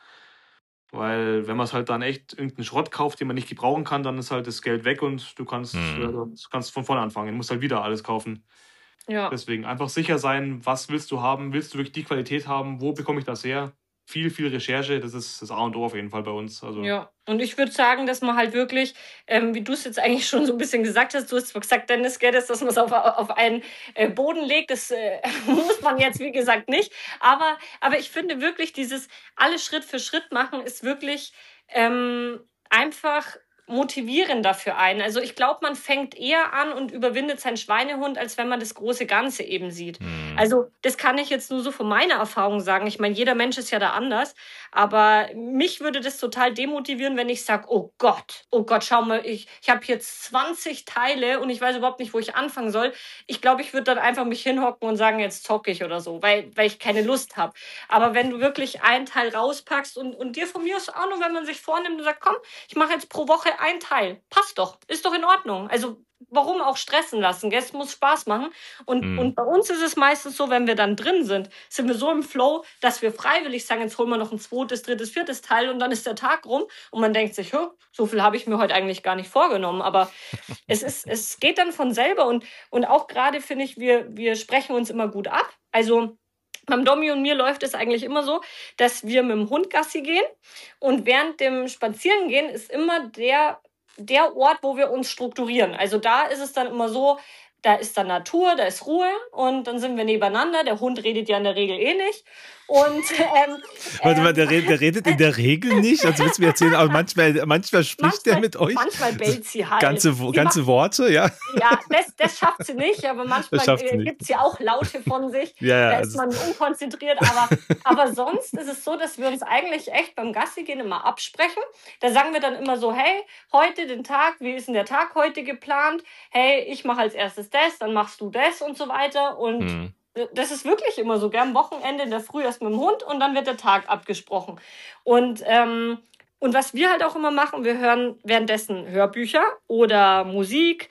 C: Weil wenn man es halt dann echt irgendeinen Schrott kauft, den man nicht gebrauchen kann, dann ist halt das Geld weg und du kannst,
A: Hm.
C: äh, du kannst von vorne anfangen. Du musst halt wieder alles kaufen.
B: Ja.
C: Deswegen einfach sicher sein, was willst du haben? Willst du wirklich die Qualität haben? Wo bekomme ich das her? Viel, viel Recherche, das ist das A und O auf jeden Fall bei uns. Also,
B: Ja, und ich würde sagen, dass man halt wirklich, ähm, wie du es jetzt eigentlich schon so ein bisschen gesagt hast, du hast zwar gesagt, Dennis Geddes, dass man es auf, auf einen äh, Boden legt, das äh, muss man jetzt, wie gesagt, nicht. Aber, aber ich finde wirklich, dieses alles Schritt für Schritt machen ist wirklich ähm, einfach motivierender für einen. Also ich glaube, man fängt eher an und überwindet seinen Schweinehund, als wenn man das große Ganze eben sieht.
A: Hm.
B: Also das kann ich jetzt nur so von meiner Erfahrung sagen. Ich meine, jeder Mensch ist ja da anders. Aber mich würde das total demotivieren, wenn ich sage, oh Gott, oh Gott, schau mal, ich, ich habe jetzt zwanzig Teile und ich weiß überhaupt nicht, wo ich anfangen soll. Ich glaube, ich würde dann einfach mich hinhocken und sagen, jetzt zocke ich oder so, weil, weil ich keine Lust habe. Aber wenn du wirklich einen Teil rauspackst und, und dir von mir aus auch nur, wenn man sich vornimmt und sagt, komm, ich mache jetzt pro Woche ein Teil, passt doch, ist doch in Ordnung. Also warum auch stressen lassen? Es muss Spaß machen. Und,
A: Hm.
B: und bei uns ist es meistens so, wenn wir dann drin sind, sind wir so im Flow, dass wir freiwillig sagen, jetzt holen wir noch ein zweites, drittes, viertes Teil und dann ist der Tag rum und man denkt sich, so viel habe ich mir heute eigentlich gar nicht vorgenommen. Aber es, ist, es geht dann von selber und, und auch gerade finde ich, wir, wir sprechen uns immer gut ab. Also beim Domi und mir läuft es eigentlich immer so, dass wir mit dem Hund Gassi gehen und während dem Spazierengehen ist immer der der Ort, wo wir uns strukturieren. Also da ist es dann immer so, da ist dann Natur, da ist Ruhe und dann sind wir nebeneinander. Der Hund redet ja in der Regel eh nicht. Und ähm,
A: Warte mal,
B: ähm,
A: der, red- der redet in der Regel nicht? Also willst du mir erzählen, aber manchmal, manchmal spricht der
B: manchmal,
A: mit euch?
B: manchmal bellt sie halt.
A: Ganze, Wo-
B: Sie
A: ganze Worte, ja?
B: Ja, das, das schafft sie nicht, aber
A: Das
B: manchmal
A: schafft sie
B: äh,
A: nicht.
B: gibt es ja auch Laute von sich.
A: Ja, ja,
B: Da
A: also
B: ist man unkonzentriert, aber, aber sonst ist es so, dass wir uns eigentlich echt beim Gassi gehen immer absprechen. Da sagen wir dann immer so, hey, heute den Tag, wie ist denn der Tag heute geplant? Hey, ich mache als erstes das, dann machst du das und so weiter. Und
A: hm.
B: das ist wirklich immer so, gell? Am Wochenende in der Früh erst mit dem Hund und dann wird der Tag abgesprochen. Und, ähm, und was wir halt auch immer machen, wir hören währenddessen Hörbücher oder Musik.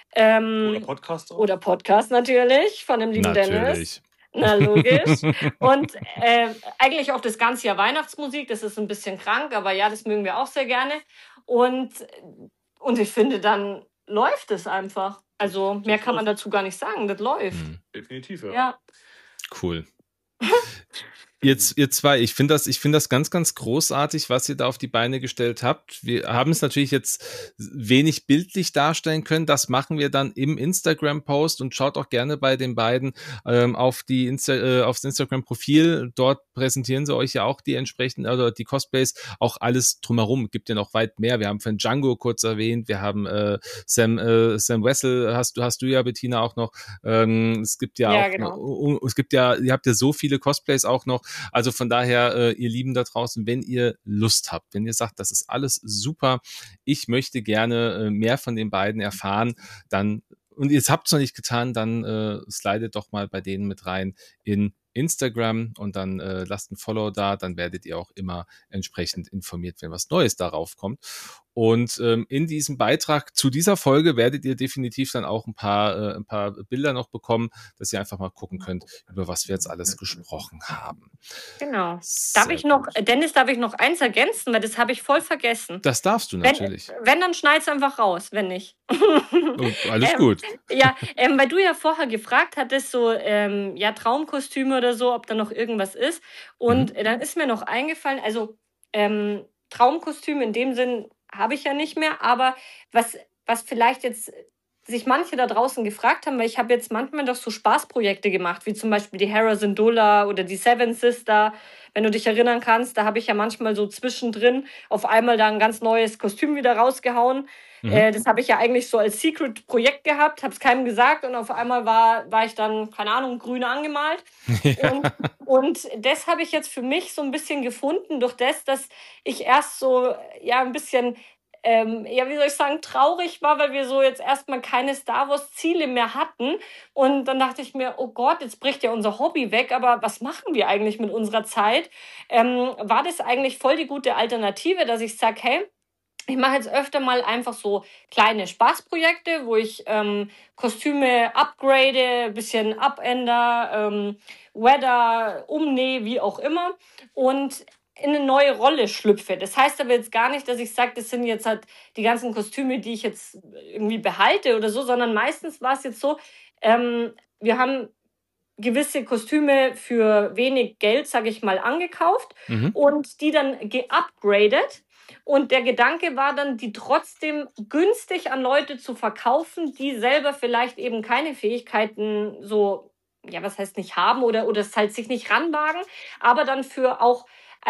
B: Ähm,
C: oder Podcast auch.
B: oder Podcast natürlich von dem lieben Dennis.
A: Natürlich.
B: Na, logisch. Und äh, eigentlich auch das ganze Jahr Weihnachtsmusik, das ist ein bisschen krank, aber ja, das mögen wir auch sehr gerne. Und, und ich finde, dann läuft es einfach. Also mehr kann man dazu gar nicht sagen, das läuft.
A: Hm.
C: Definitiv, ja.
B: Ja.
A: Cool. Jetzt, ihr zwei, ich finde das, ich finde das ganz, ganz großartig, was ihr da auf die Beine gestellt habt. Wir haben es natürlich jetzt wenig bildlich darstellen können. Das machen wir dann im Instagram-Post und schaut auch gerne bei den beiden ähm, auf die Insta äh, aufs Instagram-Profil. Dort präsentieren sie euch ja auch die entsprechenden, oder die Cosplays, auch alles drumherum. Gibt ja noch weit mehr. Wir haben von Django kurz erwähnt. Wir haben äh, Sam, äh, Sam Wessel, hast du, hast du ja, Bettina, auch noch. Ähm, es gibt ja,
B: Ja,
A: auch,
B: genau.
A: noch, es gibt ja, ihr habt ja so viele Cosplays auch noch. Also von daher, äh, ihr Lieben da draußen, wenn ihr Lust habt, wenn ihr sagt, das ist alles super, ich möchte gerne äh, mehr von den beiden erfahren, dann, und ihr habt es noch nicht getan, dann äh, slidet doch mal bei denen mit rein in Instagram und dann äh, lasst ein Follow da, dann werdet ihr auch immer entsprechend informiert, wenn was Neues darauf kommt. Und ähm, in diesem Beitrag zu dieser Folge werdet ihr definitiv dann auch ein paar, äh, ein paar Bilder noch bekommen, dass ihr einfach mal gucken könnt, über was wir jetzt alles gesprochen haben.
B: Genau. Darf
A: Sehr
B: ich noch,
A: gut.
B: Dennis, darf ich noch eins ergänzen, weil das habe ich voll vergessen.
A: Das darfst du
B: Wenn,
A: natürlich.
B: wenn dann schneid's einfach raus, wenn nicht.
A: Und alles
B: ähm,
A: gut.
B: Ja, ähm, weil du ja vorher gefragt hattest, so ähm, ja, Traumkostüme oder so, ob da noch irgendwas ist. Und
A: Mhm.
B: äh, dann ist mir noch eingefallen, also ähm, Traumkostüm in dem Sinn habe ich ja nicht mehr, aber was, was vielleicht jetzt sich manche da draußen gefragt haben, weil ich habe jetzt manchmal doch so Spaßprojekte gemacht, wie zum Beispiel die Hera Syndulla oder die Seven Sister. Wenn du dich erinnern kannst, da habe ich ja manchmal so zwischendrin auf einmal da ein ganz neues Kostüm wieder rausgehauen.
A: Mhm.
B: Äh, das habe ich ja eigentlich so als Secret-Projekt gehabt, habe es keinem gesagt und auf einmal war, war ich dann, keine Ahnung, grün angemalt.
A: Ja.
B: Und, und das habe ich jetzt für mich so ein bisschen gefunden, durch das, dass ich erst so ja ein bisschen ähm, ja, wie soll ich sagen, traurig war, weil wir so jetzt erstmal keine Star Wars-Ziele mehr hatten. Und dann dachte ich mir, oh Gott, jetzt bricht ja unser Hobby weg, aber was machen wir eigentlich mit unserer Zeit? Ähm, war das eigentlich voll die gute Alternative, dass ich sage, hey, ich mache jetzt öfter mal einfach so kleine Spaßprojekte, wo ich ähm, Kostüme upgrade, bisschen abänder, ähm, Weather umnähe, wie auch immer. Und in eine neue Rolle schlüpfe. Das heißt aber jetzt gar nicht, dass ich sage, das sind jetzt halt die ganzen Kostüme, die ich jetzt irgendwie behalte oder so, sondern meistens war es jetzt so, ähm, wir haben gewisse Kostüme für wenig Geld, sage ich mal, angekauft
A: Mhm.
B: und die dann geupgradet. Und der Gedanke war dann, die trotzdem günstig an Leute zu verkaufen, die selber vielleicht eben keine Fähigkeiten so, ja, was heißt nicht haben oder, oder es halt sich nicht ranwagen, aber dann für auch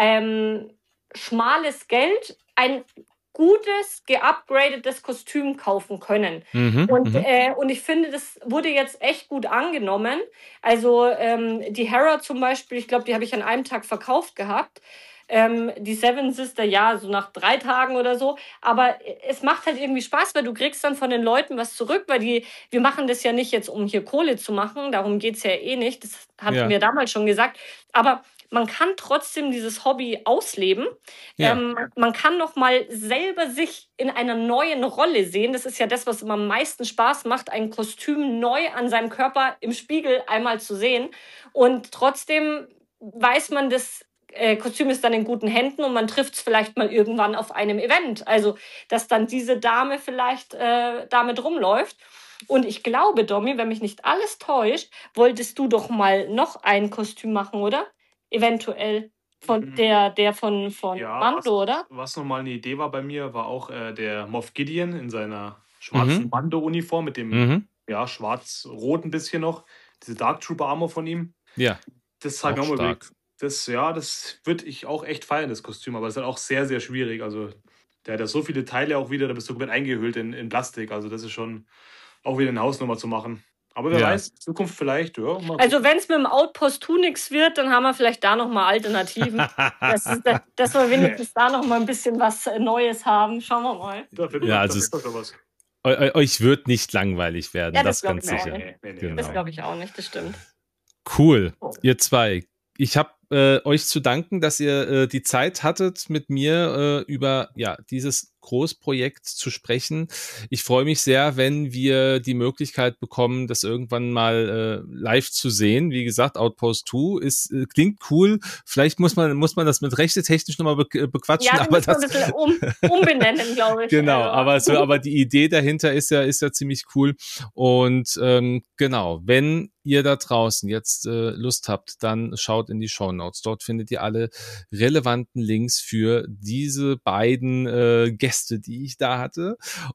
B: ähm, schmales Geld ein gutes, geupgradetes Kostüm kaufen können.
A: Mhm.
B: Und,
A: Mhm.
B: äh, und ich finde, das wurde jetzt echt gut angenommen. Also ähm, die Hera zum Beispiel, ich glaube, die habe ich an einem Tag verkauft gehabt. Ähm, die Seven Sister, ja, so nach drei Tagen oder so. Aber es macht halt irgendwie Spaß, weil du kriegst dann von den Leuten was zurück, weil die, wir machen das ja nicht jetzt, um hier Kohle zu machen. Darum geht's ja eh nicht. Das hatten
A: Ja.
B: wir damals schon gesagt. Aber man kann trotzdem dieses Hobby ausleben.
A: Ja.
B: Ähm, man kann noch mal selber sich in einer neuen Rolle sehen. Das ist ja das, was immer am meisten Spaß macht, ein Kostüm neu an seinem Körper im Spiegel einmal zu sehen. Und trotzdem weiß man, das äh, Kostüm ist dann in guten Händen und man trifft es vielleicht mal irgendwann auf einem Event. Also, dass dann diese Dame vielleicht äh, damit rumläuft. Und ich glaube, Domi, wenn mich nicht alles täuscht, wolltest du doch mal noch ein Kostüm machen, oder? Eventuell. Von
C: Mhm.
B: der, der von, von
C: Ja, was,
B: Mando, oder?
C: was nochmal eine Idee war bei mir, war auch äh, der Moff Gideon in seiner schwarzen
A: Mhm.
C: Mando-Uniform mit dem
A: Mhm.
C: ja, schwarz-rot ein bisschen noch. Diese Dark Trooper Armor von ihm.
A: Ja,
C: Das habe ich
A: auch
C: mir auch mal überlegt.
A: stark.
C: Das, ja, das würde ich auch echt feiern, das Kostüm, aber es ist halt auch sehr, sehr schwierig. Also, der hat ja so viele Teile auch wieder, da bist du komplett eingehüllt in, in Plastik. Also, das ist schon auch wieder eine Hausnummer zu machen. Aber wer
A: Ja.
C: weiß, in Zukunft vielleicht, ja. Mal
B: Also wenn es mit dem Outpost Tu nix wird, dann haben wir vielleicht da noch mal Alternativen. Das ist, dass wir wenigstens da noch mal ein bisschen was äh, Neues haben. Schauen wir mal.
C: Da findet
A: Ja,
C: man- da
A: also
C: findet man schon was.
A: Eu- eu- Euch wird nicht langweilig werden,
B: Ja,
A: das
B: das glaub
A: ganz
B: ich auch
A: sicher.
B: nicht.
C: Nee, nee, nee.
A: Genau.
B: Das glaube ich auch nicht, das stimmt.
A: Cool,
C: Oh.
A: ihr zwei. Ich habe äh, euch zu danken, dass ihr äh, die Zeit hattet, mit mir äh, über ja dieses Großprojekt zu sprechen. Ich freue mich sehr, wenn wir die Möglichkeit bekommen, das irgendwann mal äh, live zu sehen. Wie gesagt, Outpost zwei ist äh, klingt cool. Vielleicht muss man muss man das mit rechte-technisch nochmal be bequatschen,
B: Ja, den
A: aber
B: müssen wir
A: das
B: ein bisschen um, umbenennen, glaube ich.
A: Genau,
B: Also.
A: aber so, aber die Idee dahinter ist ja, ist ja ziemlich cool. Und ähm, genau, wenn ihr da draußen jetzt äh, Lust habt, dann schaut in die Shownotes. Dort findet ihr alle relevanten Links für diese beiden äh, Gäste, die ich da hatte.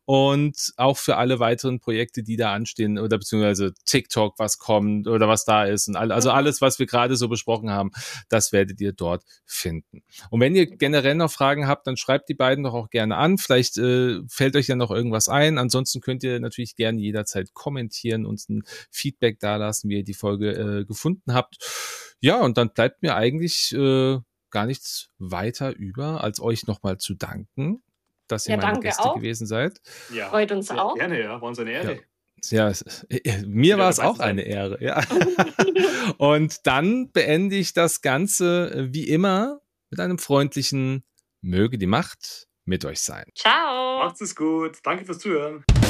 A: Und auch für alle weiteren Projekte, die da anstehen, oder beziehungsweise TikTok, was kommt oder was da ist. Und all, also
B: Mhm.
A: alles, was wir gerade so besprochen haben, das werdet ihr dort finden. Und wenn ihr generell noch Fragen habt, dann schreibt die beiden doch auch gerne an. Vielleicht äh, fällt euch ja noch irgendwas ein. Ansonsten könnt ihr natürlich gerne jederzeit kommentieren, uns ein Feedback dalassen, wie ihr die Folge äh, gefunden habt. Ja, und dann bleibt mir eigentlich äh, gar nichts weiter über, als euch nochmal zu danken, dass ihr
B: Ja,
A: meine
B: danke
A: Gäste
B: auch.
A: gewesen seid.
C: Ja,
B: Freut uns
C: sehr
B: auch.
C: gerne, ja. War uns eine Ehre.
A: Ja, es, äh, mir
C: Wieder
A: war es
C: dabei
A: auch
C: zu sein.
A: eine Ehre. Ja. Und dann beende ich das Ganze äh, wie immer mit einem freundlichen Möge die Macht mit euch sein.
B: Ciao.
C: Macht's es gut. Danke fürs Zuhören.